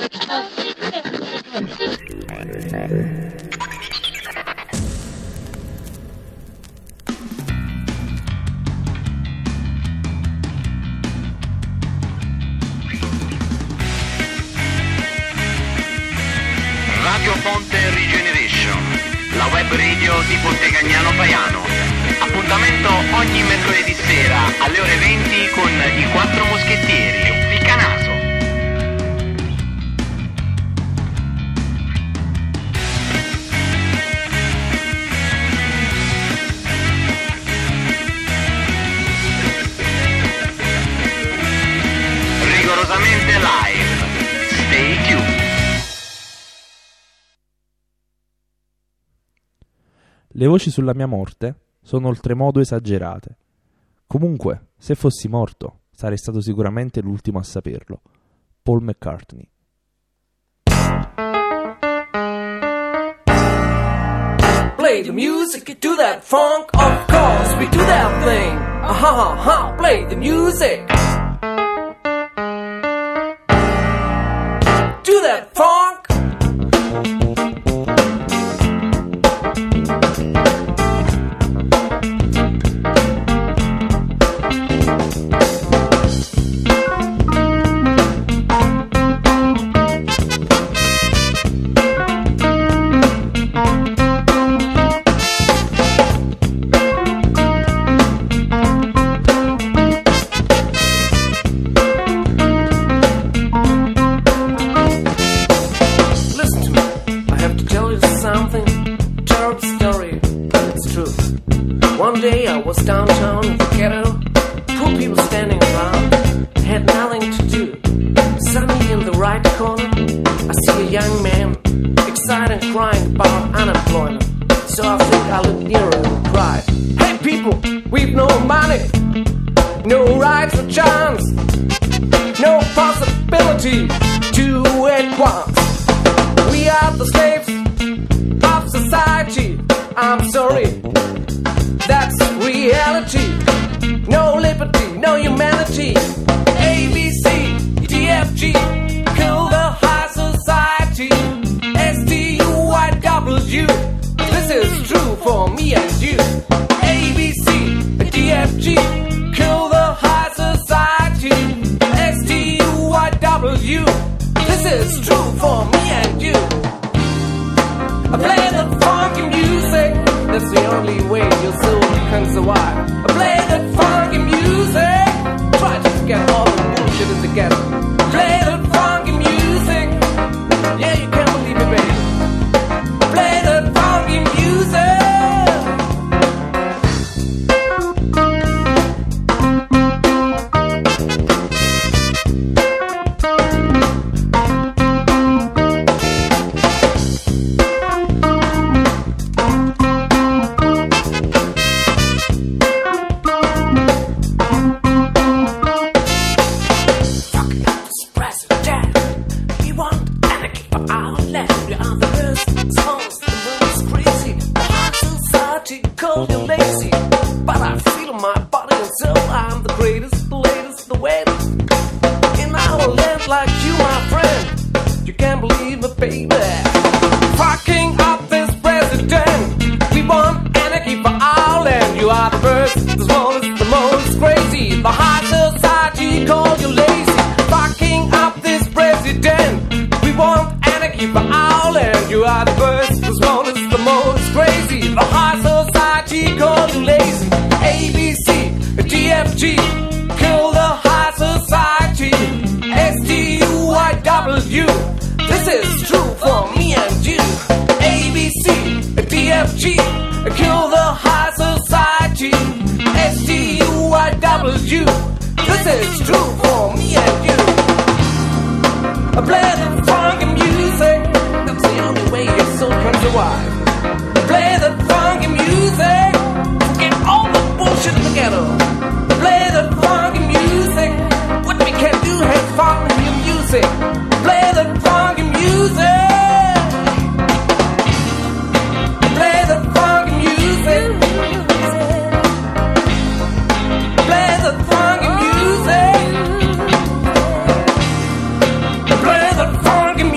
Radio Ponte Regeneration, la web radio di Pontecagnano Paiano. Appuntamento ogni mercoledì sera alle ore 20 con i Quattro Moschettieri, Ficcanaso. Rigorosamente live. Stay tuned. Le voci sulla mia morte sono oltremodo esagerate. Comunque, se fossi morto, sarei stato sicuramente l'ultimo a saperlo. Paul McCartney. Play the music, do that funk, of course we do that thing. Ha, play the music. Do that funk. One day I was downtown in the ghetto, poor people standing around, had nothing to do. Suddenly in the right corner, I see a young man, excited and crying about unemployment. So I think I looked nearer and cried, hey people, we've no money, no rights or chance, no possibility to advance. We are the slaves of society, I'm sorry. That's reality. No liberty, no humanity. A, B, C, D, F, G. Kill the high society. S, T, U, Y, W. This is true for me and you. A, B, C, D, F, G. Kill the high society. S, T, U, Y, W. This is true for me and you. I play the funky music. That's the only way your soul can survive. I play that funky music. Try to forget all the bullshit in the ghetto. Play that funky music. Yeah, you can't believe it, baby. Play that funky music. Call you lazy, but I feel my body and soul. I'm the greatest, the latest, the wettest. In our land like you, my friend, you can't believe it, baby. Fucking up this president. We want anarchy for our land. You are the first, the smallest, the most crazy. The high society call you lazy. Fucking up this president. We want anarchy for our land. You are the first, the smallest, the most crazy. The high society call you lazy. A, B, C, D, F, G. Kill the high society. S, T, U, Y, W. This is true for me and you. A, B, C, D, F, G. Kill the high society. S, T, U, Y, W. This is true for me and you. I play the funky music. That's the only way your soul can survive. Play the funky music. Forget all the bullshit in the ghetto. Play the funky music. What we can do, have fun with your music. Play the funky music. Play the funky music. Play the funky music. Play the funky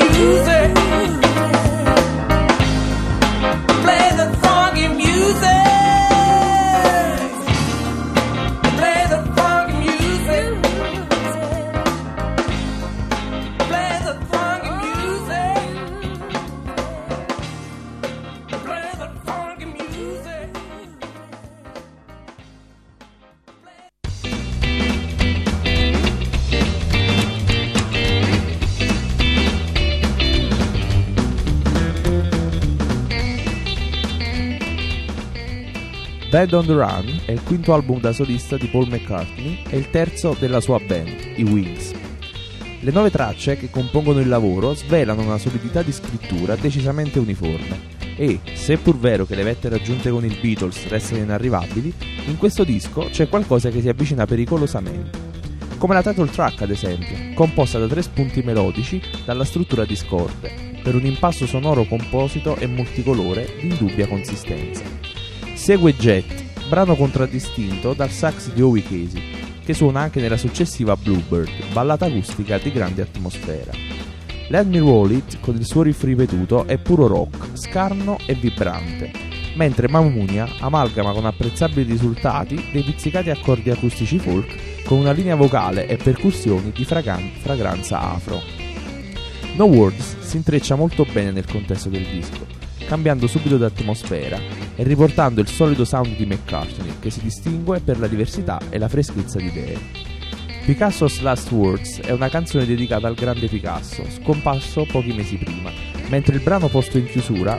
Band on the Run è il quinto album da solista di Paul McCartney e il terzo della sua band, i Wings. Le 9 tracce che compongono il lavoro svelano una solidità di scrittura decisamente uniforme e, seppur vero che le vette raggiunte con il Beatles restano inarrivabili, in questo disco c'è qualcosa che si avvicina pericolosamente. Come la title track ad esempio, composta da 3 spunti melodici dalla struttura discorde, per un impasto sonoro composito e multicolore di indubbia consistenza. Segue Jet, brano contraddistinto dal sax di Howie Casey, che suona anche nella successiva Bluebird, ballata acustica di grande atmosfera. Let Me Roll It, con il suo riff ripetuto, è puro rock, scarno e vibrante, mentre Mamunia amalgama con apprezzabili risultati dei pizzicati accordi acustici folk con una linea vocale e percussioni di fragranza afro. No Words si intreccia molto bene nel contesto del disco, cambiando subito d'atmosfera e riportando il solido sound di McCartney, che si distingue per la diversità e la freschezza di idee. Picasso's Last Words è una canzone dedicata al grande Picasso, scomparso pochi mesi prima, mentre il brano posto in chiusura,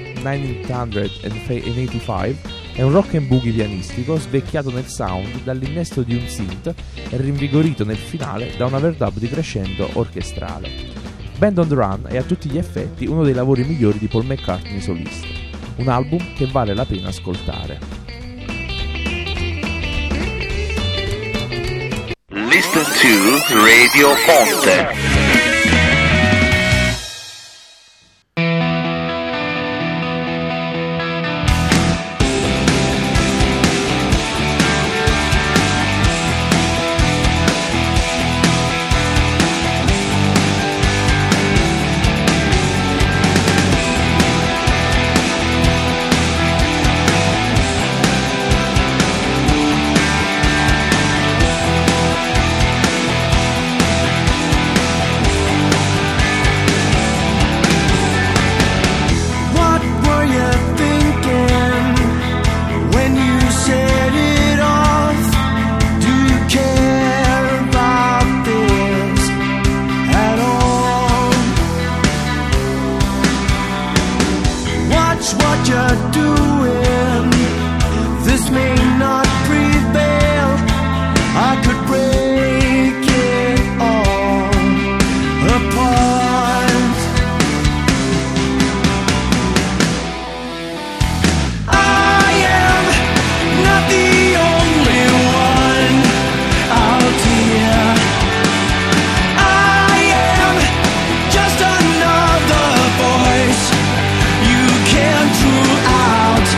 1985, è un rock and boogie pianistico svecchiato nel sound dall'innesto di un synth e rinvigorito nel finale da una overdub di crescendo orchestrale. Band on the Run è a tutti gli effetti uno dei lavori migliori di Paul McCartney solista, un album che vale la pena ascoltare. Listen to Radio Ponte. Out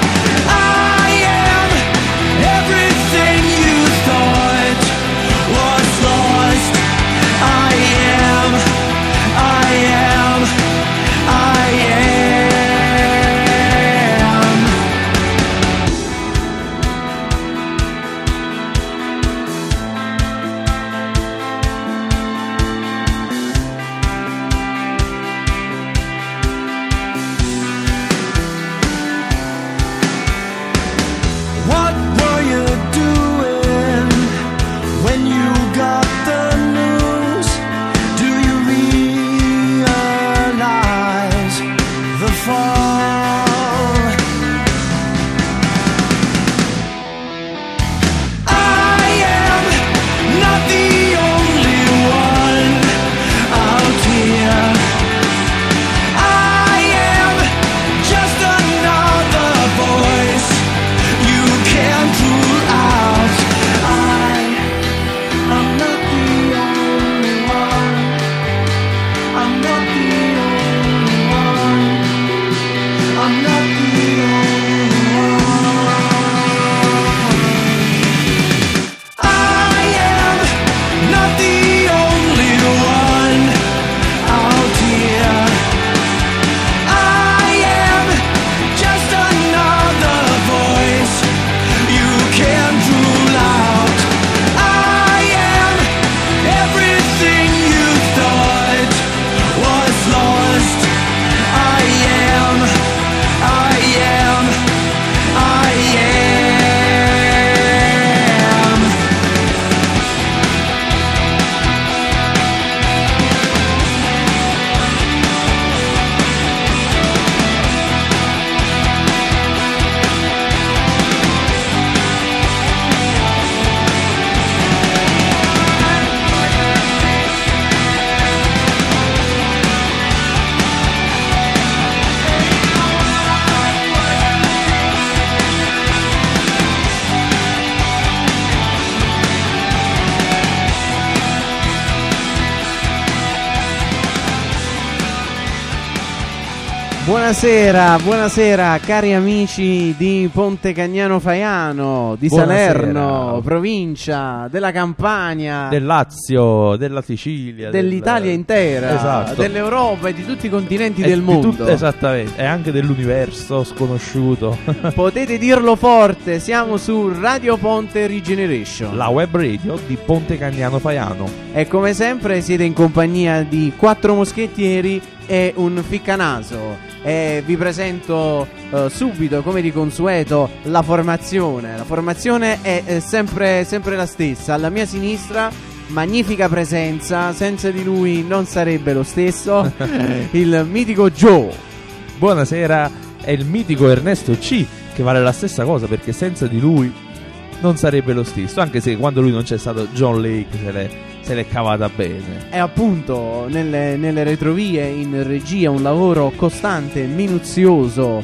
Buonasera cari amici di Ponte Cagnano Faiano, di Salerno, provincia, della Campania, del Lazio, della Sicilia, dell'Italia intera, esatto, dell'Europa e di tutti i continenti del mondo. Esattamente, e anche dell'universo sconosciuto. Potete dirlo forte, siamo su Radio Ponte Regeneration, la web radio di Ponte Cagnano Faiano. E come sempre siete in compagnia di 4 moschettieri e un ficcanaso. E vi presento subito, come di consueto, la formazione. La formazione è sempre la stessa. Alla mia sinistra, magnifica presenza, senza di lui non sarebbe lo stesso, il mitico Joe. Buonasera, è il mitico Ernesto C, che vale la stessa cosa, perché senza di lui non sarebbe lo stesso, anche se quando lui non c'è stato, John Lake se l'è cavata bene. E appunto nelle retrovie, in regia, un lavoro costante, minuzioso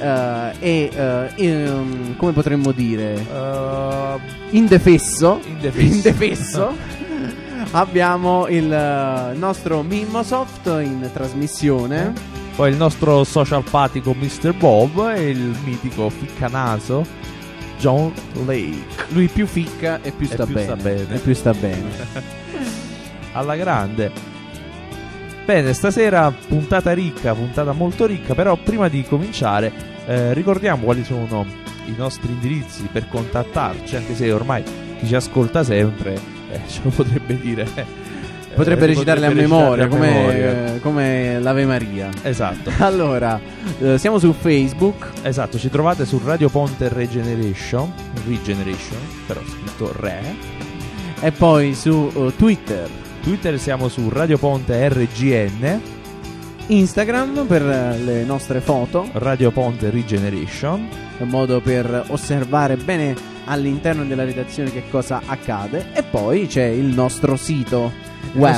come potremmo dire, indefesso. Abbiamo il nostro Mimmosoft in trasmissione, poi il nostro social patico Mr. Bob e il mitico ficcanaso John Lake. Lui più ficca e più sta bene. Alla grande. Bene, stasera puntata ricca, puntata molto ricca. Però prima di cominciare ricordiamo quali sono i nostri indirizzi per contattarci, anche se ormai chi ci ascolta sempre ce lo potrebbe dire, potrebbe recitarle a memoria come l'Ave Maria. Esatto. Allora siamo su Facebook. Esatto, ci trovate su Radio Ponte Regeneration, però scritto Re. E poi su Twitter siamo su Radio Ponte RGN. Instagram per le nostre foto, Radio Ponte Regeneration, in modo per osservare bene all'interno della redazione che cosa accade. E poi c'è il nostro sito web,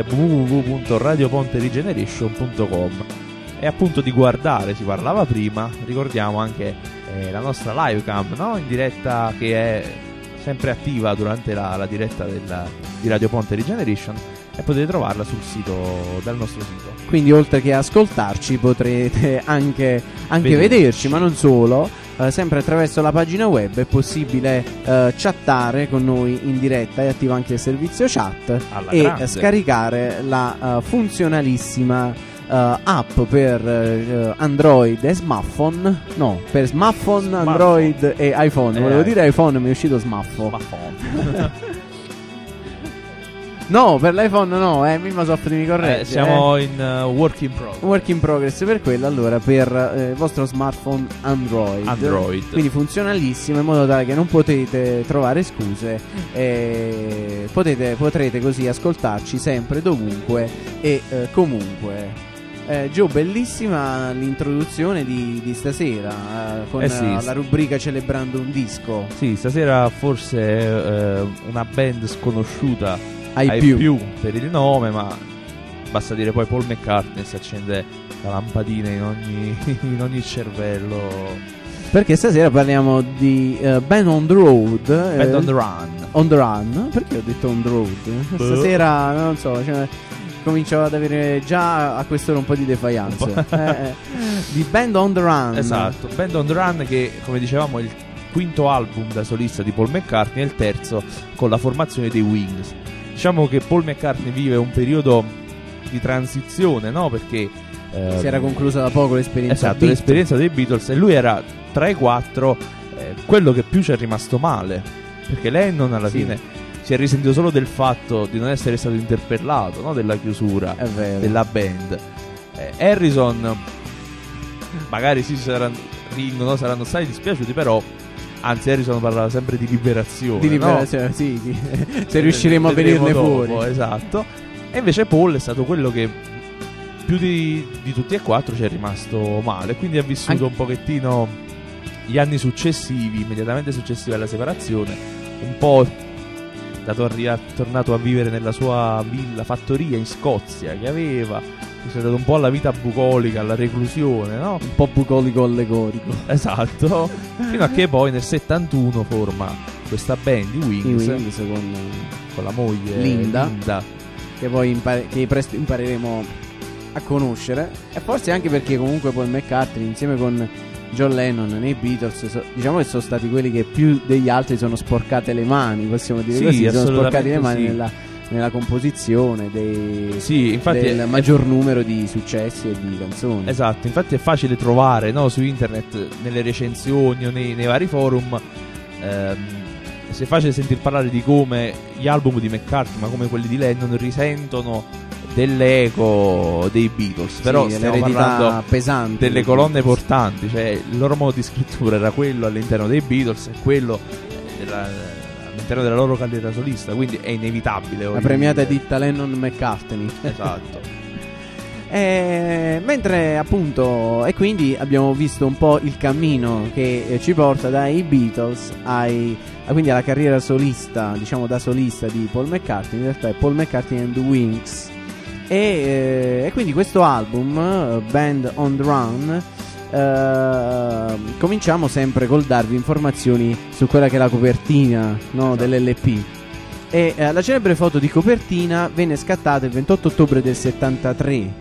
www.radioponteregeneration.com. E appunto di guardare si parlava prima, ricordiamo anche la nostra livecam, no? In diretta, che è sempre attiva durante la diretta di Radio Ponte Regeneration, e potete trovarla dal nostro sito. Quindi oltre che ascoltarci potrete anche vederci, ma non solo. Sempre attraverso la pagina web è possibile chattare con noi in diretta. È attivo anche il servizio chat scaricare la funzionalissima app per Android e smartphone. No, per smartphone, Android e iPhone. Volevo dire iPhone, mi è uscito smartphone. No, per l'iPhone no, Microsoft mi corregge. Siamo in work in progress per quello. Allora per il vostro smartphone Android. Quindi funzionalissimo, in modo tale che non potete trovare scuse, potrete così ascoltarci sempre, dovunque e comunque. Gio, bellissima l'introduzione di stasera con la rubrica Celebrando un disco. Sì, stasera forse una band sconosciuta ai più per il nome, ma basta dire poi Paul McCartney, si accende la lampadina in ogni cervello. Perché stasera parliamo di Band on the Road, Band on the Run. On the Run? Perché ho detto on the road? Stasera non so, comincio ad avere già a quest'ora un po' di defiance. Di Band on the Run. Esatto, Band on the Run, che come dicevamo è il quinto album da solista di Paul McCartney e il terzo con la formazione dei Wings. Diciamo che Paul McCartney vive un periodo di transizione, no? Perché si era conclusa da poco l'esperienza. Esatto, l'esperienza dei Beatles, e lui era tra i 4 quello che più ci è rimasto male, perché Lennon alla fine si è risentito solo del fatto di non essere stato interpellato, no? Della chiusura della band. Harrison magari Ringo, no? Saranno stati dispiaciuti, però anzi Harrison parlava sempre di liberazione, no? Sì, se riusciremo a venirne fuori. Esatto. E invece Paul è stato quello che più di tutti e 4 ci è rimasto male, quindi ha vissuto un pochettino gli anni successivi, immediatamente successivi alla separazione, un po' tornato a vivere nella sua villa fattoria in Scozia che aveva, si è dato un po' alla vita bucolica, alla reclusione, no? Un po' bucolico allegorico. Esatto. Fino a che poi nel 71 forma questa band, i Wings con la moglie Linda, che poi che presto impareremo a conoscere, e forse anche perché comunque Paul McCartney insieme con John Lennon nei Beatles diciamo che sono stati quelli che più degli altri sono sporcate le mani, possiamo dire Sì, così, sono sporcati le mani sì. nella composizione Sì, infatti del maggior numero di successi e di canzoni. Esatto, infatti è facile trovare, no, su internet, nelle recensioni o nei vari forum, è facile sentir parlare di come gli album di McCartney, ma come quelli di Lennon, risentono dell'eco dei Beatles. Però stiamo l'eredità parlando pesante delle dei colonne Beatles. portanti, cioè il loro modo di scrittura era quello all'interno dei Beatles e quello all'interno della loro carriera solista, quindi è inevitabile. La premiata ditta Lennon-McCartney. Esatto. Mentre appunto, e quindi abbiamo visto un po' il cammino che ci porta dai Beatles quindi alla carriera solista, diciamo da solista di Paul McCartney. In realtà è Paul McCartney and the Wings, e quindi questo album Band on the Run, cominciamo sempre col darvi informazioni su quella che è la copertina, no, dell'LP. E la celebre foto di copertina venne scattata il 28 ottobre del 73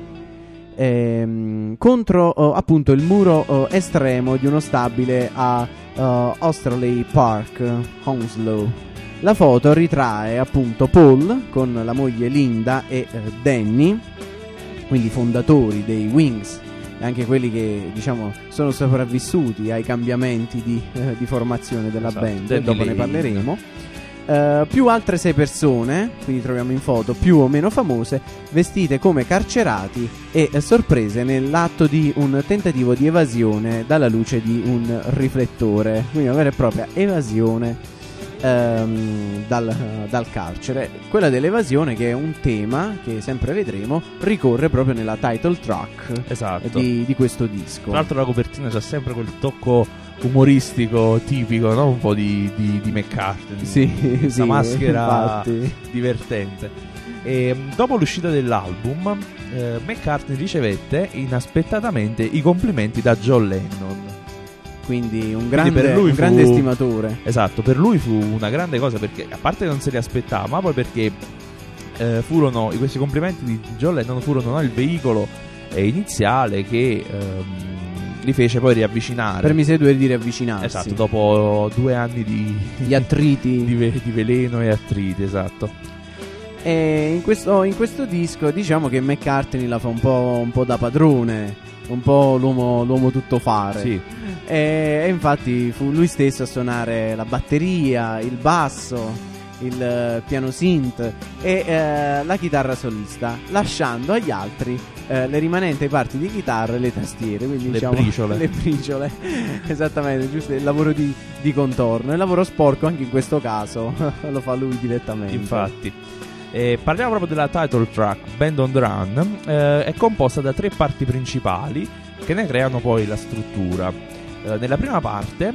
contro appunto il muro estremo di uno stabile a Osterley Park, Hounslow. La foto ritrae appunto Paul con la moglie Linda e Danny, quindi fondatori dei Wings, e anche quelli che diciamo sono sopravvissuti ai cambiamenti di formazione della Esatto, band, Danny dopo ne Lane. parleremo. Più altre 6 persone, quindi troviamo in foto più o meno famose, vestite come carcerati e sorprese nell'atto di un tentativo di evasione dalla luce di un riflettore, quindi una vera e propria evasione dal carcere. Quella dell'evasione, che è un tema che sempre vedremo, ricorre proprio nella title track Esatto. di questo disco. Tra l'altro la copertina c'ha sempre quel tocco umoristico tipico, no? Un po' di McCartney. Sì, questa sì, maschera infatti. divertente. E dopo l'uscita dell'album, McCartney ricevette inaspettatamente i complimenti da John Lennon. Quindi un Quindi per lui un grande fu- estimatore. Esatto, per lui fu una grande cosa, perché a parte che non se li aspettava, ma poi perché questi complimenti di John Lennon furono, no, il veicolo iniziale che li fece poi riavvicinare. Permise due di riavvicinarsi. Esatto, dopo 2 anni Gli attriti. di veleno e attriti, esatto. E in questo disco diciamo che McCartney la fa un po' da padrone, un po' l'uomo tuttofare. Sì. E infatti fu lui stesso a suonare la batteria, il basso, il piano synth e la chitarra solista, lasciando agli altri le rimanenti parti di chitarra e le tastiere, quindi Le diciamo briciole. le briciole. Esattamente, giusto, il lavoro di contorno, il lavoro sporco anche in questo caso lo fa lui direttamente. Infatti. Parliamo proprio della title track Band on the Run. È composta da 3 parti principali che ne creano poi la struttura. Nella prima parte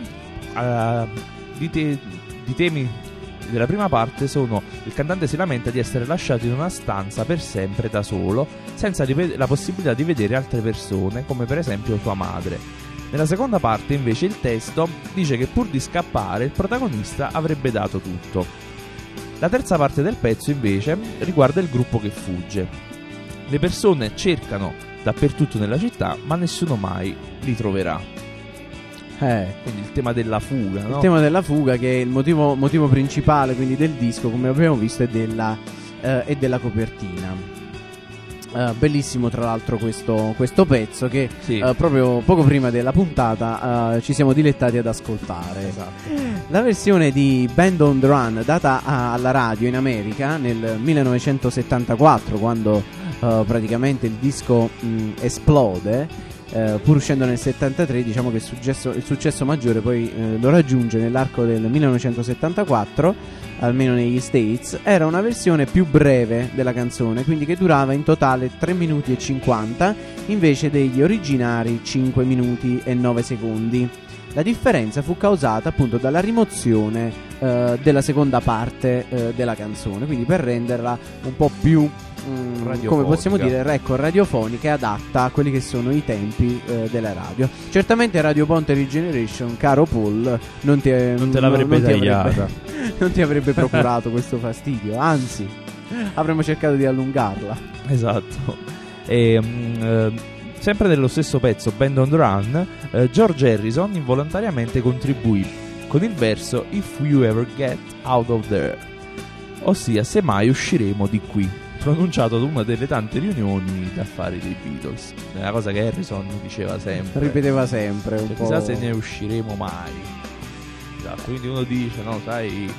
i temi della prima parte sono: il cantante si lamenta di essere lasciato in una stanza per sempre da solo, senza la possibilità di vedere altre persone, come per esempio sua madre. Nella seconda parte invece il testo dice che pur di scappare il protagonista avrebbe dato tutto. La terza parte del pezzo invece riguarda il gruppo che fugge. Le persone cercano dappertutto nella città, ma nessuno mai li troverà. Quindi il tema della fuga, no? Il tema della fuga, che è il motivo principale quindi del disco, come abbiamo visto, è della copertina. Bellissimo tra l'altro questo pezzo che Sì. proprio poco prima della puntata ci siamo dilettati ad ascoltare. Esatto. La versione di Band on the Run, data alla radio in America nel 1974, quando praticamente il disco esplode. Pur uscendo nel 73, diciamo che il successo maggiore poi lo raggiunge nell'arco del 1974, almeno negli States. Era una versione più breve della canzone, quindi che durava in totale 3 minuti e 50 invece degli originari 5 minuti e 9 secondi. La differenza fu causata appunto dalla rimozione della seconda parte della canzone, quindi per renderla un po' più come possiamo dire, radiofonica e adatta a quelli che sono i tempi della radio. Certamente Radio Ponte Regeneration, caro Paul, non te l'avrebbe tagliata. Non ti avrebbe procurato questo fastidio, anzi avremmo cercato di allungarla. Esatto. E sempre nello stesso pezzo, Band on the Run, George Harrison involontariamente contribuì con il verso If You Ever Get Out of There, ossia se mai usciremo di qui, pronunciato ad una delle tante riunioni d'affari dei Beatles. È una cosa che Harrison diceva sempre, ripeteva sempre un po'. Chissà se ne usciremo mai. Esatto, quindi uno dice, no, sai,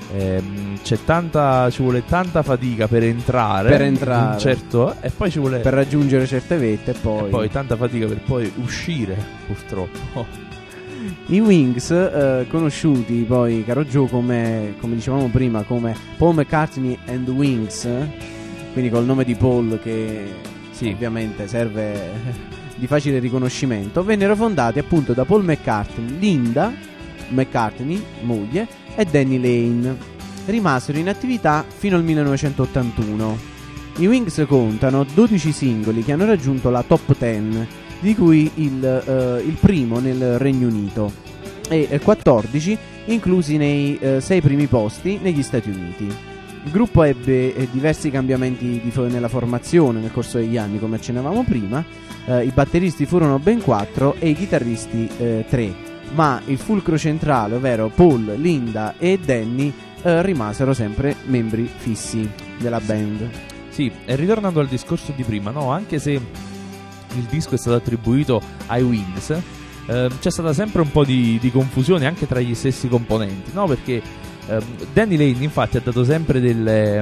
ci vuole tanta fatica per entrare in un certo, e poi ci vuole per raggiungere certe vette, e poi tanta fatica per poi uscire, purtroppo. I Wings, conosciuti poi, caro Joe, come dicevamo prima, come Paul McCartney and the Wings, quindi col nome di Paul, che ovviamente serve di facile riconoscimento, vennero fondati appunto da Paul McCartney, Linda McCartney, moglie, e Danny Lane. Rimasero in attività fino al 1981. I Wings contano 12 singoli che hanno raggiunto la top 10, di cui il primo nel Regno Unito, e 14 inclusi nei 6 primi posti negli Stati Uniti. Il gruppo ebbe diversi cambiamenti nella formazione nel corso degli anni, come accennavamo prima. I batteristi furono ben 4 e i chitarristi 3, ma il fulcro centrale, ovvero Paul, Linda e Danny, rimasero sempre membri fissi della band. Sì, e ritornando al discorso di prima, no, anche se il disco è stato attribuito ai Wings, c'è stata sempre un po' di confusione anche tra gli stessi componenti, no? Perché Danny Lane infatti ha dato sempre delle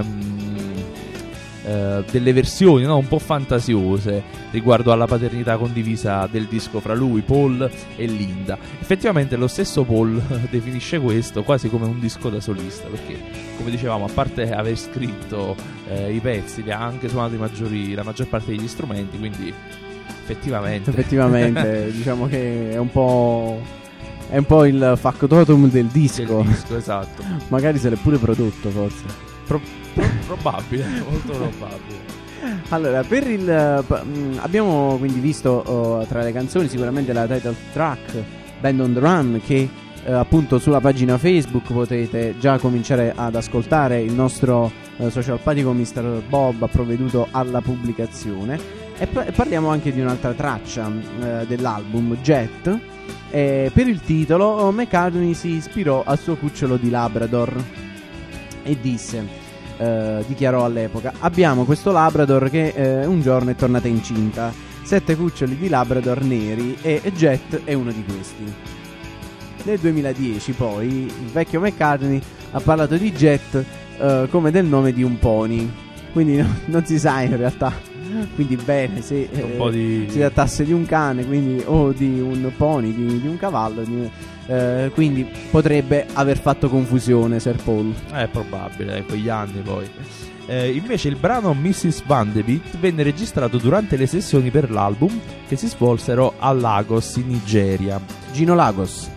versioni, no, un po' fantasiose riguardo alla paternità condivisa del disco fra lui, Paul e Linda. Effettivamente lo stesso Paul definisce questo quasi come un disco da solista, perché, come dicevamo, a parte aver scritto i pezzi, li ha anche suonato la maggior parte degli strumenti, quindi effettivamente diciamo che è un po' il factotum del disco. Esatto. Magari se l'è pure prodotto, forse. Probabile, molto probabile. Allora, abbiamo quindi visto tra le canzoni sicuramente la title track Band on the Run, che appunto sulla pagina Facebook potete già cominciare ad ascoltare. Il nostro socialpatico Mr. Bob ha provveduto alla pubblicazione. E parliamo anche di un'altra traccia dell'album, Jet. Per il titolo McCartney si ispirò al suo cucciolo di Labrador e dichiarò all'epoca: abbiamo questo Labrador che un giorno è tornata incinta, 7 cuccioli di Labrador neri e Jet è uno di questi. Nel 2010 poi il vecchio McCartney ha parlato di Jet come del nome di un pony, quindi non si sa in realtà quindi bene se si trattasse di un cane, quindi, o di un pony, di un cavallo, quindi potrebbe aver fatto confusione Sir Paul. È probabile, quegli anni poi. Invece il brano Mrs. Vanderbilt venne registrato durante le sessioni per l'album che si svolsero a Lagos in Nigeria. Gino Lagos.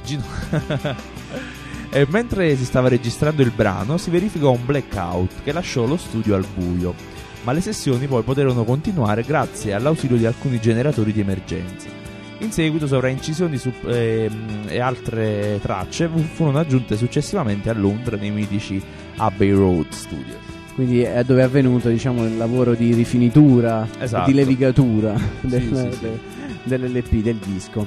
E mentre si stava registrando il brano si verificò un blackout che lasciò lo studio al buio, ma le sessioni poi poterono continuare grazie all'ausilio di alcuni generatori di emergenza. In seguito sovraincisioni e altre tracce furono aggiunte successivamente a Londra nei mitici Abbey Road Studios. Quindi è dove è avvenuto, diciamo, il lavoro di rifinitura, esatto, di levigatura dell'LP, del disco.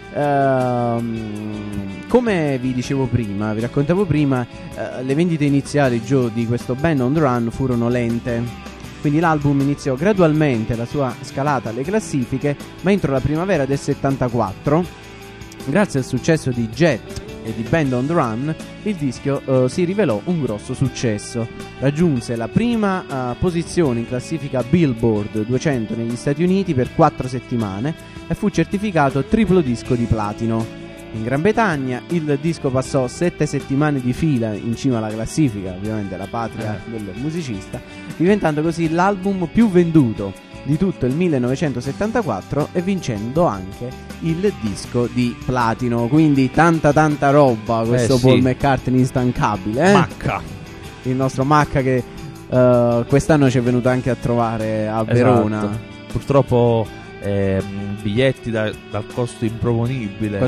Come vi dicevo prima, vi raccontavo prima, le vendite iniziali, Joe, di questo Band on the Run furono lente. Quindi l'album iniziò gradualmente la sua scalata alle classifiche, ma entro la primavera del 74, grazie al successo di Jet e di Band on the Run, il disco si rivelò un grosso successo. Raggiunse la prima posizione in classifica Billboard 200 negli Stati Uniti per 4 settimane e fu certificato triplo disco di platino. In Gran Bretagna il disco passò 7 settimane di fila in cima alla classifica, ovviamente la patria del musicista, diventando così l'album più venduto di tutto il 1974 e vincendo anche il disco di platino. Quindi tanta roba questo Paul McCartney instancabile, Macca, il nostro Macca che quest'anno ci è venuto anche a trovare a Verona. Purtroppo biglietti dal costo improponibile,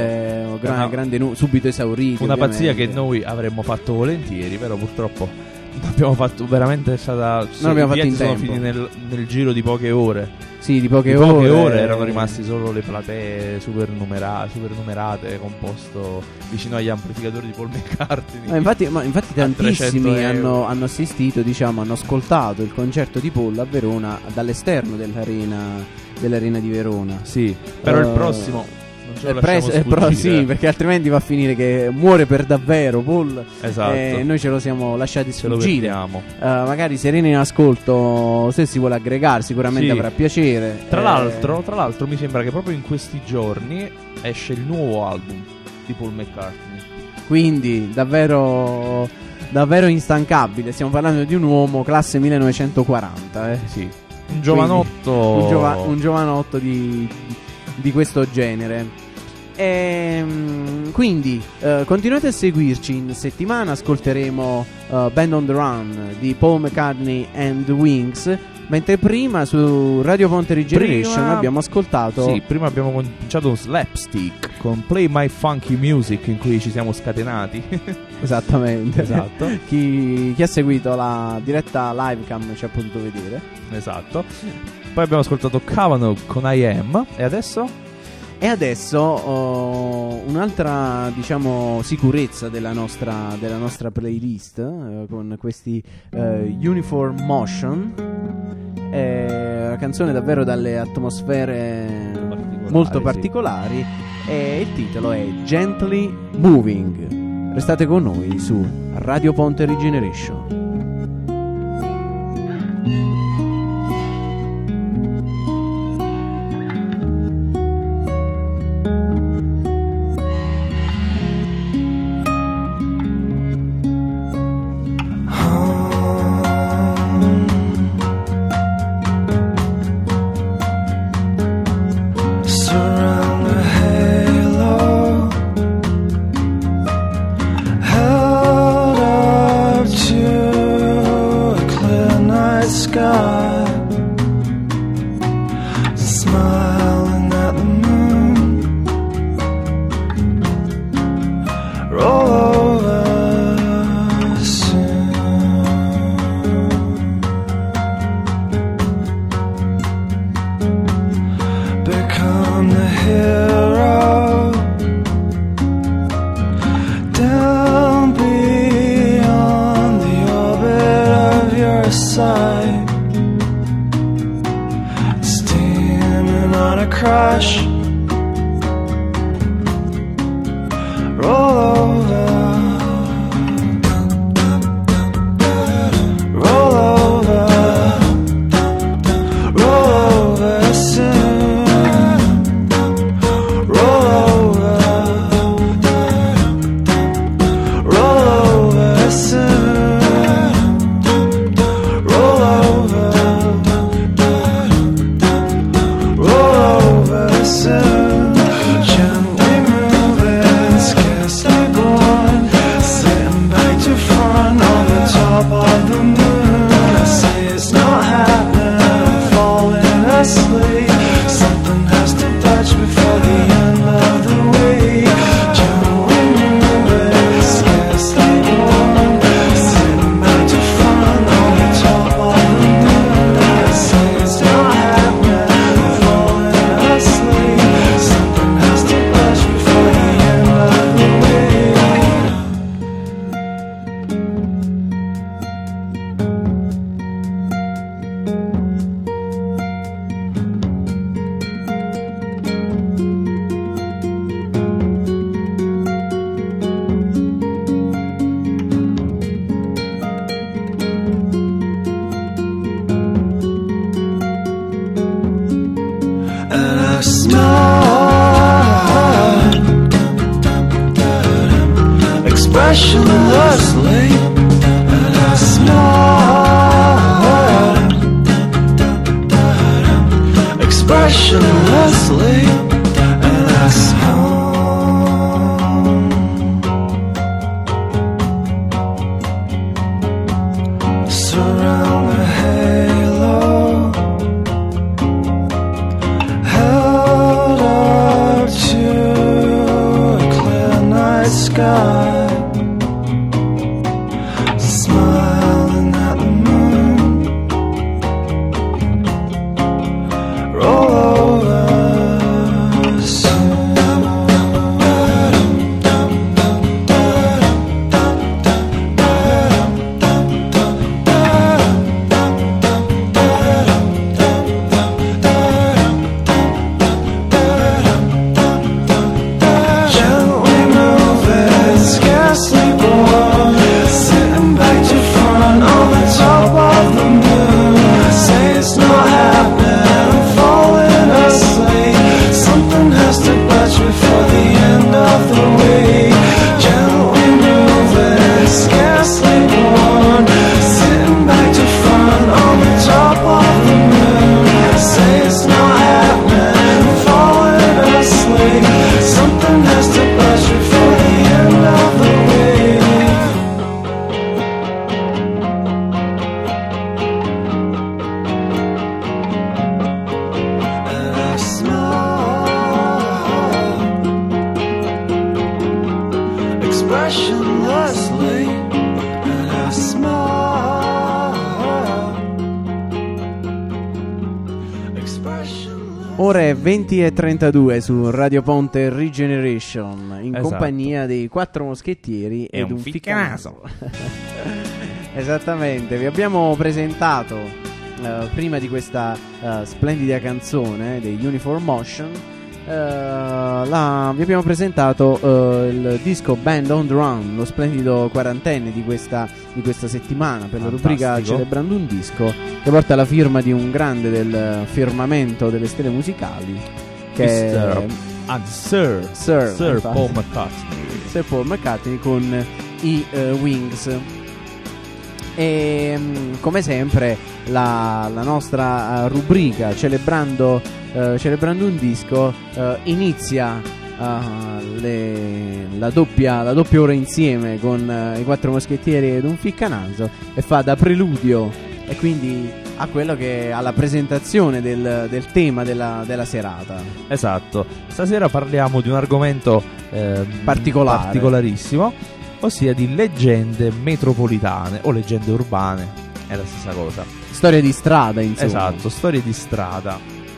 grande subito esauriti. Una pazzia che noi avremmo fatto volentieri, però purtroppo abbiamo fatto veramente, non abbiamo fatto in sono tempo. finiti nel giro di poche ore. Sì, di poche ore erano rimasti solo le platee super numerate, con posto vicino agli amplificatori di Paul McCartney. Infatti tantissimi hanno assistito, diciamo, hanno ascoltato il concerto di Paul a Verona dall'esterno dell'arena di Verona. Sì, però il prossimo non ce lo lasciamo sfuggire. Sì, perché altrimenti va a finire che muore per davvero Paul. Esatto. E noi ce lo siamo lasciati sfuggire. Magari Serena in ascolto, se si vuole aggregare, sicuramente avrà piacere. Tra l'altro mi sembra che proprio in questi giorni esce il nuovo album di Paul McCartney. Quindi davvero instancabile. Stiamo parlando di un uomo classe 1940. Sì. Un giovanotto. Un giovanotto di questo genere. Quindi continuate a seguirci. In settimana ascolteremo Band on the Run di Paul McCartney and the Wings, mentre prima su Radio Ponte Regeneration abbiamo ascoltato. Sì, prima abbiamo cominciato un slapstick con Play My Funky Music, in cui ci siamo scatenati. Esattamente. Esatto. Chi ha seguito la diretta livecam ci ha potuto vedere. Esatto. Poi abbiamo ascoltato Kavanaugh con I Am. E adesso un'altra, diciamo, sicurezza della nostra playlist con questi Uniform Motion, una canzone davvero dalle atmosfere molto particolari, e il titolo è Gently Moving. Restate con noi su Radio Ponte Regeneration. expressionlessly, and I smile expressionlessly, and I smile. Surround the halo, held up to a clear night sky. Smile Ore 20:32 su Radio Ponte Regeneration in Esatto. compagnia dei Quattro Moschettieri E ed un un ficcanaso. Esattamente, vi abbiamo presentato prima di questa splendida canzone dei Uniform Motion. Vi abbiamo presentato il disco Band on the Run, lo splendido quarantenne di questa settimana per la rubrica Fantastico. Celebrando un disco, che porta la firma di un grande del firmamento delle stelle musicali, che è Sir Sir, infatti. Paul McCartney. Sir Paul McCartney con i Wings. E come sempre la nostra rubrica celebrando un disco inizia la doppia ora insieme con i Quattro Moschettieri ed un ficcanaso, e fa da preludio e quindi a quello che alla presentazione del tema della serata. Esatto. Stasera parliamo di un argomento particolarissimo, ossia di leggende metropolitane o leggende urbane, è la stessa cosa. Storia di strada, insomma. Esatto, storie di strada.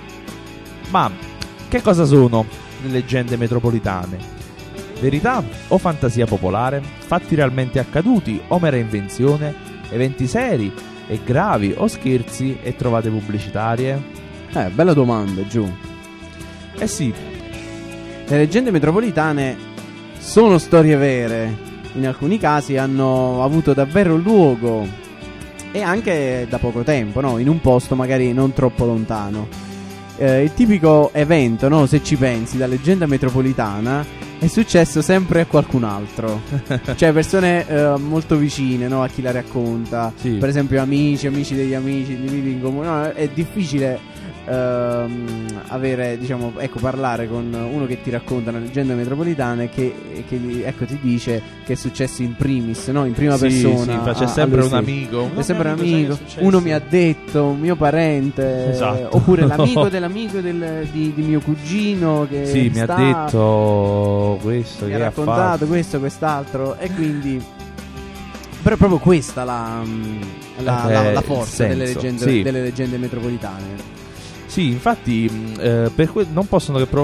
Ma che cosa sono le leggende metropolitane? Verità o fantasia popolare? Fatti realmente accaduti o mera invenzione? Eventi seri e gravi o scherzi e trovate pubblicitarie? Bella domanda, giù. Eh sì, Le leggende metropolitane sono storie vere. In alcuni casi hanno avuto davvero luogo, e anche da poco tempo, no? In un posto magari non troppo lontano. Il tipico evento, no? Se ci pensi, da leggenda metropolitana è successo sempre a qualcun altro. Cioè persone molto vicine, no? A chi la racconta. Sì. Per esempio amici degli amici, di vivi in comune. No, è difficile avere, diciamo, parlare con uno che ti racconta una leggenda metropolitana e che ti dice che è successo in primis, no? In prima persona. Sì, c'è a sempre lui un stesso. amico. C'è sempre un Sai che amico. è successo? Uno mi ha detto, un mio parente, Esatto. oppure l'amico dell'amico di mio cugino che Sì, mi ha detto questo, mi che ha ha raccontato fatto. questo, quest'altro, e quindi però è proprio questa la forza il delle senso, leggende, sì. delle leggende metropolitane. Sì, infatti non possono che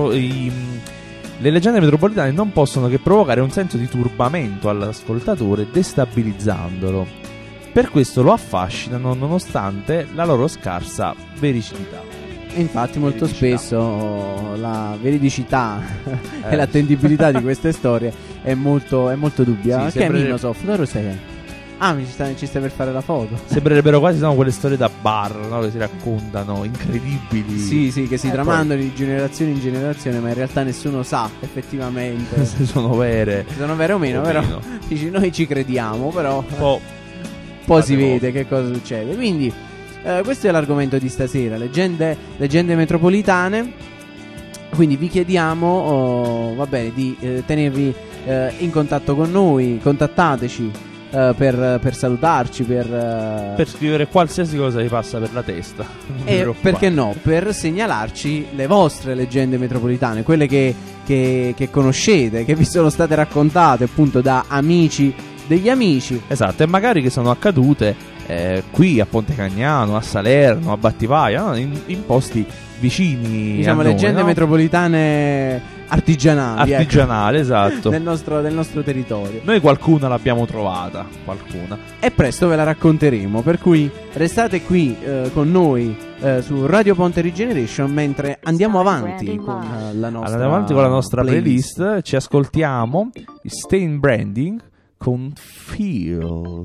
le leggende metropolitane non possono che provocare un senso di turbamento all'ascoltatore, destabilizzandolo. Per questo lo affascinano nonostante la loro scarsa veridicità. E infatti molto Veridicità. spesso la veridicità e l'attendibilità di queste storie è molto dubbia. Sì, Che è sembra- Minosoft? Dove sei? Ah, ci stai per fare la foto? Sembrerebbero quasi quelle storie da bar, no? Che si raccontano, incredibili. Sì, che si tramandano di generazione in generazione, ma in realtà nessuno sa effettivamente Se sono vere. se sono vere o meno. O Però meno. dici, noi ci crediamo, però Un poi si fate vede che cosa succede. Quindi questo è l'argomento di stasera, leggende metropolitane. Quindi vi chiediamo di tenervi in contatto con noi, contattateci per salutarci, per scrivere qualsiasi cosa vi passa per la testa. Non vi e preoccupate. perché no, per segnalarci le vostre leggende metropolitane, quelle che conoscete, che vi sono state raccontate appunto da amici degli amici. Esatto, e magari che sono accadute qui a Ponte Cagnano, a Salerno, a Battivaia, no? in posti vicini, Diciamo a noi, leggende no? metropolitane artigianali, Artigianali, esatto. del nostro territorio. Noi qualcuna l'abbiamo trovata, qualcuna. E presto ve la racconteremo, per cui restate qui con noi su Radio Ponte Regeneration mentre andiamo avanti con la nostra Andiamo avanti con la nostra playlist. Ci ascoltiamo Stain Branding con Feel.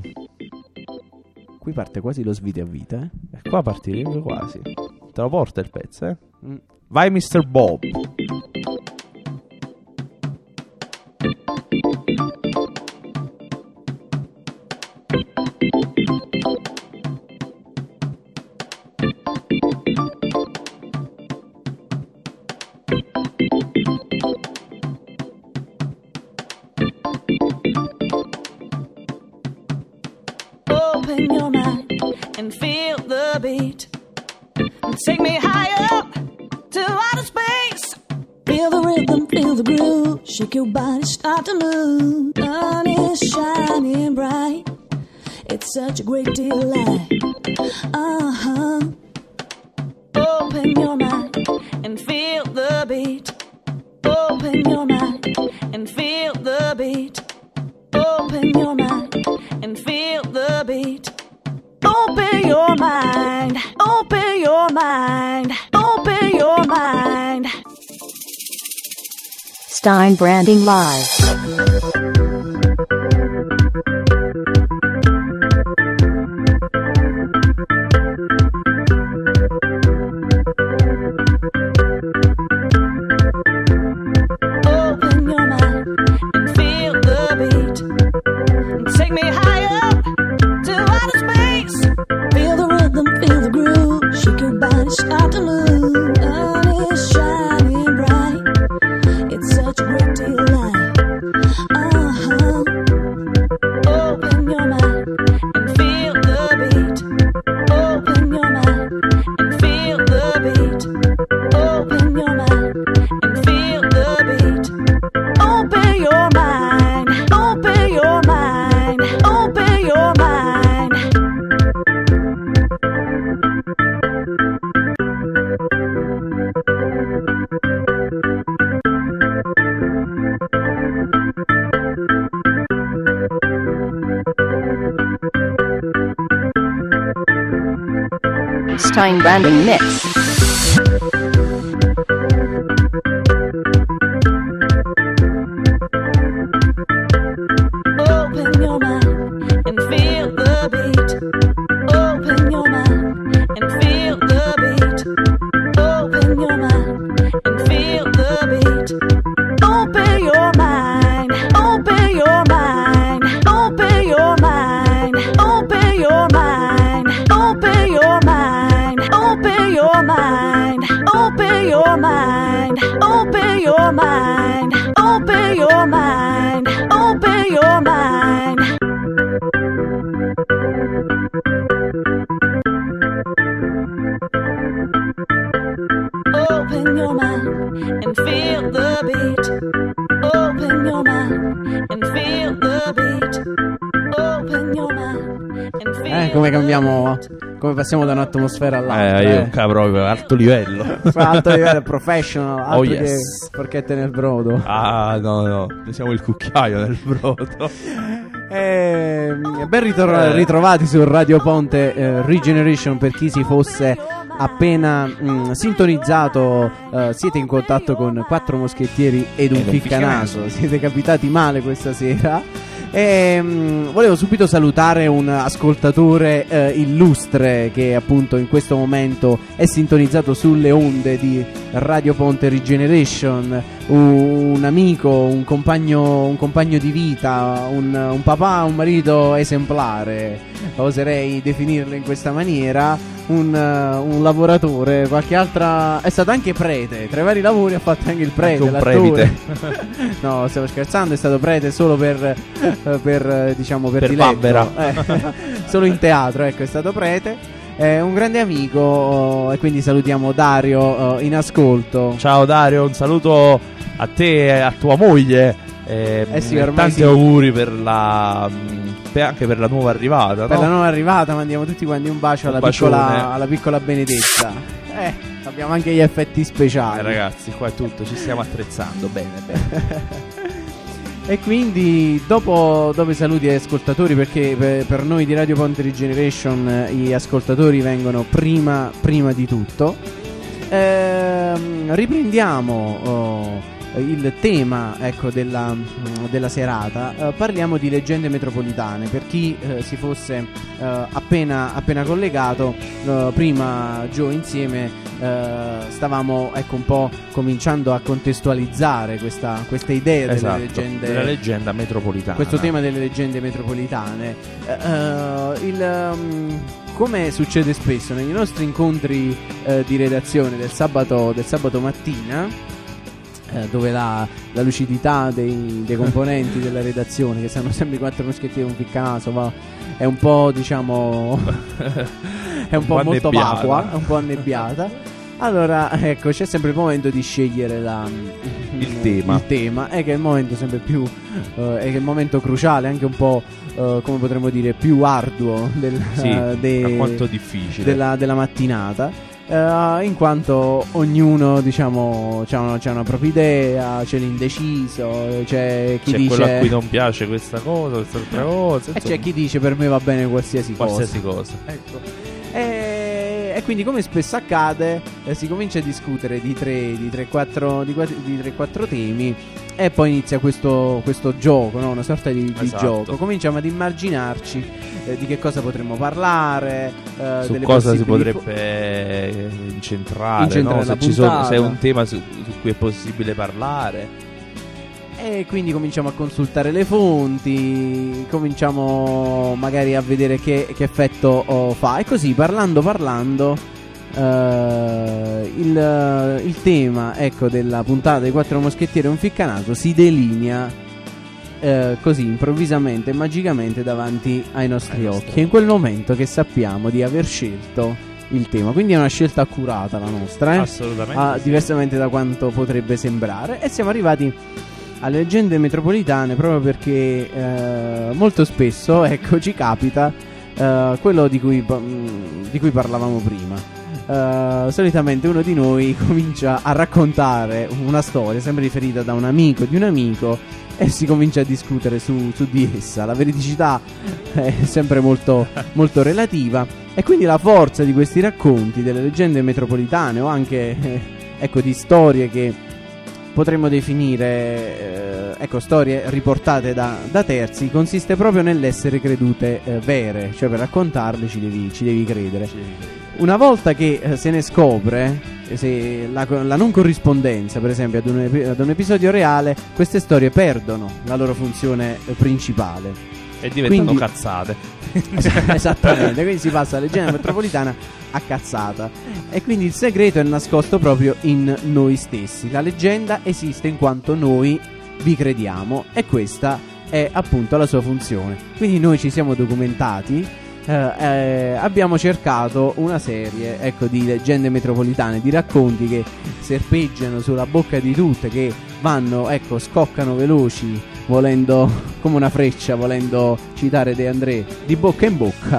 Qui parte quasi lo svite a vita, eh? E qua partirebbe quasi. Te lo porta il pezzo, eh? Mm. Vai Mr. Bob. Open your mind and feel the beat. Take me higher to outer space. Feel the rhythm, feel the groove. Shake your body, start to move. Sun is shining bright. It's such a great delight. Open your mind and Stein Branding Live. Open your mind and feel the beat. Take me higher to outer space. Feel the rhythm, feel the groove. Shake your body, start to move. And it's shining bright. It's such a great deal life. Open your mind and feel the beat. Open your mind and feel the beat. Open your mind and feel the beat. Open your mind, open your mind, open your mind. Stein Branding Mix. Open your mind and feel the beat. Open your mind and feel the beat. Open your mind and feel the beat. Open your mind, open your mind, open your mind, open your mind, open your mind, open your mind, open your mind, open your mind, open your mind, open your mind. Open your mind and feel the beat. Open your mind and feel the beat. Open your mind and feel Come cambiamo, come passiamo da un'atmosfera all'altra. Io proprio alto livello. Alto livello, professional, altro Oh, che yes. porchette nel brodo. Ah, no, noi siamo il cucchiaio del brodo. Ben ritrovati su Radio Ponte Regeneration. Per chi si fosse appena sintonizzato, siete in contatto con Quattro Moschettieri ed un Ficcanaso. Siete capitati male questa sera. Volevo subito salutare un ascoltatore illustre che appunto in questo momento è sintonizzato sulle onde di Radio Ponte Regeneration, un amico, un compagno di vita, un papà, un marito esemplare, oserei definirlo in questa maniera, un lavoratore, qualche altra, è stato anche prete, tra i vari lavori ha fatto anche il prete, Anche un l'attore. No, stavo scherzando, è stato prete solo per diciamo per diletto. Bambera. Solo in teatro, ecco, è stato prete. È un grande amico, e quindi salutiamo Dario in ascolto. Ciao Dario, un saluto a te e a tua moglie. Sì, ormai tanti sì. auguri per anche per la nuova arrivata. Per no? la nuova arrivata mandiamo tutti quanti un bacio Un alla piccola Benedetta. Abbiamo anche gli effetti speciali. Ragazzi, qua è tutto, ci stiamo attrezzando. Bene. E quindi dopo i saluti agli ascoltatori, perché per noi di Radio Ponte Regeneration gli ascoltatori vengono prima di tutto, riprendiamo il tema, ecco, della serata. Parliamo di leggende metropolitane. Per chi si fosse appena collegato, prima Joe insieme stavamo, ecco, un po' cominciando a contestualizzare questa idea Esatto, delle leggende, della leggenda metropolitana. questo tema delle leggende metropolitane. Come succede spesso nei nostri incontri di redazione del sabato mattina, dove la lucidità dei componenti della redazione, che sanno sempre Quattro Moschettieri e un Ficcanaso, è un po', diciamo, è un po' molto annebbiata. vacua, è un po' annebbiata. Allora, ecco, c'è sempre il momento di scegliere Il tema. che è il momento sempre più è che è il momento cruciale, anche un po' come potremmo dire più arduo quanto difficile della mattinata. In quanto ognuno, diciamo, c'ha una propria idea, c'è l'indeciso, c'è chi dice quello a cui non piace questa cosa, quest'altra cosa, e c'è chi dice per me va bene qualsiasi cosa. Ecco. E quindi, come spesso accade, si comincia a discutere di 3-4 temi e poi inizia questo gioco, no? Una sorta di Esatto. gioco. Cominciamo ad immaginarci di che cosa potremmo parlare, Su delle cosa si possibili potrebbe incentrare, no? la Se puntata. è un tema su cui è possibile parlare. E quindi cominciamo a consultare le fonti, cominciamo magari a vedere che effetto fa. E così, parlando, il tema, ecco, della puntata dei 4 moschettieri e un ficcanaso si delinea così improvvisamente e magicamente davanti ai nostri occhi. È in quel momento che sappiamo di aver scelto il tema. Quindi è una scelta accurata la nostra, Assolutamente sì. diversamente da quanto potrebbe sembrare. E siamo arrivati alle leggende metropolitane proprio perché molto spesso, ecco, ci capita quello di cui parlavamo prima. Solitamente uno di noi comincia a raccontare una storia sempre riferita da un amico di un amico e si comincia a discutere su di essa. La veridicità è sempre molto, molto relativa, e quindi la forza di questi racconti delle leggende metropolitane, o anche ecco, di storie che potremmo definire storie riportate da terzi, consiste proprio nell'essere credute vere. Cioè, per raccontarle ci devi credere. Una volta che se ne scopre se la non corrispondenza, per esempio, ad un episodio reale, queste storie perdono la loro funzione principale E diventano Quindi- cazzate. Esattamente, quindi si passa da leggenda metropolitana a cazzata. E quindi il segreto è nascosto proprio in noi stessi. La leggenda esiste in quanto noi vi crediamo, e questa è appunto la sua funzione. Quindi noi ci siamo documentati, abbiamo cercato una serie, ecco, di leggende metropolitane, di racconti che serpeggiano sulla bocca di tutte, che vanno, ecco, scoccano veloci, volendo, come una freccia, volendo citare De André, di bocca in bocca,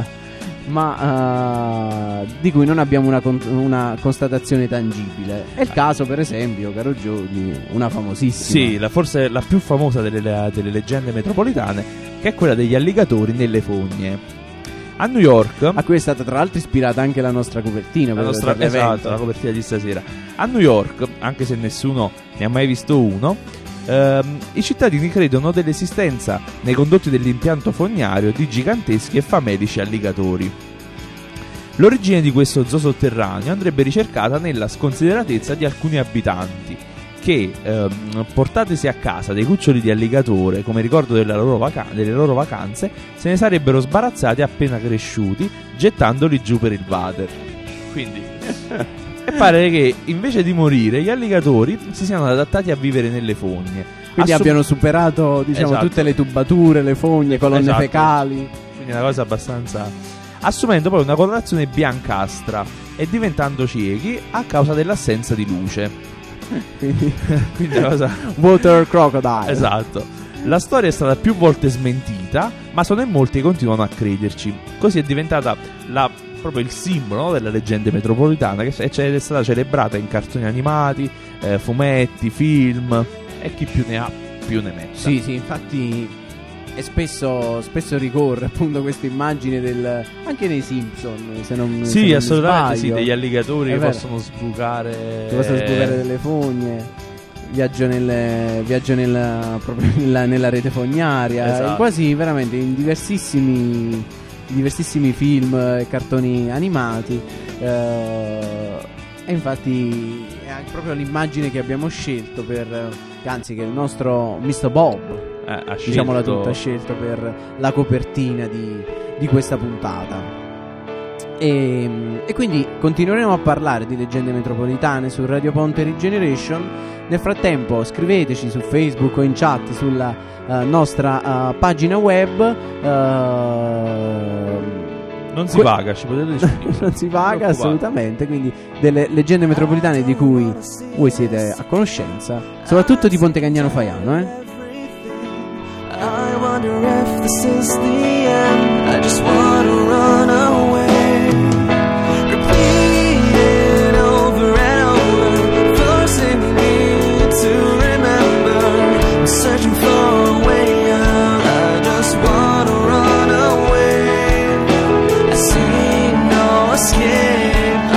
ma di cui non abbiamo una constatazione tangibile. È il caso, per esempio, caro Gio, di una famosissima. Sì, forse la più famosa delle leggende metropolitane, che è quella degli alligatori nelle fogne. A New York, A cui è stata tra l'altro ispirata anche la nostra copertina per l'evento. esatto, la copertina di stasera. A New York, anche se nessuno ne ha mai visto uno, i cittadini credono dell'esistenza nei condotti dell'impianto fognario di giganteschi e famelici alligatori. L'origine di questo zoo sotterraneo andrebbe ricercata nella sconsideratezza di alcuni abitanti che, portatesi a casa dei cuccioli di alligatore come ricordo delle loro vacanze, se ne sarebbero sbarazzati appena cresciuti, gettandoli giù per il water. Quindi e pare che invece di morire gli alligatori si siano adattati a vivere nelle fogne. Quindi abbiano superato, diciamo, Esatto. tutte le tubature, le fogne, colonne Esatto. fecali. Quindi una cosa abbastanza, assumendo poi una colorazione biancastra e diventando ciechi a causa dell'assenza di luce. Quindi Quindi una cosa Water Crocodile. esatto. La storia è stata più volte smentita, ma sono in molti che continuano a crederci. Così è diventata proprio il simbolo, no, della leggenda metropolitana, che è stata celebrata in cartoni animati, fumetti, film, e chi più ne ha più ne metta. Sì, infatti, e spesso ricorre appunto questa immagine anche nei Simpson, se non Sì, mi assolutamente sì, sbaglio. degli alligatori È che vero. possono sbucare. Che possono sbucare delle fogne, viaggio proprio nella rete fognaria. Esatto. Quasi veramente in diversissimi film e cartoni animati. E infatti è anche proprio l'immagine che abbiamo scelto anzi, che il nostro Mr. Bob, ha diciamola scelto- tutta, ha scelto per la copertina di questa puntata. E quindi continueremo a parlare di leggende metropolitane su Radio Ponte Regeneration. Nel frattempo scriveteci su Facebook o in chat sulla nostra pagina web. Non si paga, ci potete scrivere. Non si paga Preoccupate. assolutamente. Quindi delle leggende metropolitane di cui voi siete a conoscenza, soprattutto di Ponte Cagnano Faiano, I wonder if this is the end. I just wanna run away. Repeat it over and over, forcing me to remember. I'm searching for a way out. I just wanna run away. I see no escape.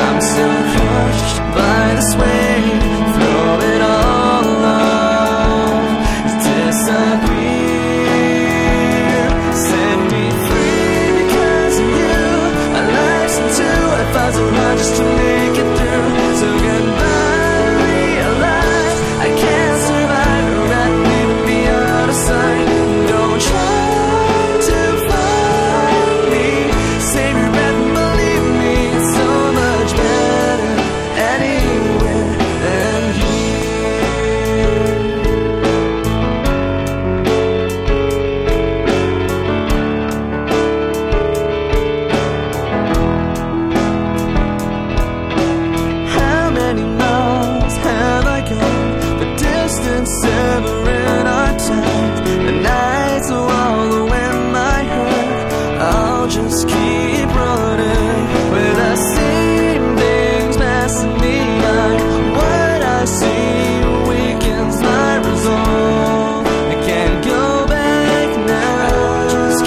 see weakens my resolve. I can't go back now. Just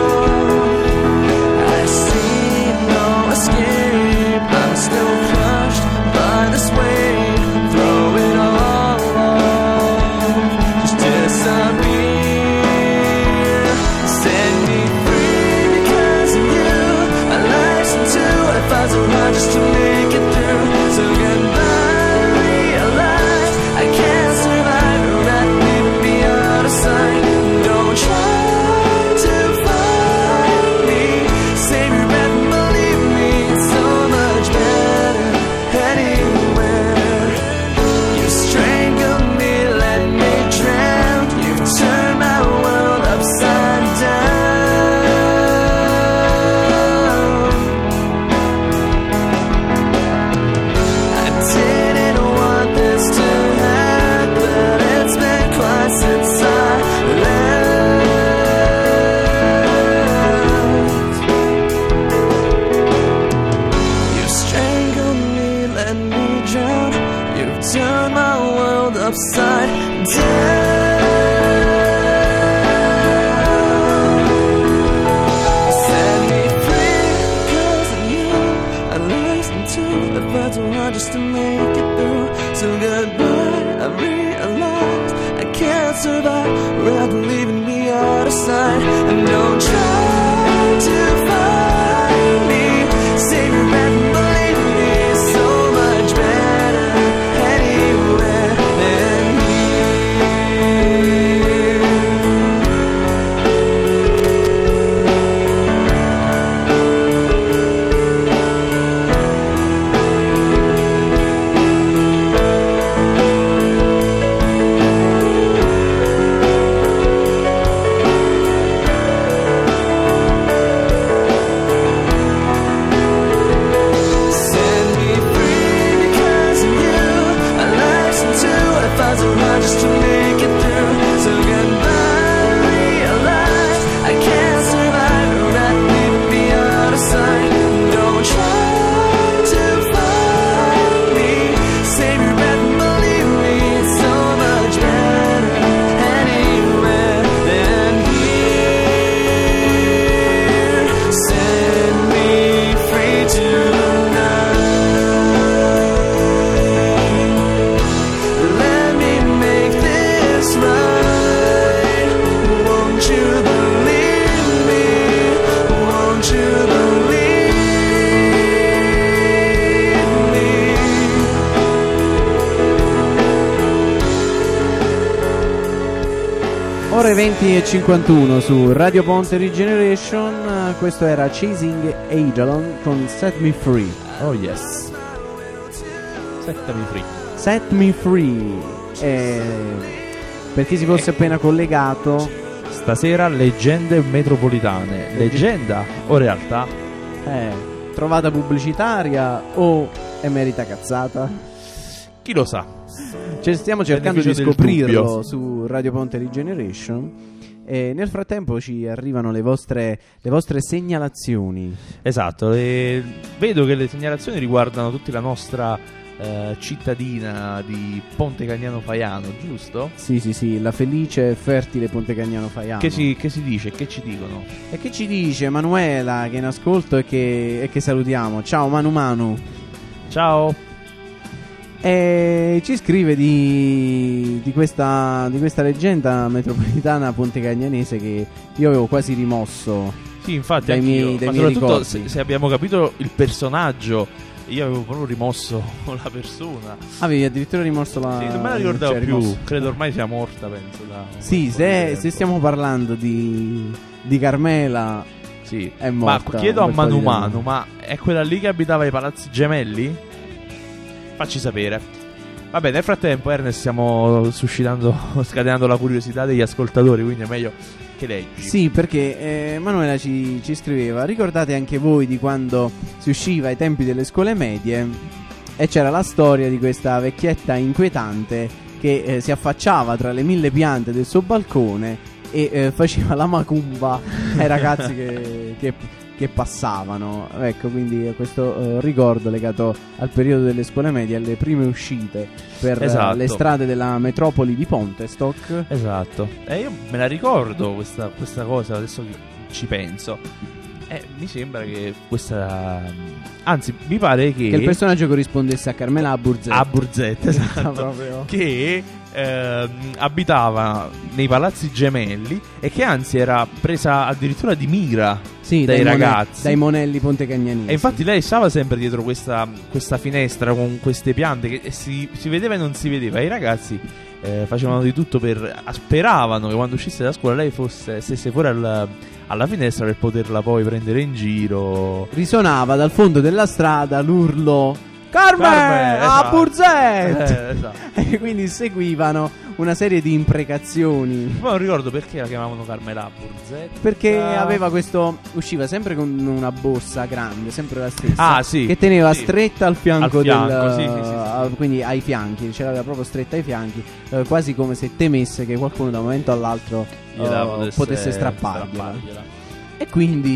I see no escape. I'm still crushed by this weight. Throw it all off. Just disappear. Set me free because of you. I listened to what I fought so hard just to make it through. So goodbye, realize I can't survive. Not leaving me out of sight. Don't try to find me. Save your breath and believe me. It's so much better anywhere. You strangled me, let me drown. You turned my world upside down. I didn't want this to happen. It's been quite since I left. You strangled me, let me drown. You've turned my world upside down. Set me free because of you. I listened to the fight so hard just to make it through. So goodbye, I realize I can't survive without leaving me out of sight. And don't try to find me. Save your breath and believe me. It's so much better anywhere than set me free because of you. I listened to what I fought so hard just to make it through. So goodbye, realize I can't survive without leaving me out of sight. Don't try to find me. Save your breath and believe me. It's so much better anywhere than here. Set me free tonight. Let me make this right. Won't you believe me? Won't you believe me? Ore 20:51 su Radio Ponte Regeneration. Questo era Chasing Ajalon con Set Me Free. Oh yes. Settami free. Set Me Free. Per chi si fosse appena collegato, Stasera leggende metropolitane. Leggenda o realtà? trovata pubblicitaria o è merita cazzata? Chi lo sa? Stiamo cercando di Beneficio del scoprirlo dubbio. su Radio Ponte Regeneration. E nel frattempo ci arrivano le vostre segnalazioni. Esatto, vedo che le segnalazioni riguardano tutta la nostra cittadina di Ponte Cagnano Faiano, giusto? Sì, la felice e fertile Ponte Cagnano Faiano. Che si dice? Che ci dicono? E che ci dice Manuela, che è in ascolto e che salutiamo. Ciao Manu. Ciao. E ci scrive di questa leggenda metropolitana pontecagnanese che io avevo quasi rimosso. Sì, infatti dai anch'io. miei Ma soprattutto ricordi. se abbiamo capito il personaggio, io avevo proprio rimosso la persona. Avevi addirittura rimosso la... Sì, non me la ricordavo cioè, più. rimosso. Credo ormai sia morta, penso. Sì, un po' di se tempo. stiamo parlando di Carmela, Sì. è morta. Ma chiedo a un bel po' di Manu, tempo. ma è quella lì che abitava ai Palazzi Gemelli? Facci sapere. Vabbè, nel frattempo Ernest stiamo scatenando la curiosità degli ascoltatori, quindi è meglio che leggi. Sì, perché Manuela ci scriveva: ricordate anche voi di quando si usciva ai tempi delle scuole medie e c'era la storia di questa vecchietta inquietante che si affacciava tra le 1000 piante del suo balcone e faceva la macumba ai ragazzi che che passavano. Ecco, quindi questo ricordo legato al periodo delle scuole medie, alle prime uscite per le strade della metropoli di Pontestock. Esatto. Io me la ricordo questa cosa, adesso che ci penso. Mi sembra che questa... Anzi, mi pare che il personaggio corrispondesse a Carmela Aburzet. Aburzet, esatto. Proprio. Che abitava nei Palazzi Gemelli e che anzi era presa addirittura di mira dai ragazzi, dai monelli pontecagnanesi. E infatti lei stava sempre dietro questa finestra con queste piante che si vedeva e non si vedeva. I ragazzi facevano di tutto speravano che quando uscisse da scuola lei stesse fuori alla finestra per poterla poi prendere in giro. Risuonava dal fondo della strada l'urlo Carmen, Aburzet! Esatto. E quindi seguivano una serie di imprecazioni. Poi non ricordo perché la chiamavano Carmela Aburzet. Perché aveva usciva sempre con una borsa grande, sempre la stessa, sì, che teneva sì, stretta al fianco, sì. Quindi ai fianchi, ce l'aveva proprio stretta ai fianchi, quasi come se temesse che qualcuno da un momento all'altro potesse strappargliela. E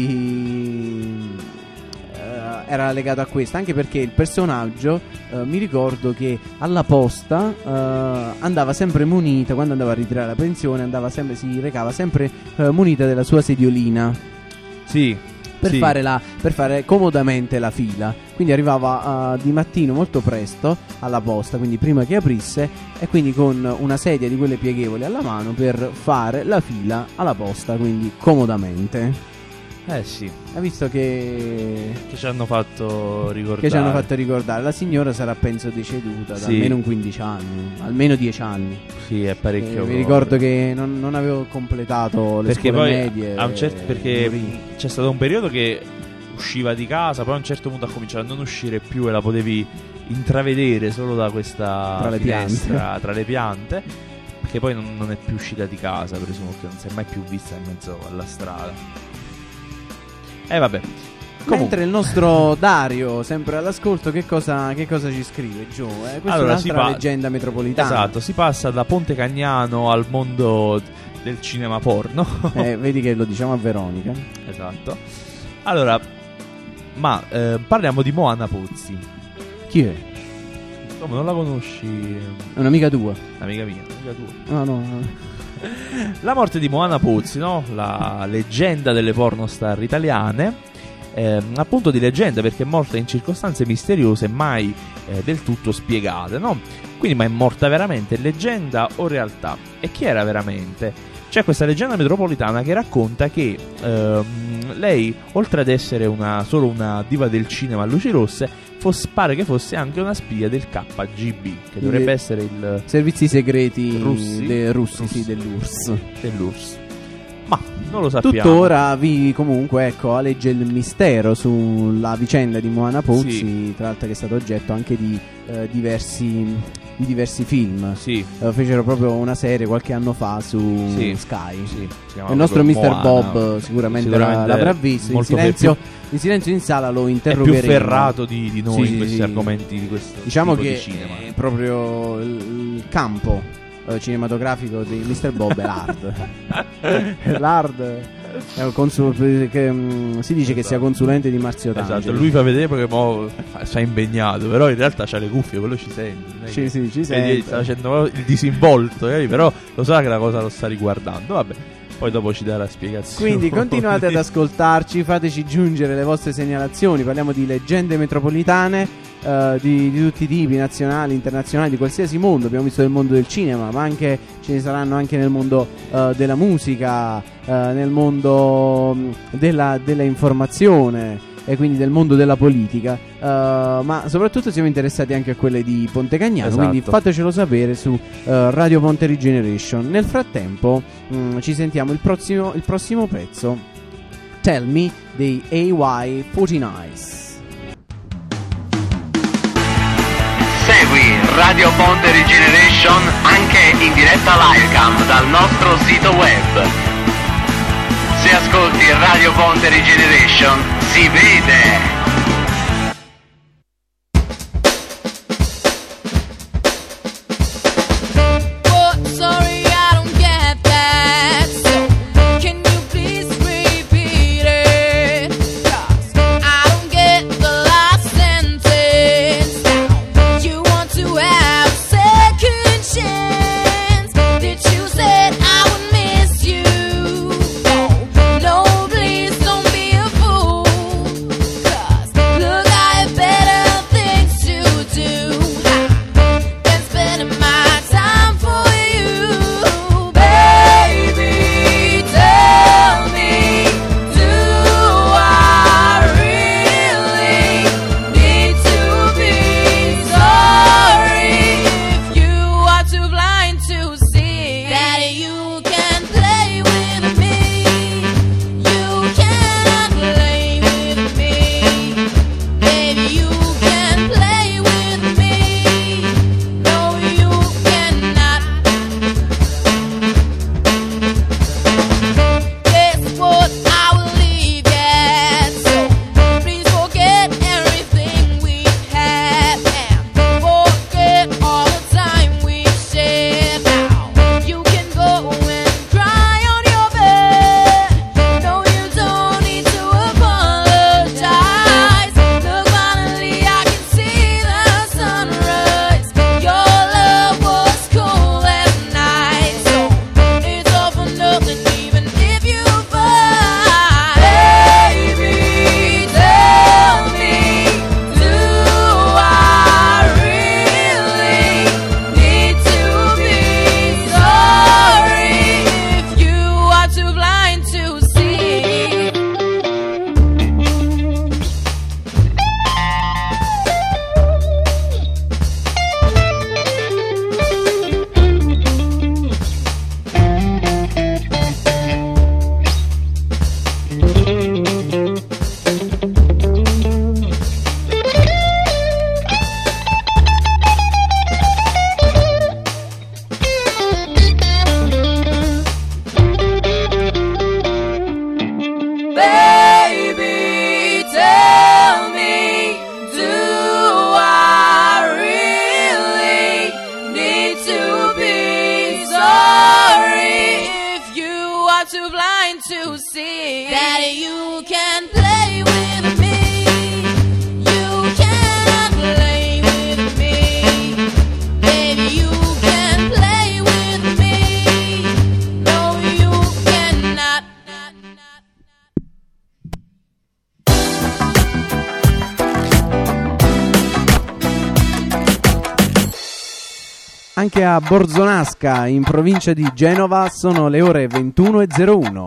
quindi era legato a questo, anche perché il personaggio mi ricordo che alla posta andava sempre munita, quando andava a ritirare la pensione si recava sempre munita della sua sediolina. Sì. Per fare comodamente la fila. Quindi arrivava di mattino molto presto alla posta, quindi prima che aprisse, e quindi con una sedia di quelle pieghevoli alla mano per fare la fila alla posta, quindi comodamente. Sì. Ha visto che ci hanno fatto ricordare. Che ci hanno fatto ricordare. La signora sarà penso deceduta da almeno un 15 anni, almeno 10 anni. Sì, è parecchio. Mi ricordo che non avevo completato le scuole medie. Perché c'è stato un periodo che usciva di casa, poi a un certo punto ha cominciato a non uscire più e la potevi intravedere solo da questa finestra tra le piante. Perché poi non è più uscita di casa, presumo che non si è mai più vista in mezzo alla strada. Vabbè. Mentre il nostro Dario, sempre all'ascolto, che cosa ci scrive, Gio? Questa è un'altra leggenda metropolitana. Esatto, si passa da Ponte Cagnano al mondo del cinema porno. Vedi che lo diciamo a Veronica. Esatto. Allora, parliamo di Moana Pozzi. Chi è? Come, non la conosci? È un'amica tua. Amica mia, amica tua. No. La morte di Moana Pozzi, no? La leggenda delle pornostar italiane, appunto di leggenda perché è morta in circostanze misteriose mai del tutto spiegate, no? Quindi, ma è morta veramente, leggenda o realtà? E chi era veramente? C'è questa leggenda metropolitana che racconta che lei, oltre ad essere solo una diva del cinema a luci rosse, pare che fosse anche una spia del KGB, che dovrebbe essere il servizi segreti russi, dell'URSS. Ma non lo sappiamo. Tuttora comunque aleggia il mistero sulla vicenda di Moana Pozzi, sì. Tra l'altro che è stato oggetto anche di diversi film. Sì. Fecero proprio una serie qualche anno fa su Sky. Sì. Il nostro Mr. Bob sicuramente l'avrà visto. In silenzio in sala lo interrogheremo. È più ferrato di noi in questi argomenti di questo diciamo tipo che di cinema. È proprio il campo cinematografico di Mr. Bob è l'hard. Si dice che sia consulente di Marzio Tangeli. Esatto, lui fa vedere perché si è impegnato, però in realtà c'ha le cuffie, quello ci sente. Ci sente. Sta facendo il disinvolto, però lo sa che la cosa lo sta riguardando. Vabbè, poi dopo ci dà la spiegazione. Quindi continuate ad ascoltarci, fateci giungere le vostre segnalazioni. Parliamo di leggende metropolitane, di tutti i tipi, nazionali, internazionali, di qualsiasi mondo. Abbiamo visto del mondo del cinema, ma anche ce ne saranno anche nel mondo della musica, nel mondo della informazione e quindi del mondo della politica, ma soprattutto siamo interessati anche a quelle di Ponte Cagnano. Esatto. Quindi fatecelo sapere su Radio Ponte Regeneration. Nel frattempo ci sentiamo il prossimo pezzo, Tell Me dei AY49. Segui Radio Ponte Regeneration anche in diretta livecam dal nostro sito web. Se ascolti Radio Ponte Regeneration si vede. Can you please repeat it? chance that you said I would miss you. Oh, no, please don't be a fool. 'Cause look, I have better things to do than spending my time for you. Baby, tell me, do I really need to be sorry if you are too blind to see that you can play with me? You cannot play with me. Baby, you can play with me. No, you cannot. Guess what? I will leave yet. So please forget everything we had and forget all the time we shared. Now you can go and cry on your bed. No, you don't need to apologize. Look, finally I can see the sunrise. Your love was cool at night, so it's all for nothing even if you fight. Baby, tell me, do I really need to be sorry if you are too blind to see? Baby, tell me, do I really need to be sorry if you are too blind to see that you can play with me? You cannot play with me. Baby, you can play with me. No, you cannot. Anche a Borzonasca, in provincia di Genova, sono le ore 21:01.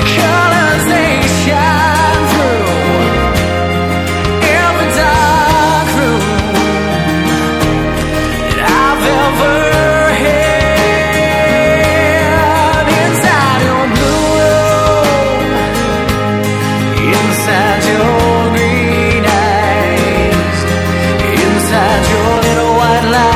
colors they shine through every dark room that I've ever had. Inside your blue room, inside your green eyes, inside your little white lies.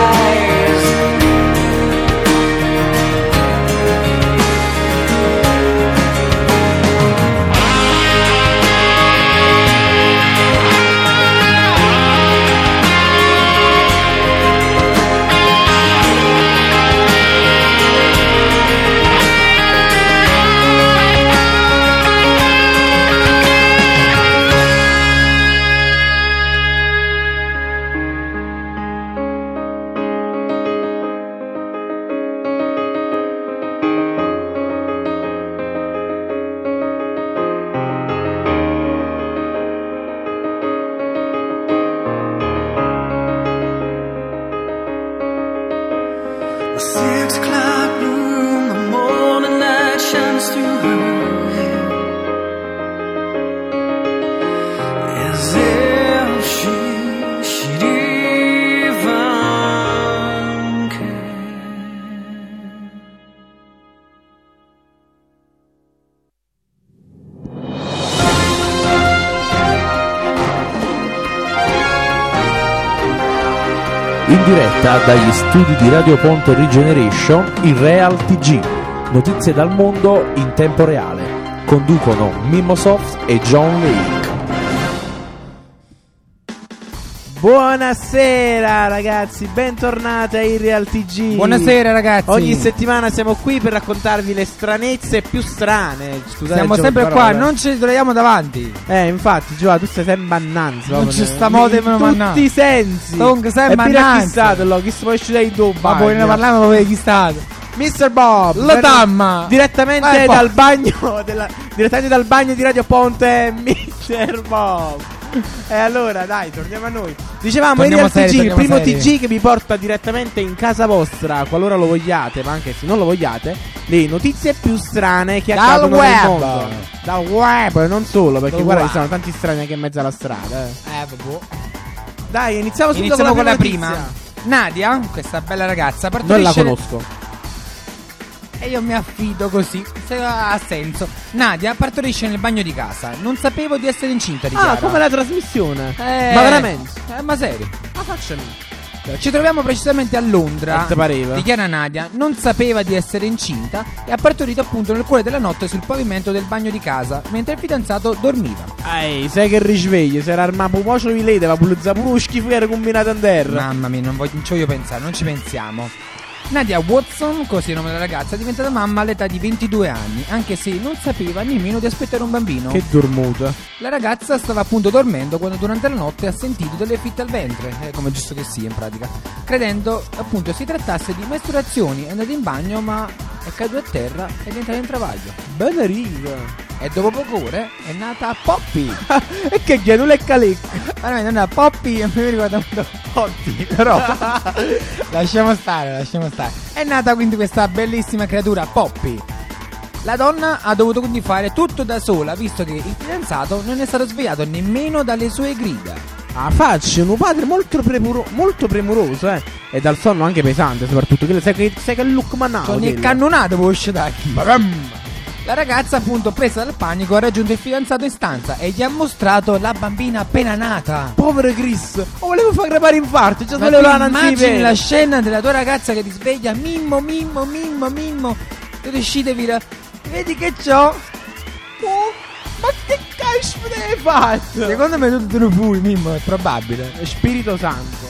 The 6 o'clock room, the morning light shines through her hair, as if she'd even care. In diretta dagli studi di Radio Ponte Regeneration, il Real TG. Notizie dal mondo in tempo reale. Conducono Mimosoft e John Lake. Buonasera ragazzi, bentornati ai Real TG. Buonasera ragazzi. Ogni settimana siamo qui per raccontarvi le stranezze più strane. Scusate, Siamo il gioco sempre di qua, parole. non ci troviamo davanti. Infatti, Gioa, tu stai sempre annanzi. Non ci sta modo di in tutti i sensi. Comunque, sempre e annanzi. chi stato, chi si può uscire dai dubbi? Ma poi ne parliamo proprio di chi stato. Mr. Bob, La damma. direttamente Vai, Bob. dal bagno direttamente dal bagno di Radio Ponte, Mr. Bob. E allora, dai, torniamo a noi. Dicevamo il Torniamo Real TG, seri, il primo torniamo seri. TG che vi porta direttamente in casa vostra, qualora lo vogliate, ma anche se non lo vogliate, le notizie più strane che Dal accadono nel web. mondo. Dal web, non solo, perché Dal guarda, web. ci sono tanti strani anche in mezzo alla strada. Vabbè. Dai, iniziamo subito Iniziamo con la notizia. prima. Nadia, questa bella ragazza, Non la partorisce. conosco. E io mi affido così, se ha senso. Nadia partorisce nel bagno di casa. Non sapevo di essere incinta, dichiara. Ah, come la trasmissione. Ma veramente? Ma serio. Ma facciami. Ci troviamo precisamente a Londra. Ti pareva? Dichiara Nadia, non sapeva di essere incinta e ha partorito appunto nel cuore della notte sul pavimento del bagno di casa, mentre il fidanzato dormiva. Ehi, sai che risveglio, se era armato un po' di lei, va pulizza pure lo schifo che era combinato in terra. Mamma mia, non ci voglio pensare, non ci pensiamo. Nadia Watson, così il nome della ragazza, è diventata mamma all'età di 22 anni, anche se non sapeva nemmeno di aspettare un bambino. Che dormuta. La ragazza stava appunto dormendo quando durante la notte ha sentito delle fitte al ventre, come giusto che sia in pratica, credendo appunto si trattasse di mestruazioni. È andata in bagno ma è caduta a terra ed è entrata in travaglio. Bella riga. E dopo poche ore è nata Poppy. E che ghiano le calecca. Veramente è nata Poppy, a me mi ricorda molto Poppy, però lasciamo stare. È nata quindi questa bellissima creatura Poppy. La donna ha dovuto quindi fare tutto da sola, visto che il fidanzato non è stato svegliato nemmeno dalle sue grida. Ah, faccio un padre molto premuroso, E dal sonno anche pesante, soprattutto. Sai che look manao. Sono il cannonato può uscire da chi. La ragazza appunto presa dal panico ha raggiunto il fidanzato in stanza e gli ha mostrato la bambina appena nata. Povero Chris. Volevo far crepare infarto. Già Ma volevo tu la nanzi immagini vera. la scena della tua ragazza che ti sveglia Mimmo riuscitevi vedi che c'ho. Ma che cazzo me ne hai fatto? Secondo me tu te lo fui Mimmo, è probabile. Spirito Santo.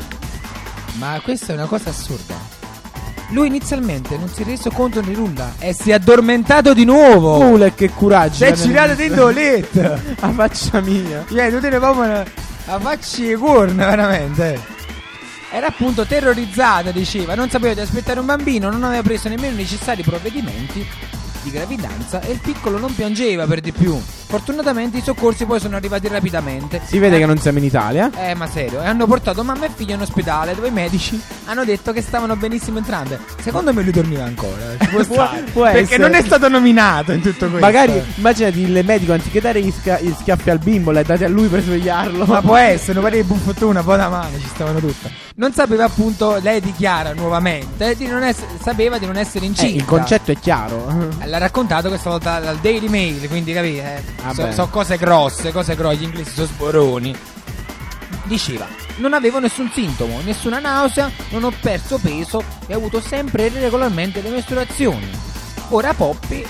Ma questa è una cosa assurda. Lui inizialmente non si è reso conto di nulla e si è addormentato di nuovo. Che coraggio. Si è girato dentro il letto. A faccia mia. Tu te ne proprio a facci e corna, veramente. Era appunto terrorizzata, diceva. Non sapeva di aspettare un bambino, non aveva preso nemmeno i necessari provvedimenti di gravidanza e il piccolo non piangeva per di più. Fortunatamente i soccorsi poi sono arrivati rapidamente. Si vede che non siamo in Italia. Ma serio, e hanno portato mamma e figlio in ospedale, dove i medici hanno detto che stavano benissimo entrambe. Secondo me lui dormiva ancora. Ci può stare. Può Perché essere. non è stato nominato in tutto questo. Magari immaginati il medico anziché dare gli schiaffi al bimbo, l'hai dati a lui per svegliarlo. Ma può essere, non pare di buffottuna, un po' da mano, ci stavano tutte. Non sapeva appunto, lei dichiara nuovamente, sapeva di non essere incinta. Il concetto è chiaro. L'ha raccontato questa volta dal Daily Mail, quindi capite? Vabbè. Sono cose grosse, gli inglesi sono sboroni. Diceva: non avevo nessun sintomo, nessuna nausea, non ho perso peso e ho avuto sempre regolarmente le mestruazioni. Ora Poppy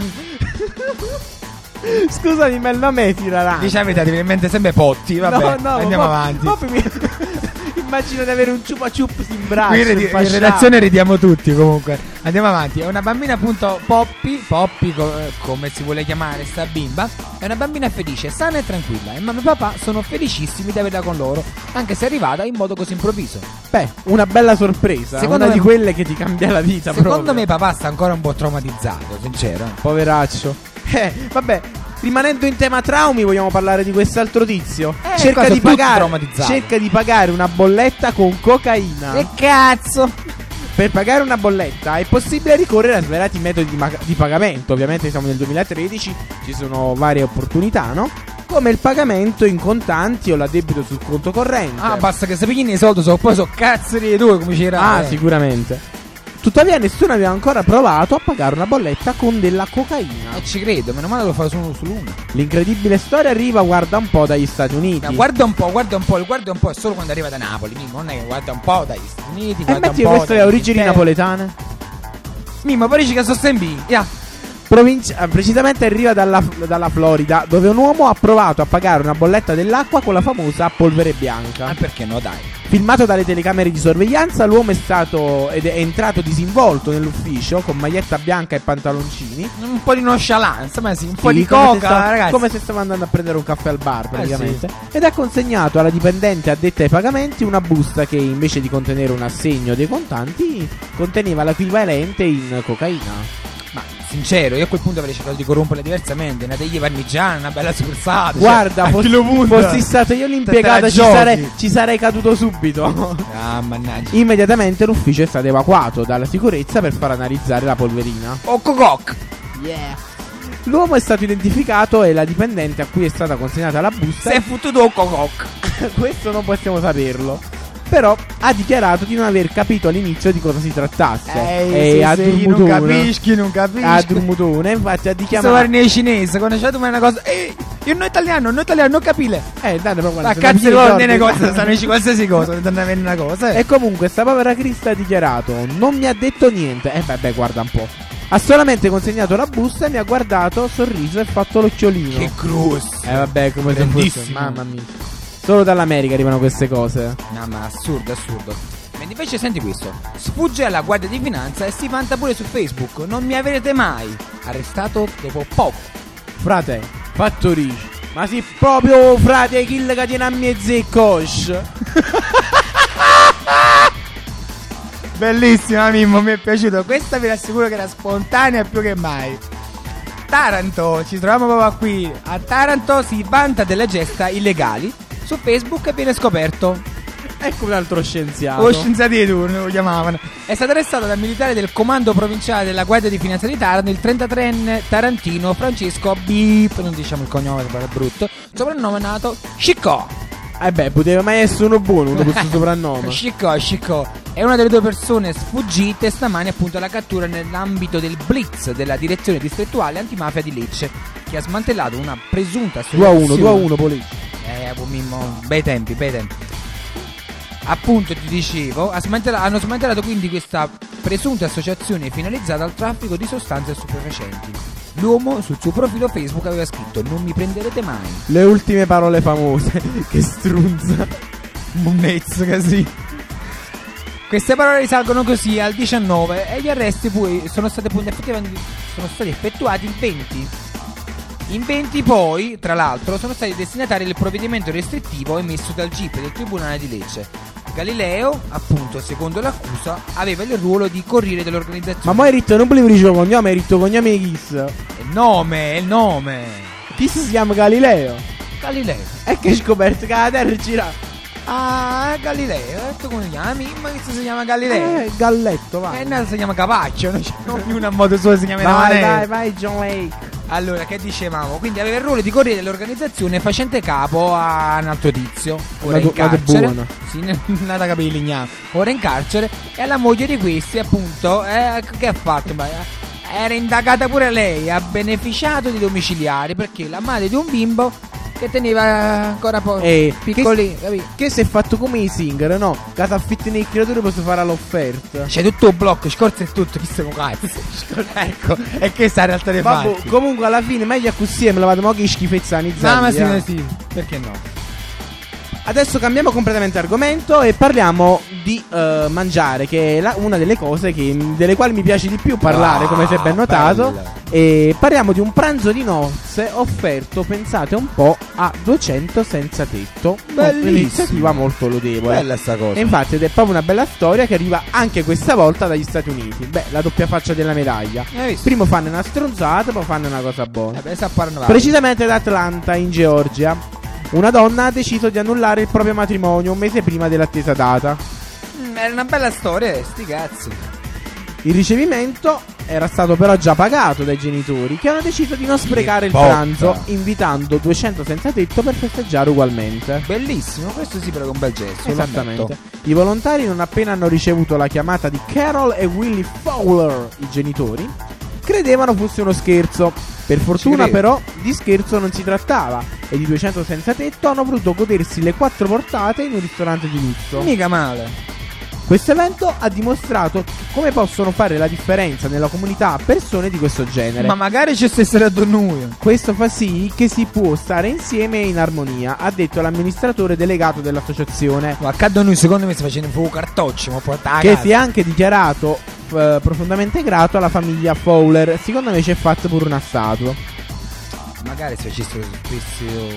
Scusami, ma il nome è Tirarano. Diciamo ti viene in mente sempre Potti, vabbè, andiamo avanti. Immagino di avere un chupa chups in braccio. Qui in redazione ridiamo tutti comunque. Andiamo avanti. È una bambina appunto Poppy come si vuole chiamare sta bimba. È una bambina felice, sana e tranquilla. E mamma e papà sono felicissimi di averla con loro, anche se è arrivata in modo così improvviso. Beh, una bella sorpresa. Secondo una me- di quelle che ti cambia la vita. Secondo proprio. me papà sta ancora un po' traumatizzato, sincero. Poveraccio. Vabbè, rimanendo in tema traumi, vogliamo parlare di quest'altro tizio. Cerca cosa, di tutti pagare. traumatizzati. Cerca di pagare una bolletta con cocaina. Che cazzo? Per pagare una bolletta è possibile ricorrere a svariati metodi di pagamento. Ovviamente siamo nel 2013, ci sono varie opportunità, no? Come il pagamento in contanti o l'addebito sul conto corrente. Basta che se pigli i soldi, poi sono cazzeri di due, come c'era. Sicuramente. Tuttavia nessuno aveva ancora provato a pagare una bolletta con della cocaina. Ci credo, meno male lo fa solo sull'uno. L'incredibile storia arriva, guarda un po', dagli Stati Uniti. Ma guarda un po', il guarda un po' è solo quando arriva da Napoli, Mimmo, non è che guarda un po' dagli Stati Uniti, guarda metti un po' queste origini napoletane. Mimmo, poi dici che sono sempre Precisamente arriva dalla Florida, dove un uomo ha provato a pagare una bolletta dell'acqua con la famosa polvere bianca. perché no, dai. Filmato dalle telecamere di sorveglianza, l'uomo è entrato disinvolto nell'ufficio con maglietta bianca e pantaloncini. Un po' di nonchalance, ma sì, un po' Sì, di come coca, ragazzi. come se stava andando a prendere un caffè al bar, praticamente. Sì. Ed ha consegnato alla dipendente addetta ai pagamenti una busta che invece di contenere un assegno dei contanti conteneva l'equivalente in cocaina. Ma sincero, io a quel punto avrei cercato di corromperla diversamente. Una teglia parmigiana, una bella spurzata. Guarda, fossi stato io l'impiegato ci sarei caduto subito. Mannaggia. Immediatamente l'ufficio è stato evacuato dalla sicurezza per far analizzare la polverina. Cococ. Yeah. L'uomo è stato identificato e la dipendente a cui è stata consegnata la busta Si è fottuto un cococ. questo non possiamo saperlo. Però ha dichiarato di non aver capito all'inizio di cosa si trattasse. non capisci. A Drumutone, infatti ha dichiarato. Questo nei cinese, quando c'è una cosa. Io non italiano, non capile. Date proprio La cazzo di cose, ne cosa, sanno qualsiasi cosa, non avere una cosa. E comunque sta povera Crista ha dichiarato: non mi ha detto niente. Vabbè, guarda un po'. Ha solamente consegnato la busta e mi ha guardato, sorriso e fatto l'occhiolino. Che grosso. Vabbè, come se fosse. Grandissimo. Mamma mia. Solo dall'America arrivano queste cose. No, ma assurdo. Ma invece senti questo. Sfugge alla Guardia di Finanza e si vanta pure su Facebook. Non mi avrete mai. Arrestato dopo poco. Frate, fattorici. Ma sì, proprio frate kill che tiene a mezzo e cosci. Bellissima, Mimmo, mi è piaciuto. Questa vi rassicuro che era spontanea più che mai. Taranto, ci troviamo proprio qui. A Taranto si vanta delle gesta illegali. Su Facebook viene scoperto. Ecco un altro scienziato. O scienziati di turno lo chiamavano. È stato arrestato dal militare del comando provinciale della Guardia di Finanza di Taranto il 33enne tarantino Francesco Bip, non diciamo il cognome perché è brutto, soprannominato Scicco. Poteva mai essere uno buono, uno questo soprannome. Scicco. È una delle due persone sfuggite stamani appunto alla cattura nell'ambito del Blitz della direzione distrettuale antimafia di Lecce, che ha smantellato una presunta associazione. 2-1 Polizia. Mimmo, bei tempi. Appunto ti dicevo, hanno smantellato quindi questa presunta associazione finalizzata al traffico di sostanze stupefacenti. L'uomo sul suo profilo Facebook aveva scritto: non mi prenderete mai. Le ultime parole famose. Che strunza. Munnezzo così. Queste parole risalgono così al 19 e gli arresti poi sono stati effettuati il 20. In 20 poi, tra l'altro, sono stati destinatari del provvedimento restrittivo emesso dal GIP del Tribunale di Lecce. Galileo, appunto, secondo l'accusa, aveva il ruolo di corriere dell'organizzazione. Ma mo' hai ritto, non volevo dire cognome, hai ritto cognome di Kiss. È il nome. Chi si chiama Galileo? Galileo. E che hai scoperto che la Terra gira. Ah, Galileo. Tu come si chiama? Mimma che si chiama Galileo. Galletto, vai. E noi si chiama Capaccio. Ognuno a modo suo si chiama Vai, John Lake. Allora, che dicevamo? Quindi aveva il ruolo di corriere dell'organizzazione facente capo a un altro tizio. Ora in carcere. buono. Sì, nata capelli ignami. Ora in carcere. E la moglie di questi, appunto, che ha fatto? Era indagata pure lei. Ha beneficiato di domiciliari perché la madre di un bimbo che teneva ancora poi piccoli, che si è fatto come i Singer, no? Che ti affitti nei creatori posso fare l'offerta. C'è tutto un blocco, scorza e tutto, chi se lo cazzo. Ecco, e che sta in realtà dei fatti. Comunque alla fine meglio a così e me la vado mo che schifezzani. No, ma sì, perché no? Adesso cambiamo completamente argomento e parliamo di mangiare, che è una delle cose delle quali mi piace di più parlare, come si è ben notato. Bella. E parliamo di un pranzo di nozze offerto, pensate un po', a 200 senza tetto. Bellissimo. Un'iniziativa molto lodevole. Bella sta cosa. E infatti ed è proprio una bella storia che arriva anche questa volta dagli Stati Uniti. Beh, la doppia faccia della medaglia. Prima fanno una stronzata, poi fanno una cosa buona. Precisamente da Atlanta, in Georgia. Una donna ha deciso di annullare il proprio matrimonio un mese prima dell'attesa data. Era una bella storia, sti cazzi. Il ricevimento era stato però già pagato dai genitori, che hanno deciso di non sprecare il pranzo, invitando 200 senza tetto per festeggiare ugualmente. Bellissimo, questo sì, però è un bel gesto. Esattamente. I volontari, non appena hanno ricevuto la chiamata di Carol e Willie Fowler, i genitori, credevano fosse uno scherzo. Per fortuna però di scherzo non si trattava e di 200 senza tetto hanno voluto godersi le 4 portate in un ristorante di lusso. Mica male. Questo evento ha dimostrato come possono fare la differenza nella comunità persone di questo genere. Ma magari ci stessero a noi. Questo fa sì che si può stare insieme in armonia, ha detto l'amministratore delegato dell'associazione. Ma accade a noi, secondo me, si facendo fuoco cartoccio, ma poi che si è anche dichiarato profondamente grato alla famiglia Fowler. Secondo me ci è fatto pure una statua. Magari se facessero spesso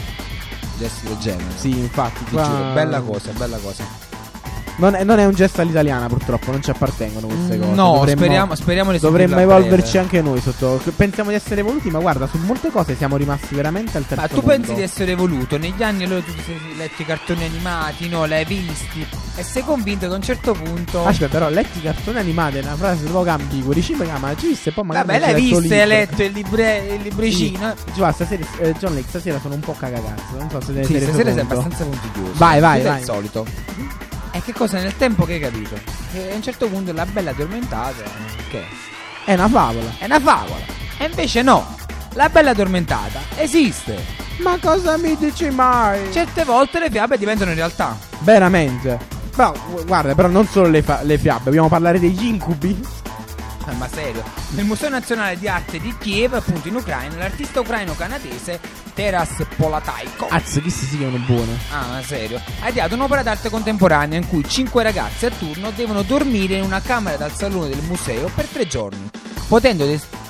gesti del genere. Sì, infatti, ti giuro, bella cosa. Non è un gesto all'italiana, purtroppo, non ci appartengono queste cose. No, speriamo di dovremmo evolverci anche noi sotto. Pensiamo di essere evoluti, ma guarda, su molte cose siamo rimasti veramente al terzo mondo. Ma tu pensi di essere evoluto? Negli anni allora tu ti sei letto i cartoni animati, no? L'hai visti e sei convinto che a un certo punto. Aspetta, però letti i cartoni animati è una frase poco ambigua. Dici, ma ci viste, poi magari. Vabbè, l'hai visto, hai letto il libricino. Sì. Stasera, John Lake, stasera sono un po' cagacazzo. Non so se sì, stasera sei abbastanza puntiglioso. Vai. Al solito. E che cosa nel tempo che hai capito? Che a un certo punto la bella addormentata che è una favola. È una favola. E invece no, la bella addormentata esiste. Ma cosa mi dici mai? Certe volte le fiabe diventano realtà. Veramente. Però guarda, però non solo le fiabe, dobbiamo parlare degli incubi. Ma serio, nel Museo Nazionale di Arte di Kiev, appunto in Ucraina, l'artista ucraino-canadese Teras Polataiko, chi si chiamano buone. Ah, serio, ha ideato un'opera d'arte contemporanea in cui 5 ragazzi a turno devono dormire in una camera dal salone del museo per 3 giorni, potendo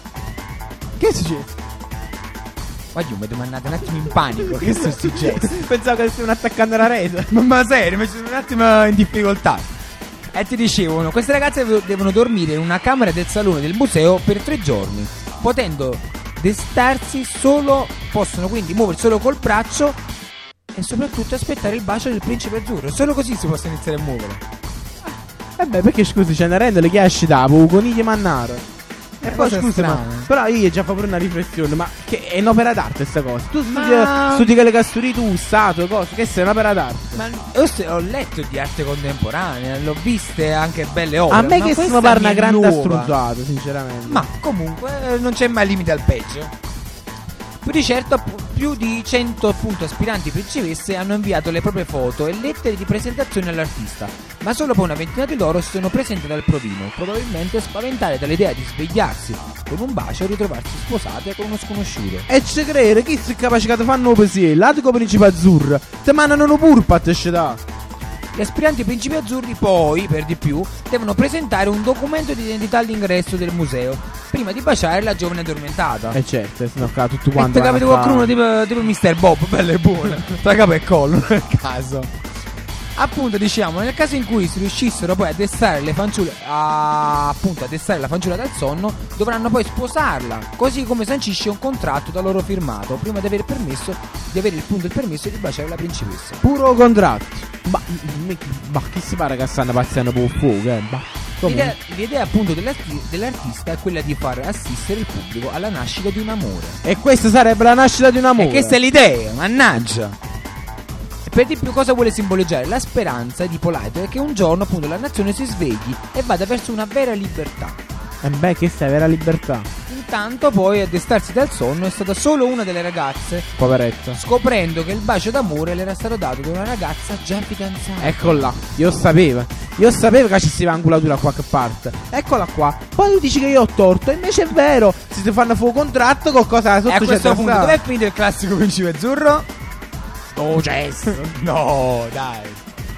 Che succede? Guarda, mi domandate un attimo in panico. Che è successo? Pensavo che stessero attaccando la rete. Ma serio, mi sono un attimo in difficoltà. E ti dicevano, queste ragazze devono dormire in una camera del salone del museo per 3 giorni, potendo destarsi solo, possono quindi muoversi solo col braccio e soprattutto aspettare il bacio del principe azzurro. Solo così si possono iniziare a muovere. Beh, perché scusi, c'è una rendere che esce da conigli mannaro. E poi scusa, però io già fa pure una riflessione, ma che è un'opera d'arte sta cosa? Tu studi che le casturi tu, statue, cose, che sei un'opera d'arte. Ma ho letto di arte contemporanea, l'ho viste anche belle opere. A me che sono pare una grande astruzzata, sinceramente. Ma comunque non c'è mai limite al peggio. Più di certo, più di 100 appunto aspiranti principesse hanno inviato le proprie foto e lettere di presentazione all'artista, ma solo poi una ventina di loro si sono presentate al provino, probabilmente spaventate dall'idea di svegliarsi con un bacio e ritrovarsi sposate con uno sconosciuto. E ci credere, chi si è capace che ti fanno così? L'atico principe azzurro, ti mandano un purpat e ci dà. Gli aspiranti principi azzurri poi, per di più, devono presentare un documento di identità all'ingresso del museo prima di baciare la giovane addormentata. Certo, se no tutto quanto. E capito qualcuno tipo Mr. Bob, bella e buona, tra capo e collo, nel caso. Appunto, diciamo, nel caso in cui si riuscissero poi a destare le fanciulle, appunto a destare la fanciulla dal sonno, dovranno poi sposarla, così come sancisce un contratto da loro firmato prima di avere il permesso di baciare la principessa. Puro contratto. Ma chi si pare che stanno passando per un fuoco, L'idea appunto dell'artista è quella di far assistere il pubblico alla nascita di un amore. E questa sarebbe la nascita di un amore. E questa è l'idea, mannaggia. E per di più cosa vuole simboleggiare? La speranza di Polite è che un giorno appunto la nazione si svegli e vada verso una vera libertà. E beh, questa è vera libertà. Intanto poi a destarsi dal sonno è stata solo una delle ragazze, Poveretta. scoprendo che il bacio d'amore le era stato dato da una ragazza già fidanzata. Eccola, io sapevo che ci si va angolatura da qualche parte. Eccola qua. Poi tu dici che io ho torto, invece è vero. Se ti fanno fuoco contratto, qualcosa sotto E a c'è questo da punto stare. dov'è finito il classico principe azzurro? Oh, Jess. No, dai.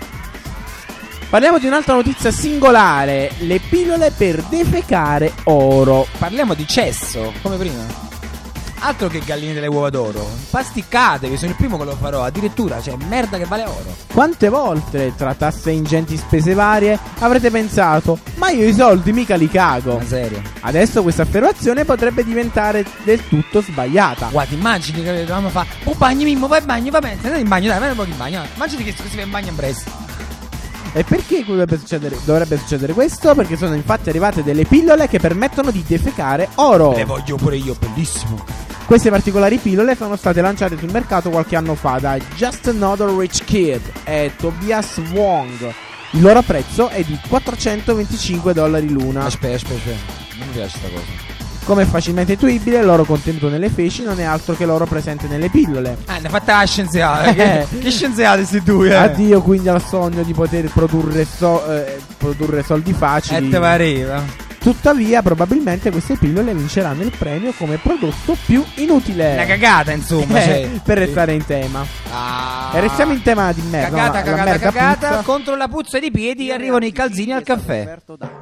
Parliamo di un'altra notizia singolare. Le pillole per defecare oro. Parliamo di cesso, come prima. Altro che galline delle uova d'oro. Pasticcatevi, sono il primo che lo farò. Addirittura, cioè, merda che vale oro. Quante volte, tra tasse e ingenti spese varie, avrete pensato: ma io i soldi mica li cago. Ma serio. Adesso questa affermazione potrebbe diventare del tutto sbagliata. Guarda, immagini che la mamma fa: oh bagno Mimmo, vai in bagno, va bene, stai in bagno, dai, vai un po' in bagno. Immagini che si va in bagno in Brescia. E perché dovrebbe succedere questo? Perché sono infatti arrivate delle pillole che permettono di defecare oro. Le voglio pure io, bellissimo. Queste particolari pillole sono state lanciate sul mercato qualche anno fa da Just Another Rich Kid e Tobias Wong. Il loro prezzo è di $425 l'una. Aspetta, non mi piace sta cosa. Come è facilmente intuibile, l'oro contenuto nelle feci non è altro che l'oro presente nelle pillole. Ne ha fatta la scienziata. Che scienziati questi due? Addio quindi al sogno di poter produrre soldi facili. E te pareva. Tuttavia, probabilmente queste pillole vinceranno il premio come prodotto più inutile. Una cagata, insomma. Cioè. Per restare in tema. E restiamo in tema di merda. Cagata. Puzza. Contro la puzza di piedi arrivano i calzini al caffè.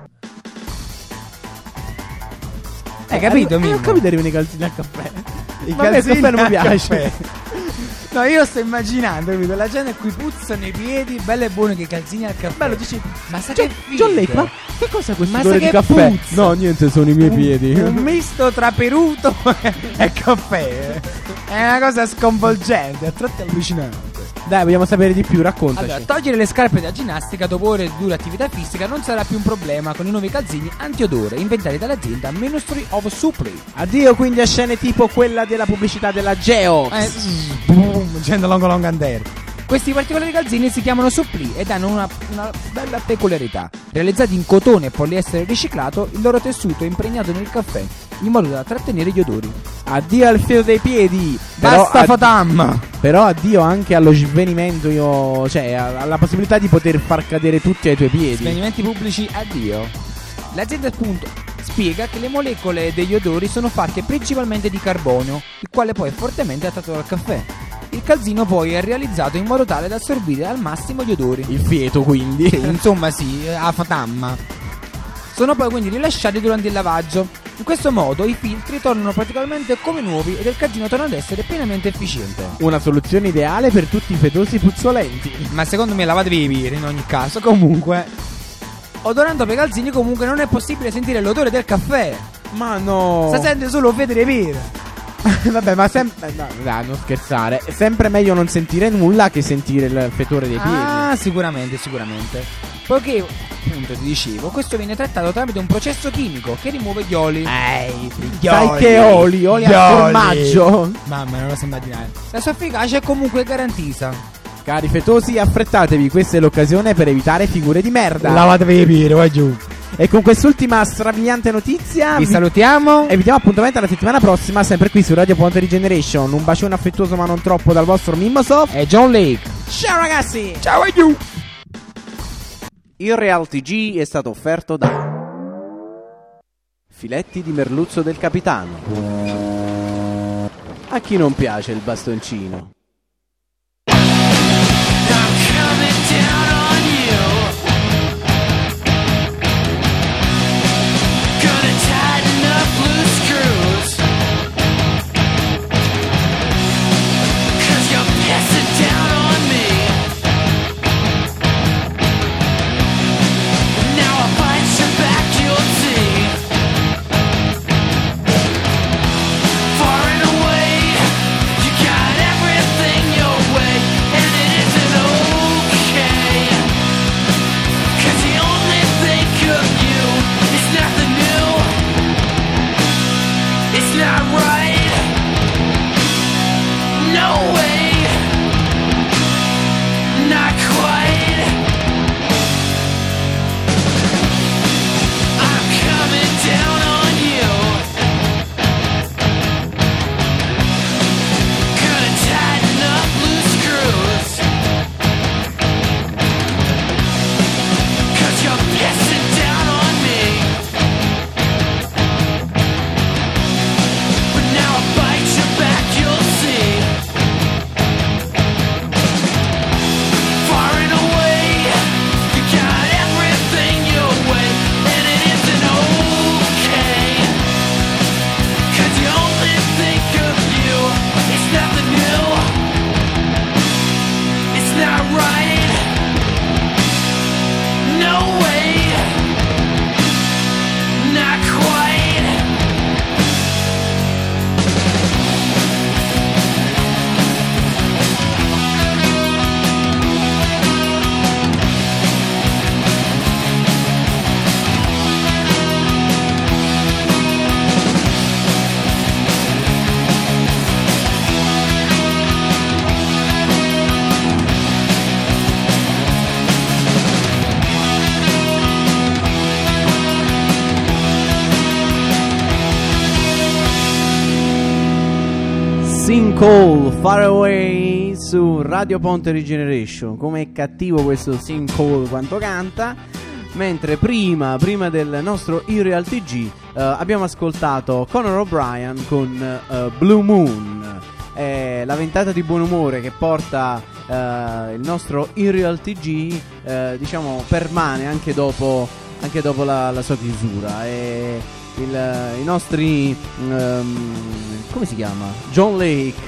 Hai capito, Mimmo? Ho capito, arrivano i calzini al caffè. I Ma a me il caffè non mi piace. caffè. No, io sto immaginando, capito? La gente a cui puzzano i piedi, bello e buono che i calzini al caffè. Bello, dici, ma sa che John Lake, ma che cosa questo Ma odore sa di che caffè? puzza? No, niente, sono i miei piedi. Un misto tra peruto e caffè. È una cosa sconvolgente, a tratti allucinante. Dai, vogliamo sapere di più, raccontaci. Allora, togliere le scarpe da ginnastica dopo ore di dura attività fisica non sarà più un problema con i nuovi calzini antiodore inventati dall'azienda Ministry of Supply. Addio quindi a scene tipo quella della pubblicità della Geox. Boom, gente long under. Questi particolari calzini si chiamano Supply ed hanno una bella peculiarità. Realizzati in cotone e poliestere riciclato, il loro tessuto è impregnato nel caffè in modo da trattenere gli odori. Addio al filo dei piedi. Basta fatam. Però addio anche allo svenimento, cioè alla possibilità di poter far cadere tutti ai tuoi piedi. Svenimenti pubblici, addio. L'azienda appunto spiega che le molecole degli odori sono fatte principalmente di carbonio, il quale poi è fortemente attratto dal caffè. Il calzino poi è realizzato in modo tale da assorbire al massimo gli odori. Il fieto quindi. Sì, insomma sì, a fatamma. Sono poi quindi rilasciati durante il lavaggio. In questo modo i filtri tornano praticamente come nuovi ed il calzino torna ad essere pienamente efficiente. Una soluzione ideale per tutti i fetosi puzzolenti. Ma secondo me lavatevi i piedi in ogni caso. Comunque, odorando per i calzini comunque non è possibile sentire l'odore del caffè. Ma no. Si sente solo federe piede. Vabbè, ma sempre. Dai, non scherzare. È sempre meglio non sentire nulla che sentire il fetore dei piedi. Ah, sicuramente. Poiché, appunto, ti dicevo, questo viene trattato tramite un processo chimico che rimuove gli oli. Sai che oli al formaggio. Mamma, non lo so immaginare. La sua efficacia è comunque garantita. Cari fetosi, affrettatevi, questa è l'occasione per evitare figure di merda. Lavatevi i piedi, vai giù. E con quest'ultima strabiliante notizia Vi salutiamo e vi diamo appuntamento alla settimana prossima, sempre qui su Radio Ponte Regeneration. Un bacione affettuoso ma non troppo dal vostro Mimmosoft e John Lake. Ciao ragazzi. Ciao a giù. Il Realty G è stato offerto da Filetti di merluzzo del capitano. A chi non piace il bastoncino? Sinkhole Far Away su Radio Ponte Regeneration. Com'è cattivo questo Sinkhole quanto canta. Mentre prima del nostro Irreal TG abbiamo ascoltato Conor O'Brien con Blue Moon. La ventata di buon umore che porta il nostro Irreal TG diciamo permane anche dopo la sua chiusura. E i nostri come si chiama? John Lake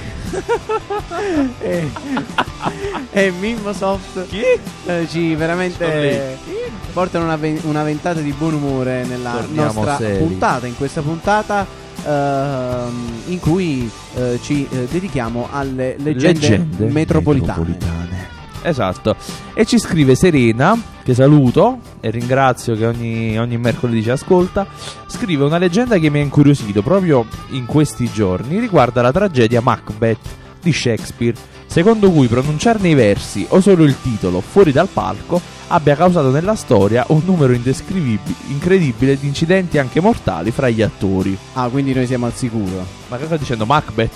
e Mimmosoft ci veramente portano una ventata di buon umore nella Torniamo nostra seri. puntata, in questa puntata in cui ci dedichiamo alle leggende metropolitane. Esatto. E ci scrive Serena, che saluto e ringrazio, che ogni mercoledì ci ascolta. Scrive una leggenda che mi ha incuriosito proprio in questi giorni. Riguarda la tragedia Macbeth di Shakespeare, secondo cui pronunciarne i versi o solo il titolo fuori dal palco abbia causato nella storia un numero incredibile di incidenti anche mortali fra gli attori. Ah, quindi noi siamo al sicuro. Ma che sta dicendo Macbeth?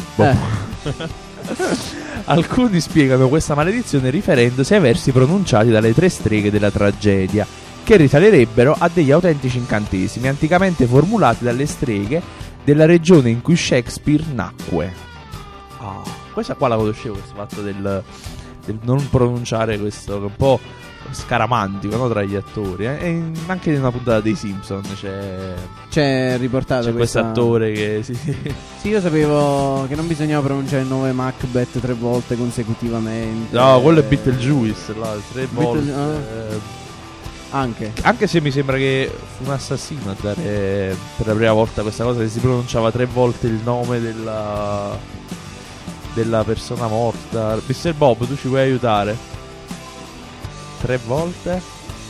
Alcuni spiegano questa maledizione riferendosi ai versi pronunciati dalle 3 streghe della tragedia, che risalirebbero a degli autentici incantesimi anticamente formulati dalle streghe della regione in cui Shakespeare nacque. Questa qua la conoscevo, questo fatto del non pronunciare questo, che è un po' scaramantico, no, tra gli attori. E anche in una puntata dei Simpson c'è riportato c'è questo attore che Sì, io sapevo che non bisognava pronunciare il nome Macbeth 3 volte consecutivamente. No, quello è Beetlejuice, là, 3 volte. Anche se mi sembra che fu un assassino a dare per la prima volta questa cosa, che si pronunciava 3 volte il nome della persona morta. Mr. Bob, tu ci puoi aiutare? 3 volte?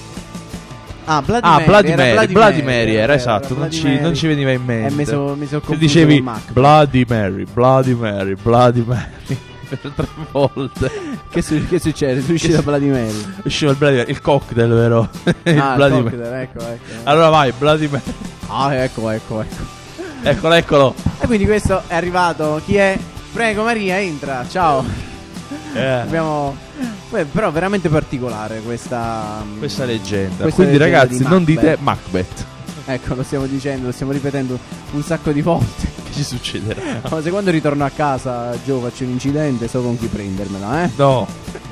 Bloody Mary era esatto. Non ci veniva in mente. Mi sono se dicevi Bloody Mary per 3 volte. Che succede? Tu uscì da Bloody Mary. Usciva il Bloody Mary, il cocktail, vero? Il cocktail, ecco. Allora vai, Bloody Mary. Ecco. Eccolo. E quindi questo è arrivato. Chi è? Prego Maria, entra. Ciao. Abbiamo però veramente particolare questa leggenda. Questa quindi leggenda ragazzi, non dite Macbeth. Macbeth. Ecco, lo stiamo dicendo, lo stiamo ripetendo un sacco di volte. Che ci succederà? Ma se quando ritorno a casa, Gio, faccio un incidente, so con chi prendermela, No.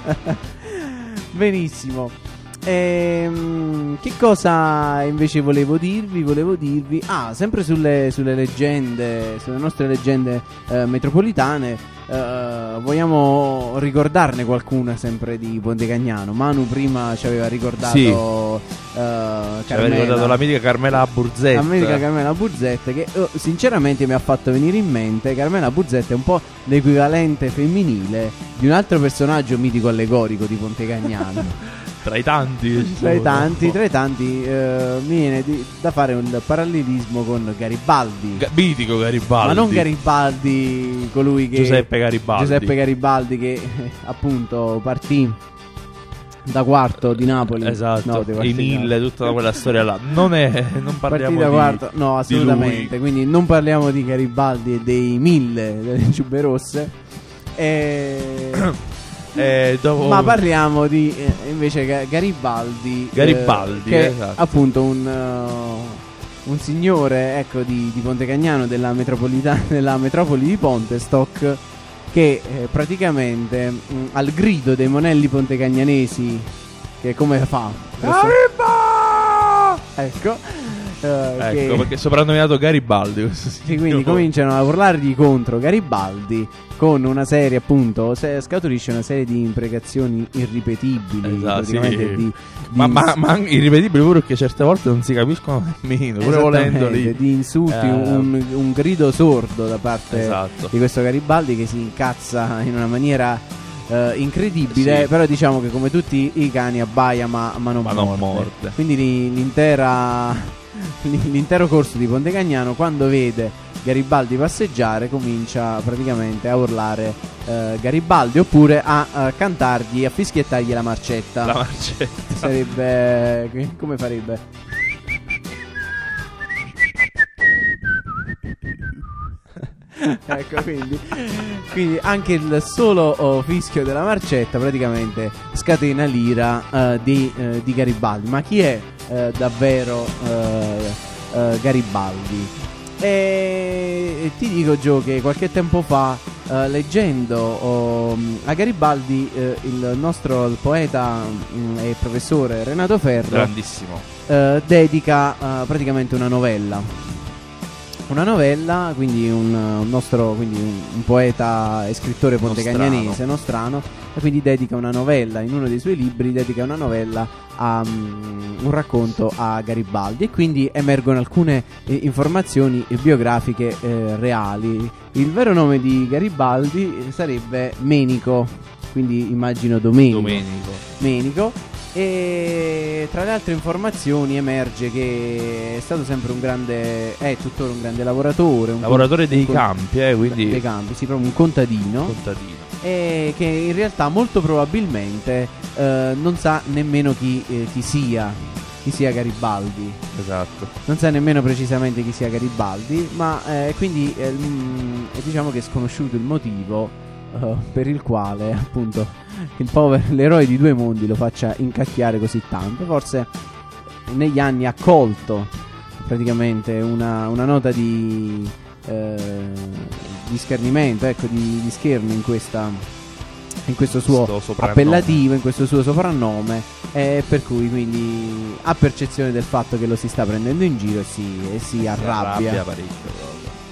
Benissimo. Che cosa invece volevo dirvi? Sempre sulle leggende, sulle nostre leggende metropolitane. Vogliamo ricordarne qualcuna sempre di Ponte Cagnano. Manu prima ci aveva ricordato ci aveva ricordato la mitica Carmela Burzetta. La mitica Carmela Burzetta, che sinceramente mi ha fatto venire in mente. Carmela Burzetta è un po' l'equivalente femminile di un altro personaggio mitico allegorico di Ponte Cagnano. Tra i tanti mi viene da fare un parallelismo con Garibaldi. Mitico Garibaldi. Ma non Garibaldi, colui che Giuseppe Garibaldi che appunto partì da Quarto di Napoli. Esatto. I 1000, tutta quella storia là. Non parliamo da Quarto. No, assolutamente. Quindi non parliamo di Garibaldi e dei 1000 delle Giubbe Rosse. Ma parliamo di invece Garibaldi, che esatto. appunto un signore, ecco, di Ponte Cagnano, della metropoli di Pontestock, che praticamente al grido dei monelli pontecagnanesi, che come fa? Ecco, perché è soprannominato Garibaldi. Sì, quindi cominciano a urlargli contro Garibaldi con una serie, appunto, scaturisce una serie di imprecazioni irripetibili. Esatto, praticamente sì. Ma irripetibili pure, perché certe volte non si capiscono nemmeno, pure volendoli. Di insulti, un grido sordo da parte di questo Garibaldi, che si incazza in una maniera incredibile, però diciamo che come tutti i cani abbaia ma non morde. Quindi l'intero corso di Ponte Cagnano, quando vede Garibaldi passeggiare, comincia praticamente a urlare Garibaldi, oppure a cantargli, a fischiettargli la marcetta. Sarebbe, come farebbe? Ecco, quindi anche il solo fischio della marcetta praticamente scatena l'ira di Garibaldi. Ma chi è davvero Garibaldi? E ti dico, Gio, che qualche tempo fa, leggendo a Garibaldi, il poeta e professore Renato Ferro, grandissimo, dedica praticamente una novella. Una novella, quindi un poeta e scrittore pontecagnanese nostrano, e quindi dedica una novella, in uno dei suoi libri dedica una novella a un racconto a Garibaldi, e quindi emergono alcune informazioni biografiche reali. Il vero nome di Garibaldi sarebbe Menico, quindi immagino Domenico. E tra le altre informazioni emerge che è stato sempre è tuttora un grande lavoratore dei campi, quindi dei campi, sì, proprio un contadino. E che in realtà molto probabilmente non sa nemmeno chi sia Garibaldi. Esatto. Non sa nemmeno precisamente chi sia Garibaldi, ma quindi diciamo che è sconosciuto il motivo per il quale appunto l'eroe di due mondi lo faccia incacchiare così tanto. Forse negli anni ha colto praticamente una nota di schernimento, ecco, di scherno in questo suo appellativo, in questo suo soprannome, per cui quindi ha percezione del fatto che lo si sta prendendo in giro e si arrabbia parecchio.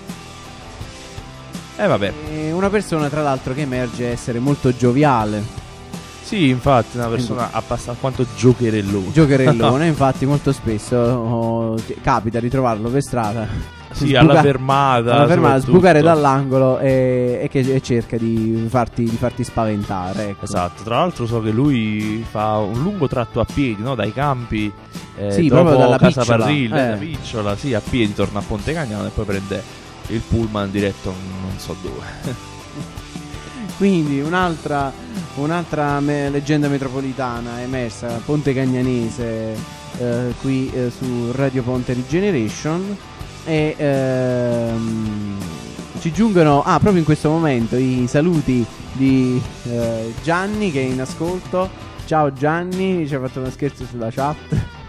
Vabbè. Una persona, tra l'altro, che emerge essere molto gioviale. Sì, infatti, una persona abbastanza quanto giocherellone. Infatti molto spesso capita di trovarlo per strada, sì, alla fermata sbucare dall'angolo e cerca di farti spaventare, ecco. Esatto. Tra l'altro so che lui fa un lungo tratto a piedi, no? Dai campi, sì, dopo proprio dalla Casa Picciola, Parrilla, Picciola, sì, a piedi torna a Pontecagnano e poi prende il pullman diretto non so dove. Quindi un'altra leggenda metropolitana emersa, pontecagnanese, qui su Radio Ponte Regeneration. E ci giungono proprio in questo momento i saluti di Gianni, che è in ascolto. Ciao Gianni, ci ha fatto uno scherzo sulla chat.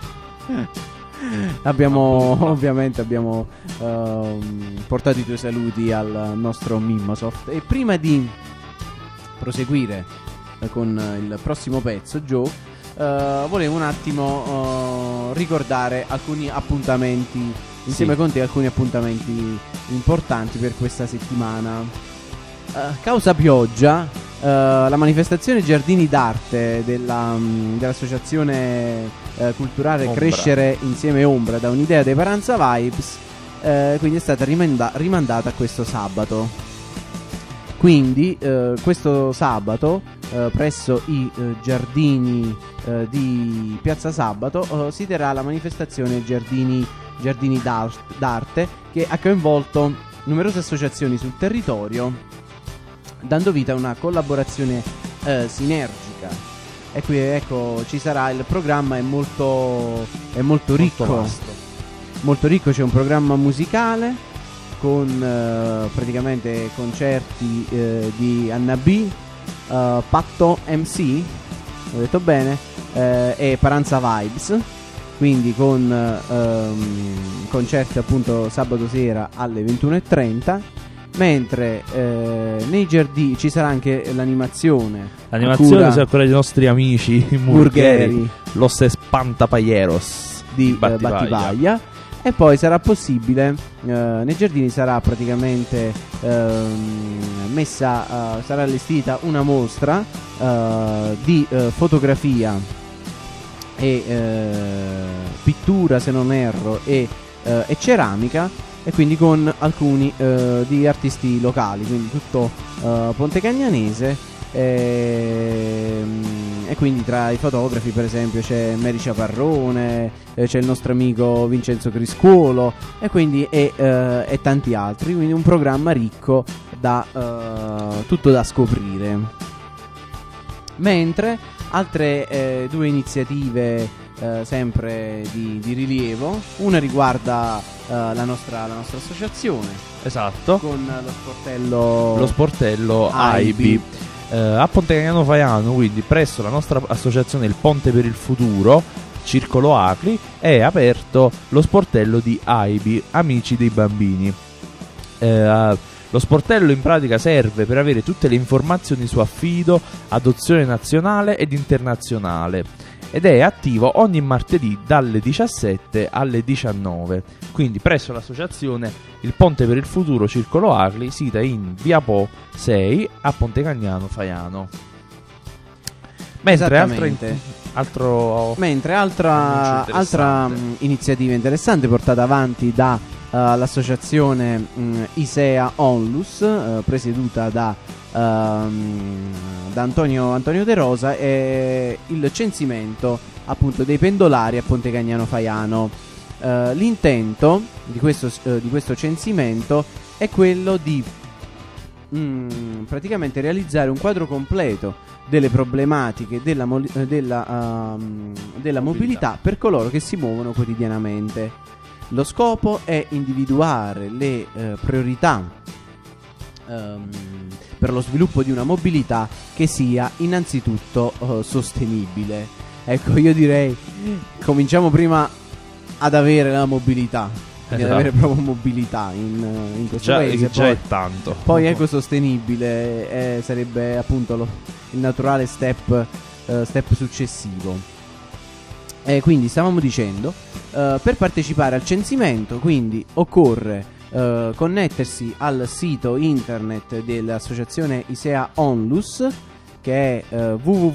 Ovviamente abbiamo portato i tuoi saluti al nostro Mimmosoft. E prima di proseguire con il prossimo pezzo, Joe, volevo un attimo ricordare alcuni appuntamenti insieme con te, alcuni appuntamenti importanti per questa settimana. Causa pioggia, la manifestazione Giardini d'Arte dell'associazione culturale Ombra. Crescere Insieme Ombra, da un'idea dei Paranza Vibes, quindi è stata rimandata a questo sabato. Quindi questo sabato presso i giardini di Piazza Sabato si terrà la manifestazione Giardini d'Arte, che ha coinvolto numerose associazioni sul territorio, dando vita a una collaborazione sinergica. E qui, ecco, ci sarà il programma, è molto ricco, molto ricco. C'è un programma musicale con praticamente concerti di Anna B, Patto MC, ho detto bene, e Paranza Vibes, quindi con concerti appunto sabato sera alle 21:30. Mentre nei giardini ci sarà anche l'animazione sarà quella dei nostri amici Murgheri, Los Espantapayeros di Battipaglia. E poi sarà possibile, nei giardini sarà praticamente sarà allestita una mostra di fotografia e pittura, se non erro, e ceramica, e quindi con alcuni di artisti locali, quindi tutto pontecagnanese, e quindi tra i fotografi per esempio c'è Mary Ciaparrone, c'è il nostro amico Vincenzo Criscuolo, e quindi e tanti altri, quindi un programma ricco tutto da scoprire. Mentre altre due iniziative sempre di rilievo. Una riguarda la nostra associazione. Esatto. Con lo sportello AIB. A Pontecagnano Faiano, quindi presso la nostra associazione Il Ponte per il Futuro, Circolo Acli, è aperto lo sportello di AIB, Amici dei Bambini. Lo sportello in pratica serve per avere tutte le informazioni su affido, adozione nazionale ed internazionale, ed è attivo ogni martedì dalle 17 alle 19, quindi presso l'associazione Il Ponte per il Futuro Circolo Acli, sita in via Po 6 a Pontecagnano Faiano. Mentre altra iniziativa interessante portata avanti da l'associazione Isea Onlus, presieduta da Antonio De Rosa, è il censimento appunto dei pendolari a Pontecagnano Faiano. L'intento di questo censimento è quello di praticamente realizzare un quadro completo delle problematiche della mobilità per coloro che si muovono quotidianamente. Lo scopo è individuare le priorità per lo sviluppo di una mobilità che sia innanzitutto sostenibile. Ecco, io direi cominciamo prima ad avere la mobilità, ad avere proprio mobilità in questo paese. Già è tanto. Poi ecosostenibile sarebbe appunto il naturale step successivo. Quindi stavamo dicendo, per partecipare al censimento, quindi occorre connettersi al sito internet dell'associazione Isea Onlus, che è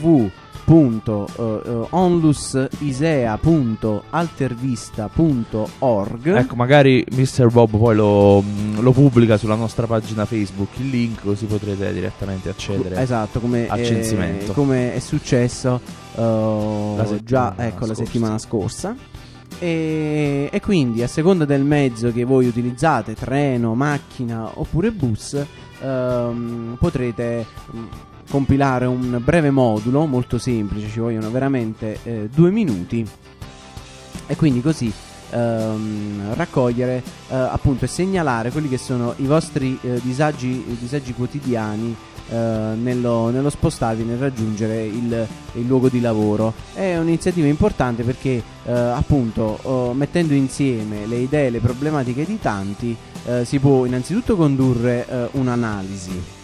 www.onlusisea.altervista.org. Ecco, magari Mr. Bob poi lo pubblica sulla nostra pagina Facebook, il link, così potrete direttamente accedere al censimento, come è successo la settimana scorsa. E quindi, a seconda del mezzo che voi utilizzate, treno, macchina oppure bus, potrete compilare un breve modulo molto semplice, ci vogliono veramente 2 minuti, e quindi così raccogliere appunto e segnalare quelli che sono i vostri disagi quotidiani nello spostarvi, nel raggiungere il luogo di lavoro. È un'iniziativa importante perché appunto mettendo insieme le idee, le problematiche di tanti, si può innanzitutto condurre un'analisi,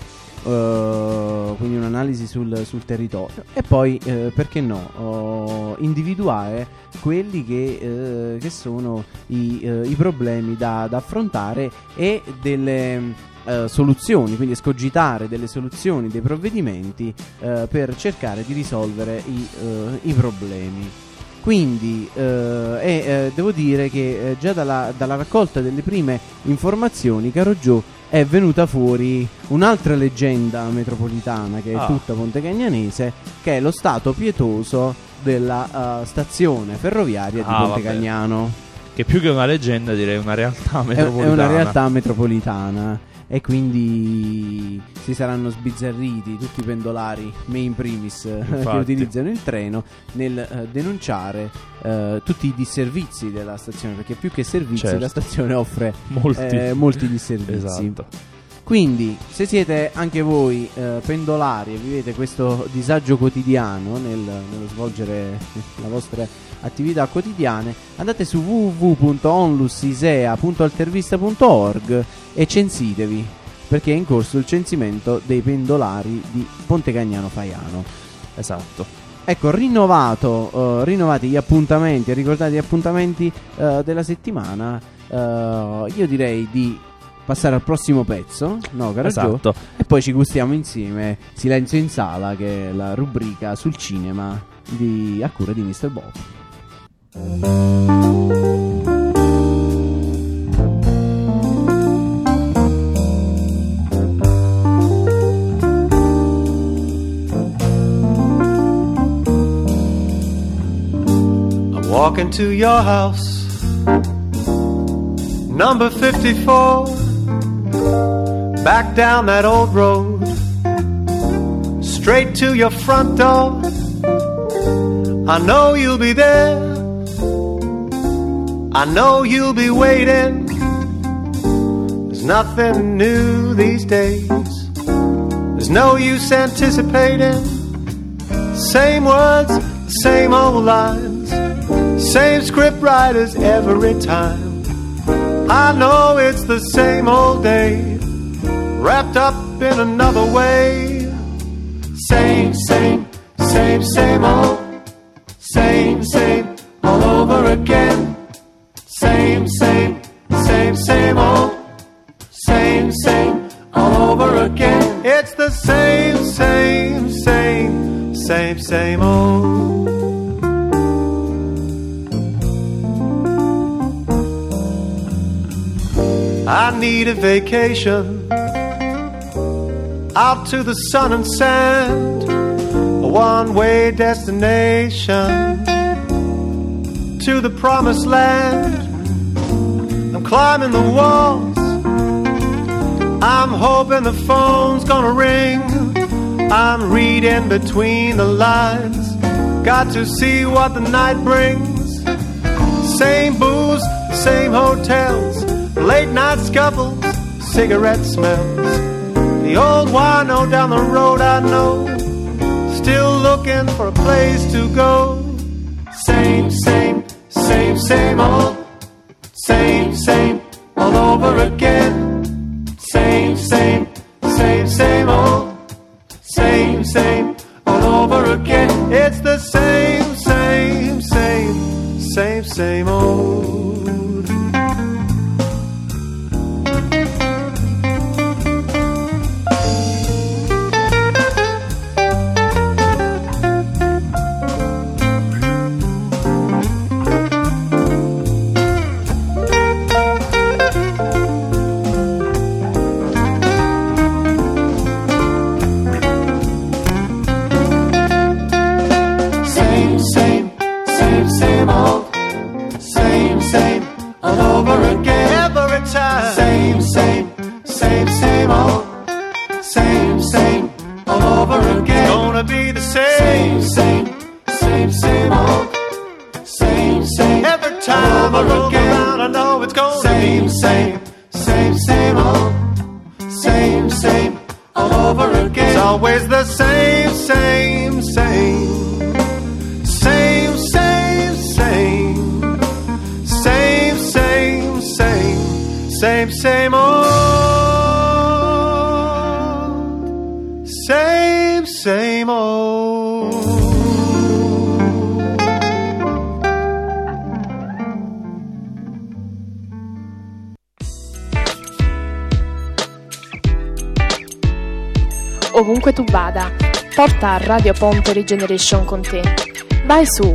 quindi un'analisi sul territorio, e poi perché no, individuare quelli che sono i problemi da affrontare e delle soluzioni, quindi escogitare delle soluzioni, dei provvedimenti per cercare di risolvere i problemi. Quindi devo dire che già dalla raccolta delle prime informazioni, caro Joe, è venuta fuori un'altra leggenda metropolitana che è tutta pontecagnanese, che è lo stato pietoso della stazione ferroviaria di Pontecagnano, che più che una leggenda direi una realtà metropolitana. È una realtà metropolitana, e quindi si saranno sbizzarriti tutti i pendolari, me in primis, che utilizzano il treno, nel denunciare tutti i disservizi della stazione, perché più che servizi, certo, la stazione offre molti disservizi. Esatto. Quindi, se siete anche voi pendolari e vivete questo disagio quotidiano nello svolgere le vostre attività quotidiane, andate su www.onlusisea.altervista.org e censitevi, perché è in corso il censimento dei pendolari di Pontecagnano Faiano. Esatto. Ecco, rinnovati gli appuntamenti, ricordate gli appuntamenti della settimana, io direi di passare al prossimo pezzo, no, caro esatto, Joe? E poi ci gustiamo insieme Silenzio in Sala, che è la rubrica sul cinema a cura di Mr. Bob. I walk into your house, number 54, back down that old road, straight to your front door. I know you'll be there. I know you'll be waiting. There's nothing new these days. There's no use anticipating. Same words, same old lines, same script writers every time. I know it's the same old day, wrapped up in another way. Same, same, same, same old. Same, same, all over again. Same, same, same, same old. Same, same, all over again. It's the same, same, same, same, same old. I need a vacation, out to the sun and sand, a one-way destination to the promised land. I'm climbing the walls, I'm hoping the phone's gonna ring. I'm reading between the lines, got to see what the night brings. Same booze, same hotels, late night scuffles, cigarette smells. The old wino down the road I know, still looking for a place to go. Same, same, same, same old. Same, same, all over again. Same, same, same, same old. Same, same, all over again. It's the same, same, same, same, same old. Ovunque tu vada, porta Radio Ponte Regeneration con te. Vai su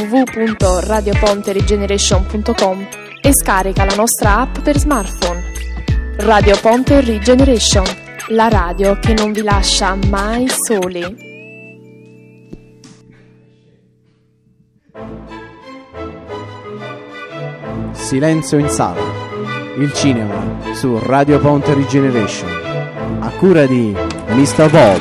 www.radioponteregeneration.com e scarica la nostra app per smartphone. Radio Ponte Regeneration, la radio che non vi lascia mai soli. Silenzio in sala, il cinema su Radio Ponte Regeneration, a cura di Mr. Bob.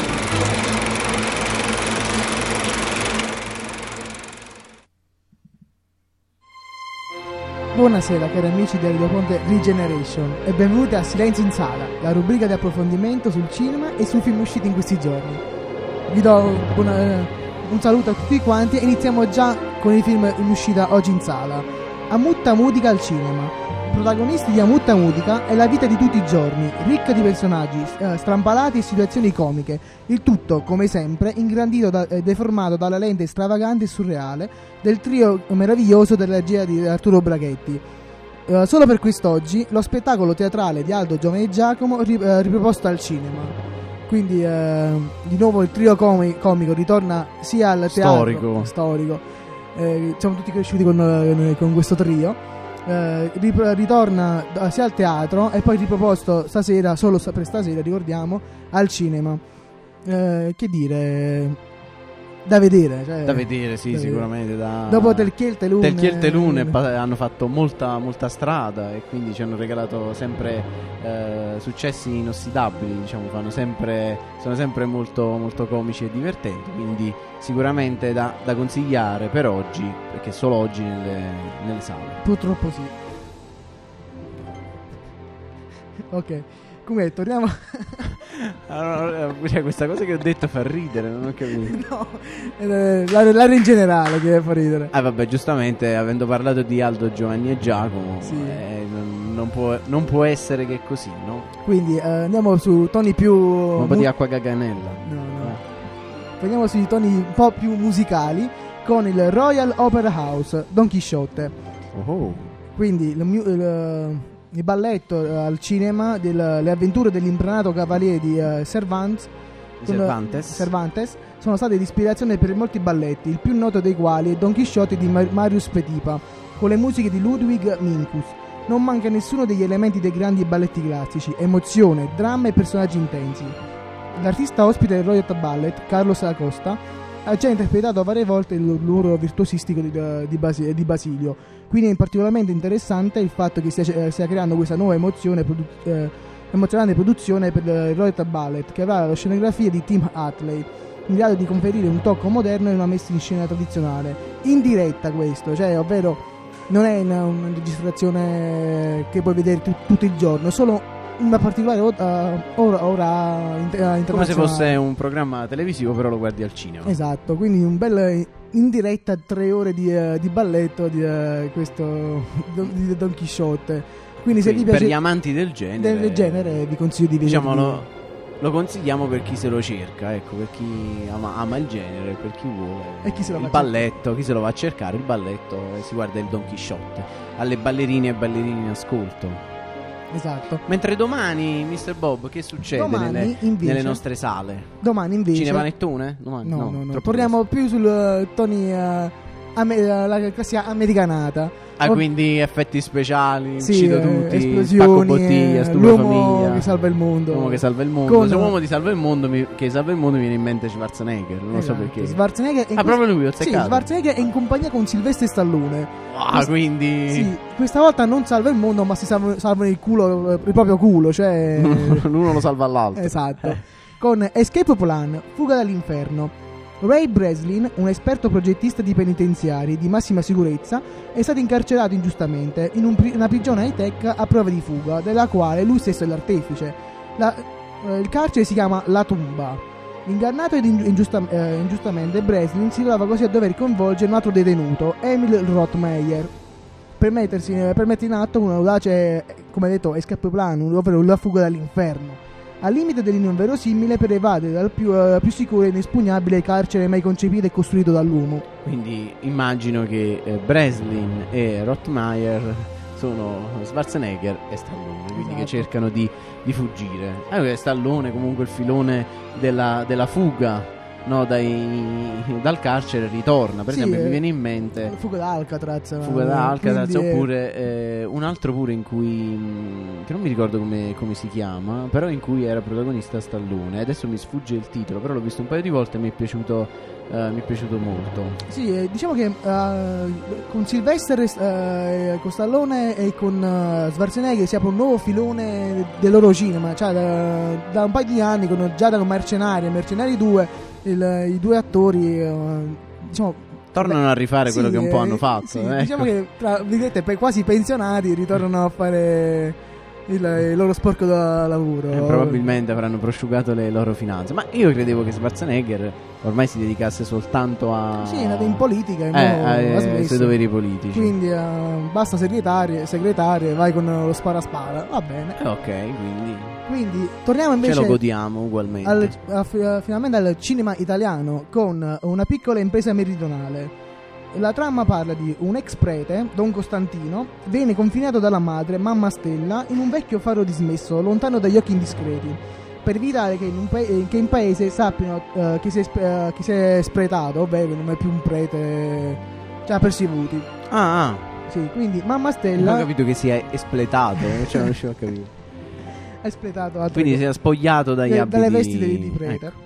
Buonasera cari amici di Radio Ponte Regeneration e benvenuti a Silenzio in Sala, la rubrica di approfondimento sul cinema e sui film usciti in questi giorni. Vi do un saluto a tutti quanti e iniziamo già con i film in uscita oggi in sala. Amutta Mudica al cinema. Protagonisti di Amutta Mudica è la vita di tutti i giorni, ricca di personaggi strampalati e situazioni comiche, il tutto, come sempre, ingrandito e deformato dalla lente stravagante e surreale del trio meraviglioso della regia di Arturo Brachetti. Solo per quest'oggi lo spettacolo teatrale di Aldo, Giovanni e Giacomo riproposto al cinema. Quindi di nuovo il trio comico ritorna sia al teatro storico. Siamo tutti cresciuti con questo trio. Ritorna sia al teatro e poi riproposto stasera, solo per stasera ricordiamo, al cinema. Che dire, da vedere. Cioè, Da vedere, sì, da sicuramente. Dopo Telchiel Telun, hanno fatto molta strada e quindi ci hanno regalato sempre successi inossidabili, diciamo, sono sempre molto comici e divertenti, quindi sicuramente da consigliare per oggi, perché solo oggi nelle sale. Purtroppo sì. Ok, comunque torniamo. Allora, cioè, questa cosa che ho detto fa ridere, non ho capito. No, l'area in generale che fa ridere. Vabbè, giustamente, avendo parlato di Aldo, Giovanni e Giacomo, Sì. non può essere che così, no? Quindi andiamo su toni più Un po' di acqua caganella. No. Andiamo sui toni un po' più musicali con il Royal Opera House Don Chisciotte. Oh. Quindi il balletto al cinema Le avventure dell'imbranato cavaliere di Cervantes sono state di ispirazione per molti balletti, il più noto dei quali è Don Chisciotte di Marius Petipa, con le musiche di Ludwig Minkus. Non manca nessuno degli elementi dei grandi balletti classici: emozione, dramma e personaggi intensi. L'artista ospite del Royal Ballet, Carlos Acosta, ha già interpretato varie volte il ruolo virtuosistico di Basilio. Quindi è particolarmente interessante il fatto che stia creando questa nuova emozionante produzione per il Royal Ballet, che avrà la scenografia di Tim Hatley, in grado di conferire un tocco moderno e una messa in scena tradizionale. In diretta questo, cioè, ovvero non è una registrazione che puoi vedere tutto il giorno, è solo una particolare ora internazionale. Come se fosse un programma televisivo, però lo guardi al cinema. Esatto, quindi un bel in diretta 3 ore di balletto di Don Chisciotte. Quindi se vi piace, per gli amanti del genere vi consiglio di vedere. Diciamo lo consigliamo per chi se lo cerca, ecco, per chi ama il genere, per chi vuole e chi se lo il balletto, chi se lo va a cercare il balletto e si guarda il Don Chisciotte. Alle ballerine e ballerini in ascolto. Esatto. Mentre domani, Mr. Bob, che succede nelle nostre sale? Domani invece Cinepanettone? Domani, no. Torniamo più sul toni la classica americanata. Quindi effetti speciali, sì, uccido tutti, esplosioni, spacco bottiglia, stupo l'uomo famiglia. che salva il mondo. L'uomo che salva il mondo. Se uomo che salva il mondo mi viene in mente Schwarzenegger, non so perché. Schwarzenegger proprio lui, ho sì, azzeccato. Schwarzenegger è in compagnia con Sylvester Stallone. Quindi sì, questa volta non salva il mondo, ma si salvano il proprio culo, cioè l'uno lo salva all'altro. Esatto. Con Escape Plan, fuga dall'inferno. Ray Breslin, un esperto progettista di penitenziari di massima sicurezza, è stato incarcerato ingiustamente in una prigione high-tech a prova di fuga, della quale lui stesso è l'artefice. Il carcere si chiama La Tumba. Ingannato ed ingiustamente, Breslin si trova così a dover coinvolgere un altro detenuto, Emil Rothmeyer, per mettere in atto un audace, come detto, escape plan, ovvero la fuga dall'inferno, al limite dell'inverosimile, per evadere dal più sicuro e inespugnabile carcere mai concepito e costruito dall'uomo. Quindi immagino che Breslin e Rothmeyer sono Schwarzenegger e Stallone, quindi che cercano di fuggire. Stallone comunque il filone della fuga, no, dal carcere ritorna. Per esempio mi viene in mente Fuga da Alcatraz, oppure un altro pure in cui che non mi ricordo come si chiama, però in cui era protagonista Stallone. Adesso mi sfugge il titolo, però l'ho visto un paio di volte e mi è piaciuto molto. Sì, diciamo che con Sylvester, con Stallone e con Schwarzenegger si apre un nuovo filone del loro cinema, cioè da un paio di anni, già da Mercenari 2, i due attori diciamo tornano a rifare quello che un po' hanno fatto. Sì, diciamo che vedete, quasi pensionati ritornano a fare il loro sporco da lavoro. Probabilmente avranno prosciugato le loro finanze. Ma io credevo che Schwarzenegger ormai si dedicasse soltanto a... Sì, è andato in politica ai suoi doveri politici. Quindi basta segretarie, vai con lo spara. Va bene. Ok, quindi torniamo invece, ce lo godiamo ugualmente finalmente al cinema italiano, con Una piccola impresa meridionale. La trama parla di un ex prete, Don Costantino, viene confinato dalla madre, mamma Stella, in un vecchio faro dismesso, lontano dagli occhi indiscreti, per evitare che in paese sappiano chi si è spretato, ovvero non è più un prete, cioè ha perso i voti. Sì, quindi mamma Stella... Non ho capito che si è espletato, cioè non riuscivo a capire. Espletato, quindi si è spogliato dalle vesti di prete. Ecco.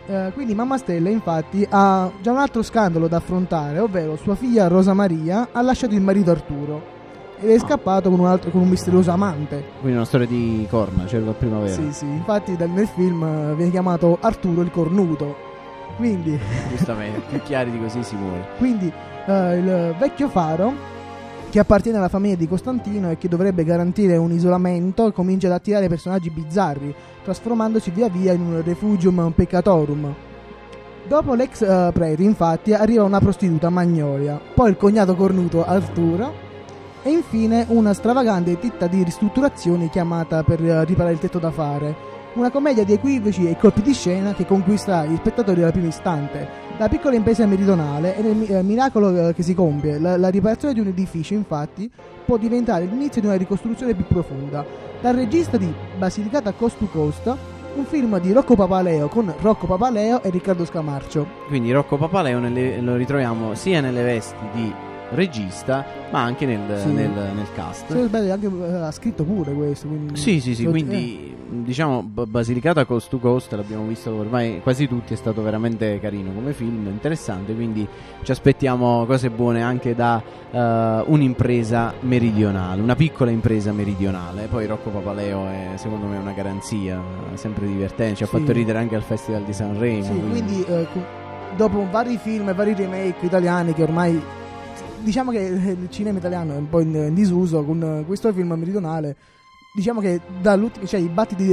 Quindi mamma Stella infatti ha già un altro scandalo da affrontare, ovvero sua figlia Rosa Maria ha lasciato il marito Arturo ed è scappato con un misterioso amante. Quindi una storia di corna, cerco a primavera. Sì, infatti nel film viene chiamato Arturo il cornuto. Quindi giustamente, più chiari di così si muore. Quindi il vecchio faro, che appartiene alla famiglia di Costantino e che dovrebbe garantire un isolamento, comincia ad attirare personaggi bizzarri, trasformandosi via via in un refugium peccatorum. Dopo l'ex prete, infatti, arriva una prostituta, Magnolia, poi il cognato cornuto, Arturo, e infine una stravagante ditta di ristrutturazioni chiamata Per riparare il tetto da fare. Una commedia di equivoci e colpi di scena che conquista gli spettatori al primo istante. La piccola impresa meridionale è il miracolo che si compie. La riparazione di un edificio, infatti, può diventare l'inizio di una ricostruzione più profonda. Dal regista di Basilicata Coast to Coast, un film di Rocco Papaleo con Rocco Papaleo e Riccardo Scamarcio. Quindi Rocco Papaleo lo ritroviamo sia nelle vesti di regista ma anche nel cast. Sì, beh, anche ha scritto pure questo, quindi sì, quindi diciamo Basilicata Coast to Coast l'abbiamo visto ormai quasi tutti, è stato veramente carino come film, interessante, quindi ci aspettiamo cose buone anche da un'impresa meridionale, una piccola impresa meridionale. Poi Rocco Papaleo è secondo me una garanzia, sempre divertente, ci ha fatto ridere anche al Festival di Sanremo. Sì, quindi dopo vari film e vari remake italiani che ormai diciamo che il cinema italiano è un po' in disuso, con questo film meridionale diciamo che i battiti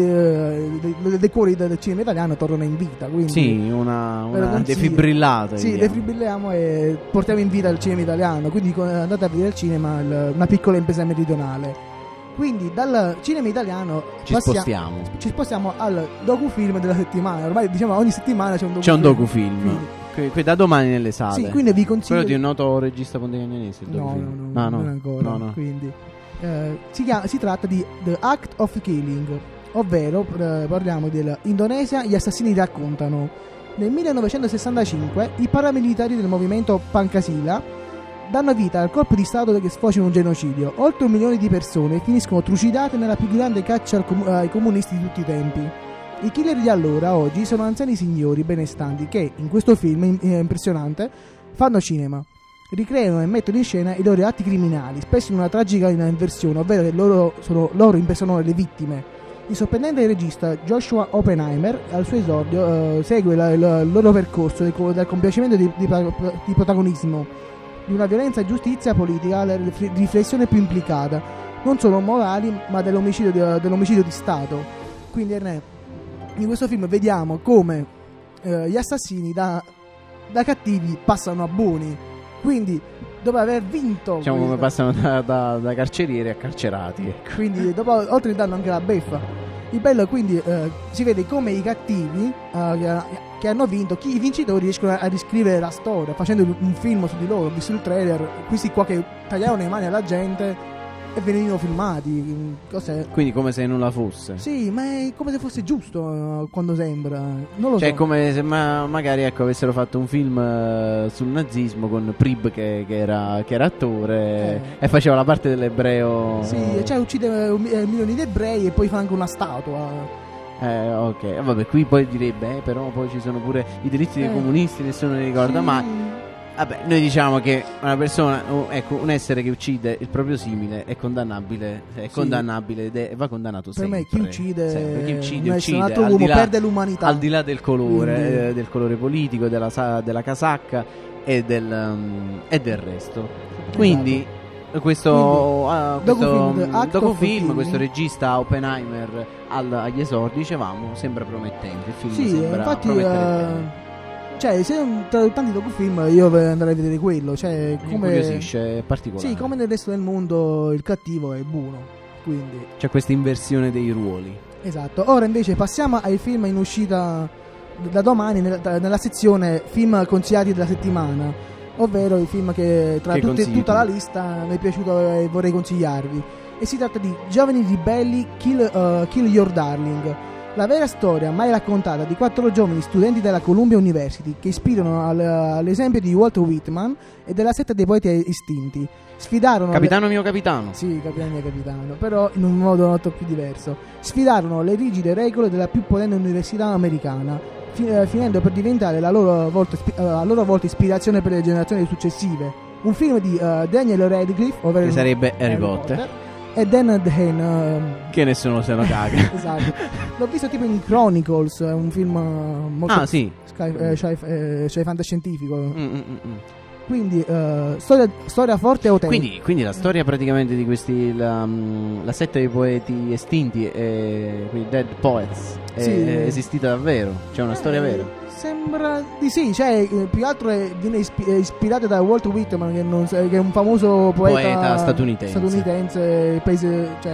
dei cuori del cinema italiano tornano in vita, quindi sì, una defibrillata. Sì, defibrilliamo e portiamo in vita il cinema italiano, quindi andate a vedere il cinema, una piccola impresa meridionale. Quindi dal cinema italiano ci spostiamo al docufilm della settimana. Ormai diciamo ogni settimana c'è un docufilm. Qui da domani nelle sale. Sì, quindi vi consiglio. Quello di un noto regista pontecagnanese. No, non ancora. No. Quindi si tratta di The Act of Killing, ovvero parliamo dell'Indonesia, gli assassini raccontano. Nel 1965 i paramilitari del movimento Pancasila danno vita al colpo di stato che sfocia in un genocidio. Oltre 1 milione di persone finiscono trucidate nella più grande caccia ai comunisti di tutti i tempi. I killer di allora, oggi, sono anziani signori benestanti che, in questo film impressionante, fanno cinema. Ricreano e mettono in scena i loro atti criminali, spesso in una tragica inversione, ovvero che loro impersonano le vittime. Il sorprendente regista Joshua Oppenheimer, al suo esordio, segue il loro percorso dal compiacimento di protagonismo, di una violenza e giustizia politica alla riflessione più implicata, non solo morali, ma dell'omicidio di Stato. Quindi in questo film vediamo come gli assassini da cattivi passano a buoni, quindi dopo aver vinto, diciamo, come passano da carcerieri a carcerati, quindi dopo, oltre danno anche la beffa. Il bello quindi si vede come i cattivi che hanno vinto, i vincitori riescono a riscrivere la storia facendo un film su di loro. Ho visto il trailer, questi qua che tagliavano le mani alla gente e venivano filmati. Cos'è? Quindi come se nulla fosse. Sì, ma è come se fosse giusto quando sembra. Non lo so. Cioè come se magari avessero fatto un film sul nazismo con Prib che era attore e faceva la parte dell'ebreo. Sì, cioè uccide milioni di ebrei e poi fa anche una statua. Ok, vabbè, qui poi direbbe però poi ci sono pure i diritti dei comunisti, nessuno ne ricorda, sì. Ma vabbè, noi diciamo che una persona, un essere che uccide il proprio simile è condannabile, va condannato sempre. Per me chi uccide uccide un altro uomo perde l'umanità, al di là del colore, del colore politico, della casacca e del resto. Quindi questo docufilm, questo regista Oppenheimer agli esordi, dicevamo, sembra promettente. Il film sembra infatti, promettere cioè, se tra tanti docufilm io andrei a vedere quello. Cioè, mi incuriosisce, è particolare. Sì, come nel resto del mondo il cattivo è buono. Quindi c'è questa inversione dei ruoli. Esatto. Ora invece passiamo ai film in uscita da domani nella sezione film consigliati della settimana, ovvero i film che tra tutta la lista mi è piaciuto e vorrei consigliarvi. E si tratta di Giovani ribelli, Kill Your Darling. La vera storia mai raccontata di 4 giovani studenti della Columbia University che ispirano all'esempio di Walt Whitman e della setta dei poeti estinti. Sfidarono Capitano mio capitano. Sì, capitano mio capitano, però in un modo molto più diverso. Sfidarono le rigide regole della più potente università americana, finendo per diventare a loro volta ispirazione per le generazioni successive. Un film di Daniel Radcliffe, ovvero che sarebbe Harry Potter, e Dan Dehane, che nessuno se lo caga. esatto. L'ho visto tipo in Chronicles, un film molto sì. cioè fantascientifico. Quindi storia forte e autentica. Quindi la storia praticamente di questi la setta dei poeti estinti, quei Dead Poets, è esistita davvero? C'è una storia vera? Sembra di sì, cioè più che altro viene ispirato da Walt Whitman, che è un famoso poeta statunitense, paese, cioè.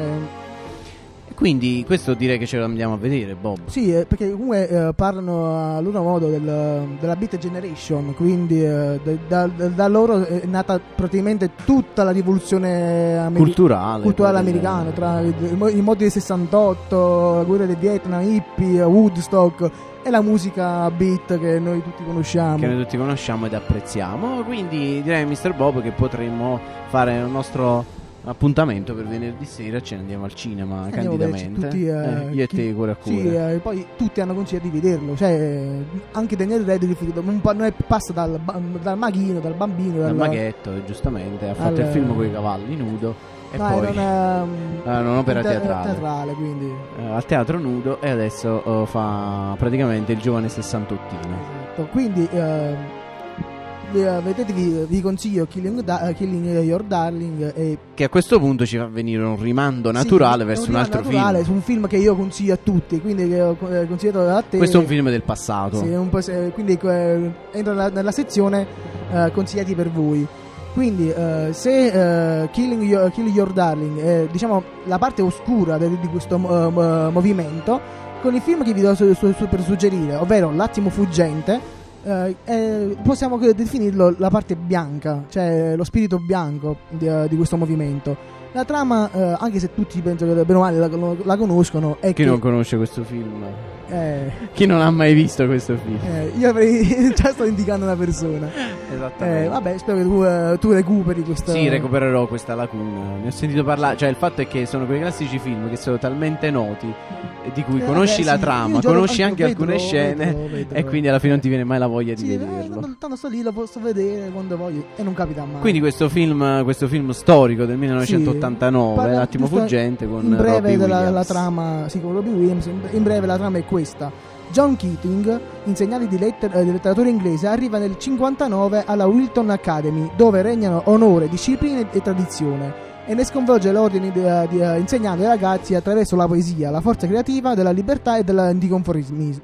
Quindi questo direi che ce lo andiamo a vedere, Bob. Sì, perché comunque parlano a loro modo della Beat Generation, quindi da loro è nata praticamente tutta la rivoluzione culturale americana, tra i modi del 68, la guerra del Vietnam, hippie, Woodstock e la musica beat che noi tutti conosciamo. Ed apprezziamo. Quindi direi, Mr. Bob, che potremmo fare un nostro appuntamento per venerdì sera. Ce ne andiamo al cinema candidamente tutti, io e te cuore a cuore. Sì, poi tutti hanno consigliato di vederlo, cioè anche Daniel Radcliffe passa dal maghino, dal bambino, dal maghetto, giustamente ha fatto il film con i cavalli nudo e poi un'opera teatrale, quindi al teatro nudo, e adesso fa praticamente il giovane sessantottino. Esatto. Quindi vedetevi, vi consiglio Killing Your Darling, che a questo punto ci fa venire un rimando naturale verso un altro film, su un film che io consiglio a tutti, quindi che ho consigliato a te. Questo è un film del passato, quindi entra nella sezione consigliati per voi. Quindi se Killing Your Darling è, diciamo, la parte oscura di questo movimento, con il film che vi do per suggerire, ovvero L'attimo fuggente, possiamo definirlo la parte bianca, cioè lo spirito bianco di questo movimento. La trama, anche se tutti penso che bene o male la conoscono, è chi non conosce questo film? Chi non ha mai visto questo film? Io avrei già sto indicando una persona. Esattamente. Vabbè, spero che tu recuperi questa. Sì, recupererò questa lacuna. Ne ho sentito parlare. Cioè, il fatto è che sono quei classici film che sono talmente noti, di cui conosci la trama, conosci anche alcune scene, vedrò. E quindi alla fine non ti viene mai la voglia di vederlo. Tanto sto lì, lo posso vedere quando voglio, e non capita mai. Quindi questo film storico del 1989, L'attimo fuggente, con in breve Robbie Williams. La trama, sì, con Robbie Williams. In breve la trama è questa: John Keating, insegnante di letteratura inglese, arriva nel 59 alla Wilton Academy, dove regnano onore, disciplina e tradizione, e ne sconvolge l'ordine insegnando ai ragazzi attraverso la poesia, la forza creativa della libertà e dell'anticonformismo.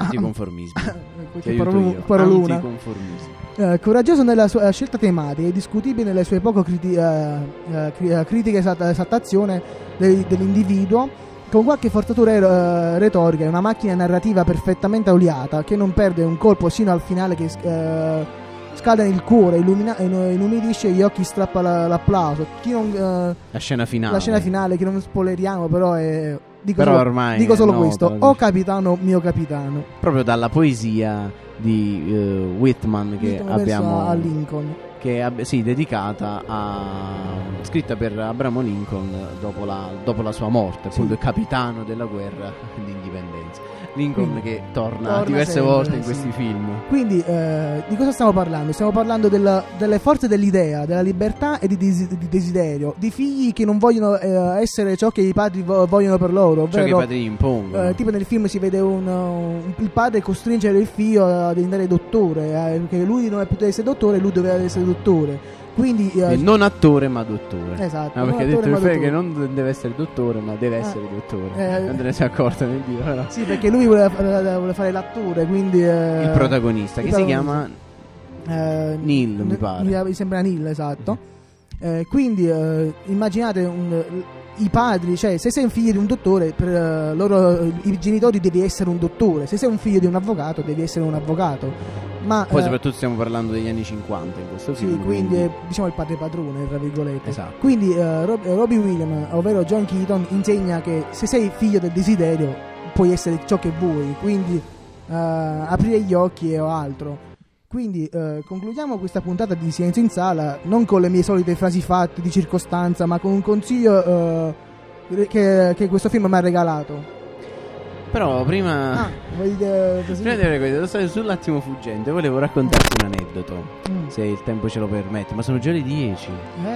Anticonformismo. Coraggioso nella sua scelta tematica e discutibile nelle sue poco critiche esattazione dell'individuo, con qualche forzatura retorica e una macchina narrativa perfettamente oliata, che non perde un colpo sino al finale, che scalda nel cuore, inumidisce gli occhi, strappa l'applauso. La scena finale che non spoileriamo, però ormai dico solo questo: "Oh capitano, mio capitano", proprio dalla poesia di Whitman che abbiamo a Lincoln, che dedicata scritta per Abramo Lincoln dopo la sua morte, appunto il capitano della guerra d'indipendenza. Lincoln che torna diverse sempre, volte in questi film. Quindi di cosa stiamo parlando? Stiamo parlando delle forze dell'idea, della libertà e di desiderio, di figli che non vogliono essere ciò che i padri vogliono per loro, ovvero, ciò che i padri impongono. Tipo nel film si vede il padre costringere il figlio a diventare dottore, perché lui non è potuto essere dottore, lui doveva essere dottore. Quindi non attore ma dottore. Esatto. Perché ha detto il Fe che non deve essere dottore ma deve essere dottore. Non te ne sei accorto nel dire, però. Sì, perché lui vuole fare l'attore, quindi il protagonista che si chiama Neil, mi pare. Mi sembra Neil, esatto. Quindi immaginate i padri, cioè se sei un figlio di un dottore, per loro i genitori devi essere un dottore, se sei un figlio di un avvocato devi essere un avvocato. Ma poi soprattutto stiamo parlando degli anni 50 in questo film. Sì, quindi è, diciamo, il padre padrone, tra virgolette. Esatto. Quindi Robbie Williams, ovvero John Keaton, insegna che se sei figlio del desiderio puoi essere ciò che vuoi, quindi aprire gli occhi o altro. Quindi concludiamo questa puntata di Silenzio in Sala non con le mie solite frasi fatte di circostanza, ma con un consiglio che questo film mi ha regalato. Però prima vuoi prima di avere questo sull'attimo fuggente volevo raccontarti un aneddoto, se il tempo ce lo permette, ma sono già le 10.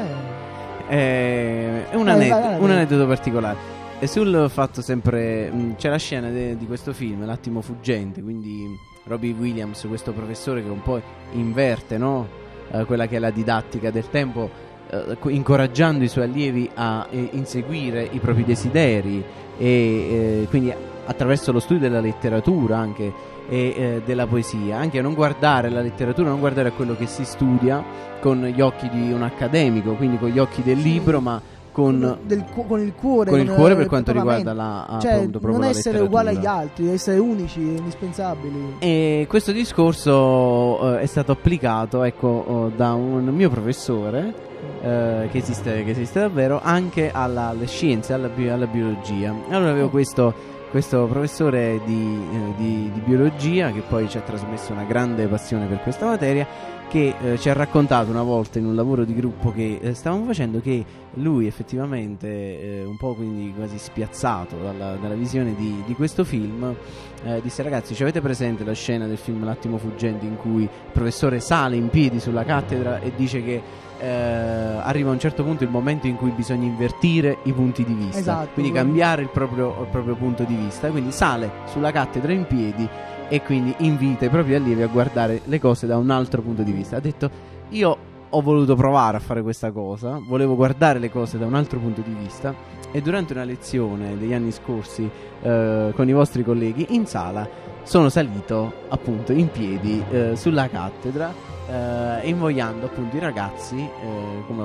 È un aneddoto particolare. E sul fatto sempre c'è la scena di questo film, L'attimo fuggente, quindi Robbie Williams, questo professore che un po' inverte, no? Quella che è la didattica del tempo, incoraggiando i suoi allievi a inseguire i propri desideri e quindi attraverso lo studio della letteratura anche e della poesia, anche a non guardare la letteratura, non guardare a quello che si studia con gli occhi di un accademico, quindi con gli occhi del libro, ma con il cuore per quanto riguarda non essere uguale agli altri, essere unici, indispensabili. E questo discorso è stato applicato, da un mio professore che esiste davvero, anche alle scienze, alla biologia. Allora avevo questo professore di biologia che poi ci ha trasmesso una grande passione per questa materia, che ci ha raccontato una volta in un lavoro di gruppo che stavamo facendo, che lui effettivamente un po' quindi quasi spiazzato dalla visione di questo film disse: ragazzi, ci avete presente la scena del film L'attimo fuggente in cui il professore sale in piedi sulla cattedra e dice che arriva a un certo punto il momento in cui bisogna invertire i punti di vista, esatto, quindi cambiare il proprio punto di vista, quindi sale sulla cattedra in piedi e quindi invita i propri allievi a guardare le cose da un altro punto di vista. Ha detto: io ho voluto provare a fare questa cosa, volevo guardare le cose da un altro punto di vista, e durante una lezione degli anni scorsi con i vostri colleghi in sala sono salito appunto in piedi sulla cattedra, invogliando appunto i ragazzi, come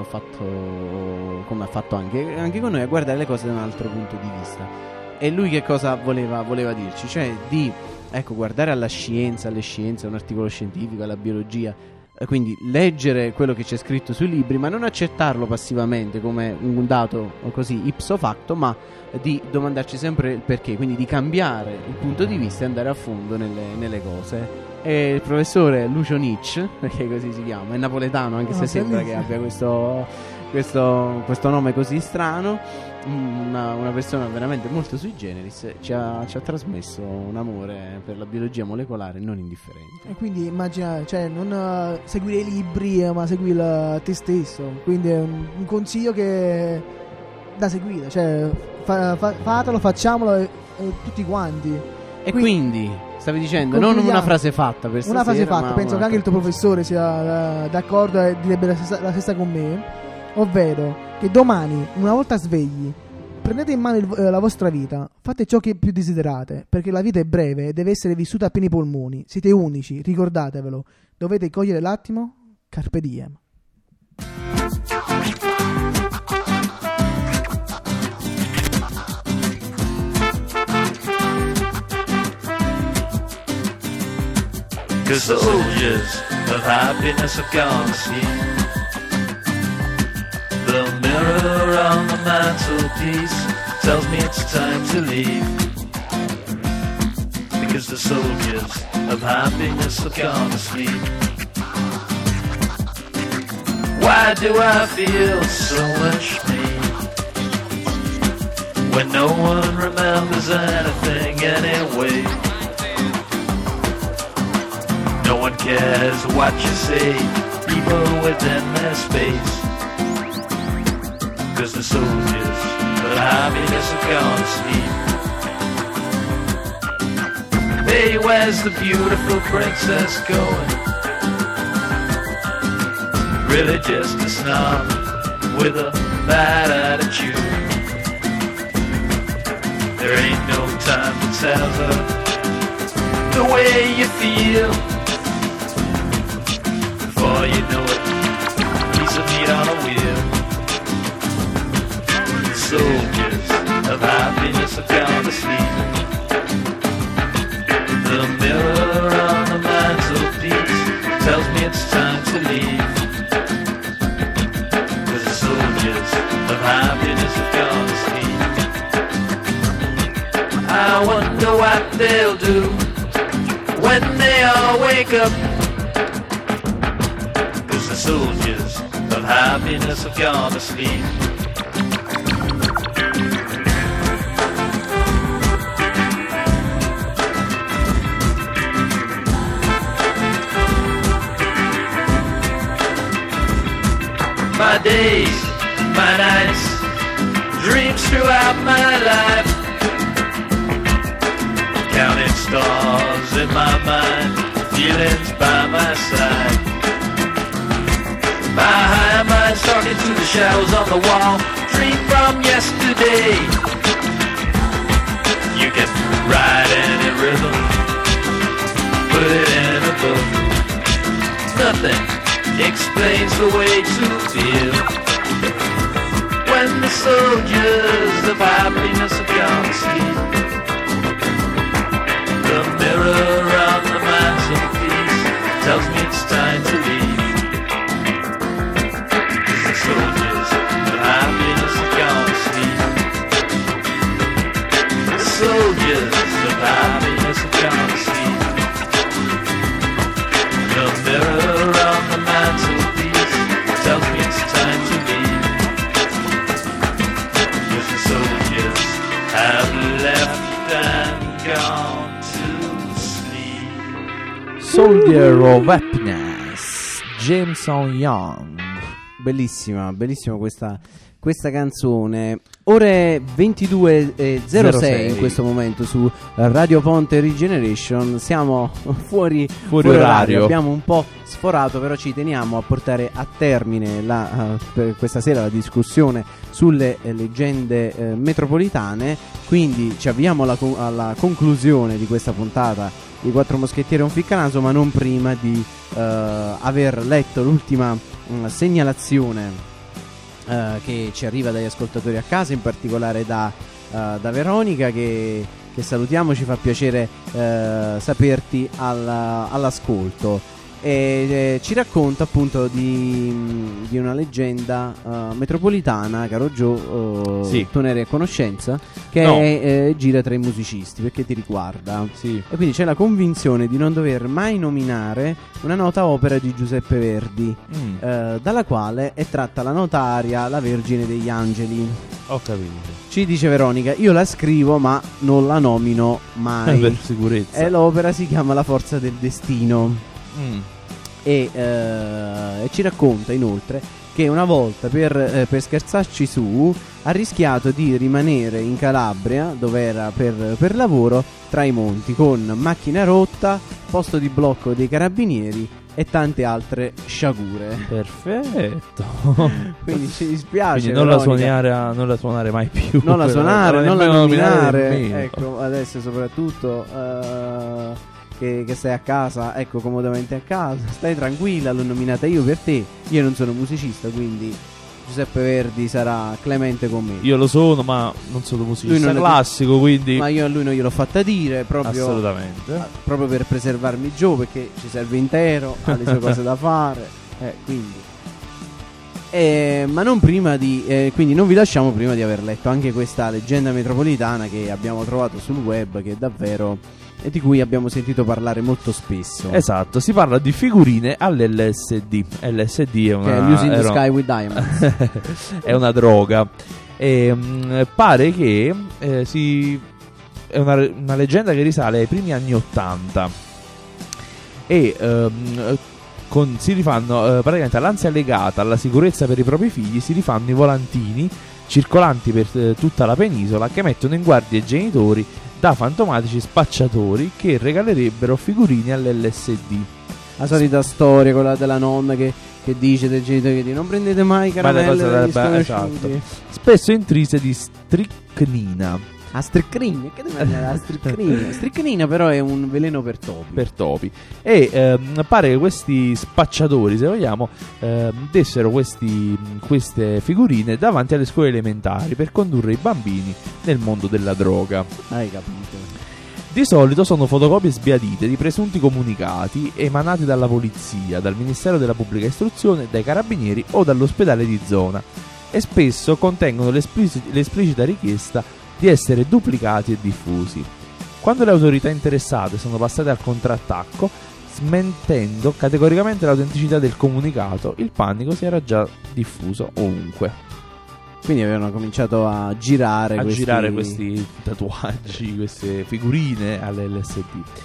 ha fatto anche con noi, a guardare le cose da un altro punto di vista. E lui che cosa voleva dirci? Cioè di guardare alle scienze, un articolo scientifico, alla biologia, quindi leggere quello che c'è scritto sui libri, ma non accettarlo passivamente come un dato così ipso facto, ma di domandarci sempre il perché, quindi di cambiare il punto di vista e andare a fondo nelle cose. E il professore Lucio Nietzsche, perché così si chiama, è napoletano, anche se sembra che abbia questo nome così strano, una persona veramente molto sui generis, ci ha trasmesso un amore per la biologia molecolare non indifferente. E quindi immagina, non seguire i libri, ma seguire te stesso. Quindi è un consiglio che da seguire, fatelo, facciamolo tutti quanti. E quindi stavi dicendo, non una frase fatta per una stasera, frase fatta, penso che anche il tuo professore sia d'accordo e direbbe la stessa con me, ovvero che domani, una volta svegli, prendete in mano la vostra vita, fate ciò che più desiderate, perché la vita è breve e deve essere vissuta a pieni polmoni. Siete unici, ricordatevelo. Dovete cogliere l'attimo, carpe diem. Cause soldiers of happiness have gone to sleep. The mirror on the mantelpiece tells me it's time to leave. Because the soldiers of happiness have gone to sleep. Why do I feel so much pain when no one remembers anything anyway? No one cares what you say, people within their space. Cause the soldiers of happiness have gone to sleep. Hey, where's the beautiful princess going? Really just a snob with a bad attitude. There ain't no time to tell her the way you feel. Before you know it, piece of meat on a wheel. The soldiers of happiness have gone to sleep. The mirror on the mantelpiece tells me it's time to leave. Cause the soldiers of happiness have gone to sleep. I wonder what they'll do when they all wake up. The soldiers of happiness have gone to sleep. my days, my nights, dreams throughout my life. Counting stars in my mind, feelings by my side. My high mind's talking to the shadows on the wall. Dream from yesterday. You can write any rhythm, put it in a book. Nothing explains the way to feel when the soldiers of happiness have gone to sleep. The mirror on the mantelpiece tells me it's time to leave. The soldiers of happiness have gone to sleep. The soldiers of happiness have gone to sleep. The mirror on the mantelpiece tells me it's time to leave. Cause the soldiers have left and gone to sleep. Soldier of Happiness, Jameson Young. Bellissima, bellissima questa canzone. Ore 22:06 in questo momento su Radio Ponte Regeneration. Siamo fuori orario. Abbiamo un po' sforato, però ci teniamo a portare a termine per questa sera la discussione sulle leggende metropolitane. Quindi ci avviamo alla conclusione di questa puntata di Quattro Moschettieri e un Ficcanaso, ma non prima di aver letto l'ultima segnalazione che ci arriva dagli ascoltatori a casa, in particolare da Veronica, che salutiamo. Ci fa piacere saperti all'ascolto, e ci racconta appunto di una leggenda metropolitana, caro Gio. Sì. Tu ne eri a conoscenza, che gira tra i musicisti, perché ti riguarda. Sì. E quindi c'è la convinzione di non dover mai nominare una nota opera di Giuseppe Verdi, dalla quale è tratta la notaria La Vergine degli Angeli. Ho capito. Ci dice Veronica: io la scrivo ma non la nomino mai. Per sicurezza. E l'opera si chiama La Forza del Destino. E ci racconta inoltre che una volta per scherzarci su ha rischiato di rimanere in Calabria, dove era per lavoro, tra i monti, con macchina rotta, posto di blocco dei carabinieri e tante altre sciagure. Perfetto. Quindi ci dispiace. Quindi non la suonare mai più. Non la suonare, non la nominare. nemmeno. Ecco, adesso soprattutto che stai a casa, ecco, comodamente a casa, stai tranquilla, l'ho nominata io per te. Io non sono musicista, quindi Giuseppe Verdi sarà clemente con me. Io lo sono, ma non sono musicista classico, quindi. Ma io a lui non gliel'ho fatta dire, proprio. Assolutamente. Proprio per preservarmi Gio, perché ci serve intero, ha le sue cose da fare. Quindi. Ma non prima di. Quindi non vi lasciamo prima di aver letto anche questa leggenda metropolitana che abbiamo trovato sul web, che è davvero. E di cui abbiamo sentito parlare molto spesso. Esatto, si parla di figurine all'LSD. LSD è una Using the Sky with Diamonds. È una droga. E pare che è una leggenda che risale ai primi anni 80. E si rifanno praticamente all'ansia legata alla sicurezza per i propri figli. Si rifanno i volantini circolanti per tutta la penisola, che mettono in guardia i genitori da fantomatici spacciatori che regalerebbero figurine all'LSD. La solita storia, quella della nonna che dice del genitore, che dice: non prendete mai caramelle dagli sconosciuti. Esatto. Spesso intrise di stricnina. A stricnina? Che deve andare la stricnina? Stricnina però è un veleno per topi. Per topi. E pare che questi spacciatori, se vogliamo, dessero queste figurine davanti alle scuole elementari per condurre i bambini nel mondo della droga. Hai capito? Di solito sono fotocopie sbiadite di presunti comunicati emanati dalla polizia, dal Ministero della Pubblica Istruzione, dai carabinieri o dall'ospedale di zona, e spesso contengono l'esplicita richiesta di essere duplicati e diffusi. Quando le autorità interessate sono passate al contrattacco, smentendo categoricamente l'autenticità del comunicato, il panico si era già diffuso ovunque. Quindi avevano cominciato a girare questi tatuaggi, queste figurine all'LSD.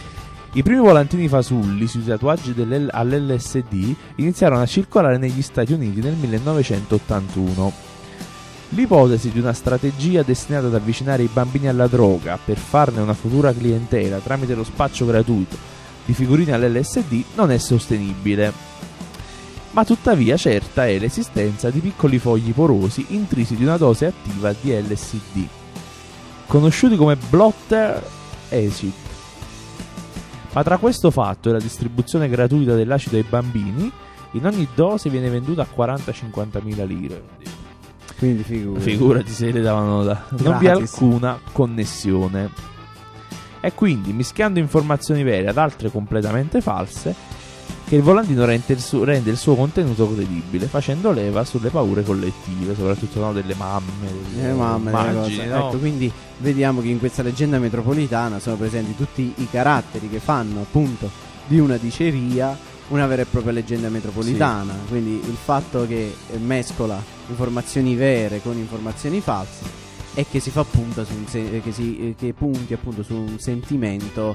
I primi volantini fasulli sui tatuaggi all'LSD iniziarono a circolare negli Stati Uniti nel 1981. L'ipotesi di una strategia destinata ad avvicinare i bambini alla droga per farne una futura clientela tramite lo spaccio gratuito di figurine all'LSD non è sostenibile, ma tuttavia certa è l'esistenza di piccoli fogli porosi intrisi di una dose attiva di LSD, conosciuti come blotter acid. Ma tra questo fatto e la distribuzione gratuita dell'acido ai bambini, in ogni dose viene venduta a 40-50.000 lire. Quindi figurati se le davano da... Non vi è alcuna connessione. E quindi, mischiando informazioni vere ad altre completamente false, che il volantino rende il suo contenuto credibile, facendo leva sulle paure collettive, soprattutto delle mamme, delle immagini, no? Ecco, quindi vediamo che in questa leggenda metropolitana sono presenti tutti i caratteri che fanno appunto di una diceria una vera e propria leggenda metropolitana. Sì. Quindi il fatto che mescola informazioni vere con informazioni false e che si fa punta su che punti appunto su un sentimento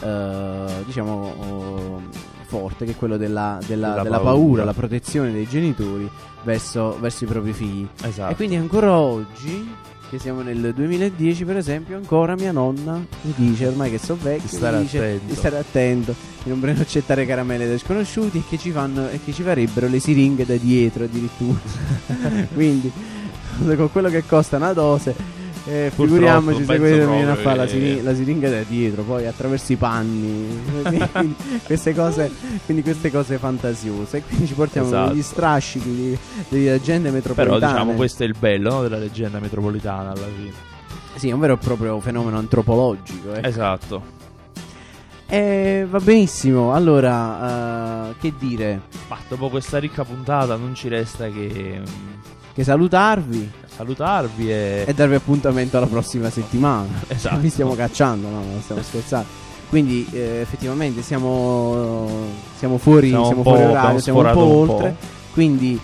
forte, che è quello della paura, la protezione dei genitori verso i propri figli. Esatto. E quindi ancora oggi, che siamo nel 2010 per esempio, ancora mia nonna mi dice, ormai che so vecchio, di stare attento, di non accettare caramelle da sconosciuti e che ci farebbero le siringhe da dietro addirittura. Quindi con quello che costa una dose, figuriamoci se quello viene a fare la siringa da dietro, poi attraverso i panni. quindi queste cose fantasiose. E quindi ci portiamo degli strascichi di leggende metropolitane. Però diciamo questo è il bello, no, della leggenda metropolitana alla fine. Sì, è un vero e proprio fenomeno antropologico. Esatto. Va benissimo. Allora, che dire? Ma dopo questa ricca puntata non ci resta che salutarvi e darvi appuntamento alla prossima settimana. Esatto. Vi stiamo cacciando, no? Non stiamo scherzando. Quindi effettivamente siamo fuori orario, siamo un po' oltre. Quindi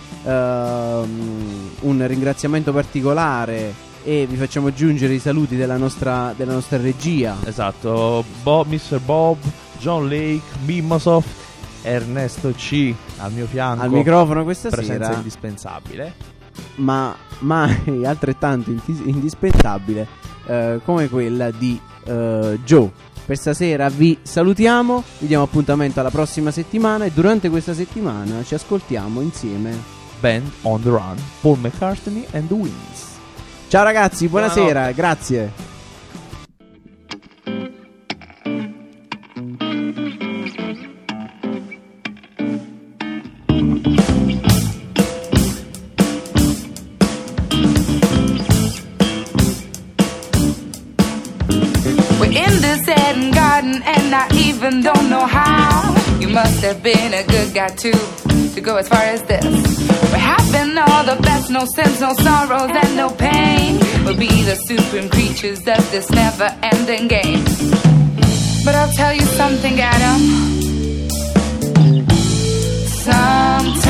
un ringraziamento particolare, e vi facciamo giungere i saluti della nostra regia. Esatto, Mr. Bob, John Lake, Mimosoft, Ernesto C al mio fianco al microfono questa presenza sera, indispensabile, ma mai altrettanto indispensabile come quella di Joe. Per stasera vi salutiamo, vi diamo appuntamento alla prossima settimana, e durante questa settimana ci ascoltiamo insieme Band on the Run, Paul McCartney and the Wings. Ciao ragazzi, buonasera, grazie. We're in this Eden garden and I even don't know how. You must have been a good guy too, to go as far as this. We're having all the best, no sins, no sorrows and no pain. We'll be the supreme creatures of this never-ending game. But I'll tell you something, Adam. Sometimes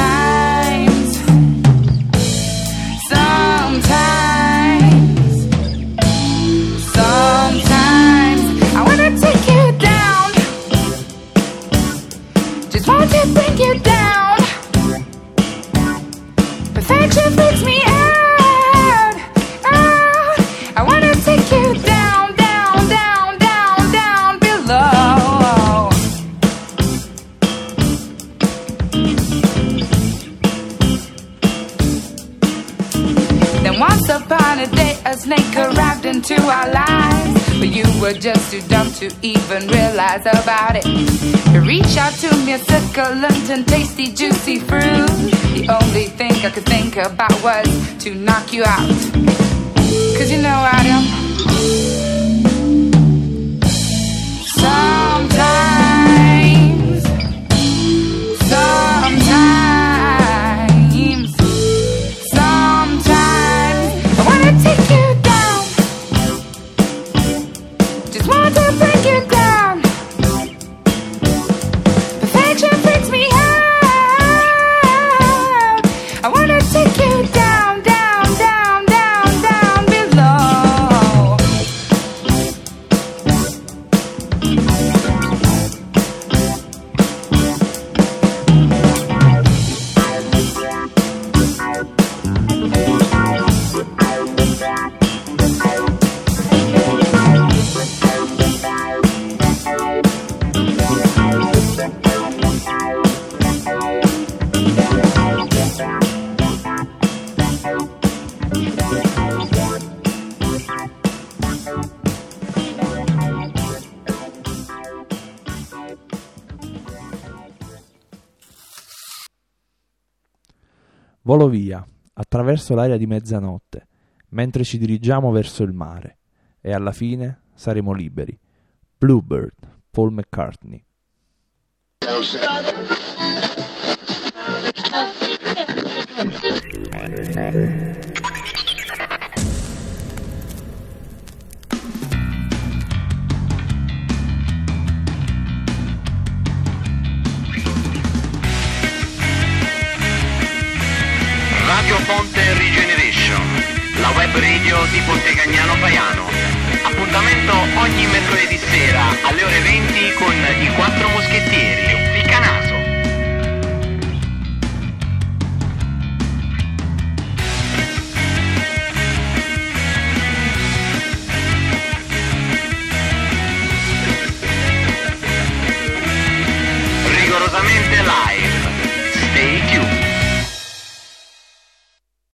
I wanna take you down. Just want to bring you down. Perfection freaks me out. I wanna take you down, down, down, down, down below. Then once upon a day a snake arrived into our lives, but you were just too dumb to even realize about it. You reached out to me, a succulent and tasty juicy fruit. The only thing I could think about was to knock you out. 'Cause you know, Adam, sometimes I wanna take you down. Just want to break you down. Perfection freaks me out. I wanna take you down, down, down, down, down below. Volo via, attraverso l'aria di mezzanotte, mentre ci dirigiamo verso il mare, e alla fine saremo liberi. Bluebird, Paul McCartney. Radio Ponte Regeneration, la web radio di Pontecagnano Faiano. Appuntamento ogni mercoledì sera alle ore 20 con i 4 moschettieri.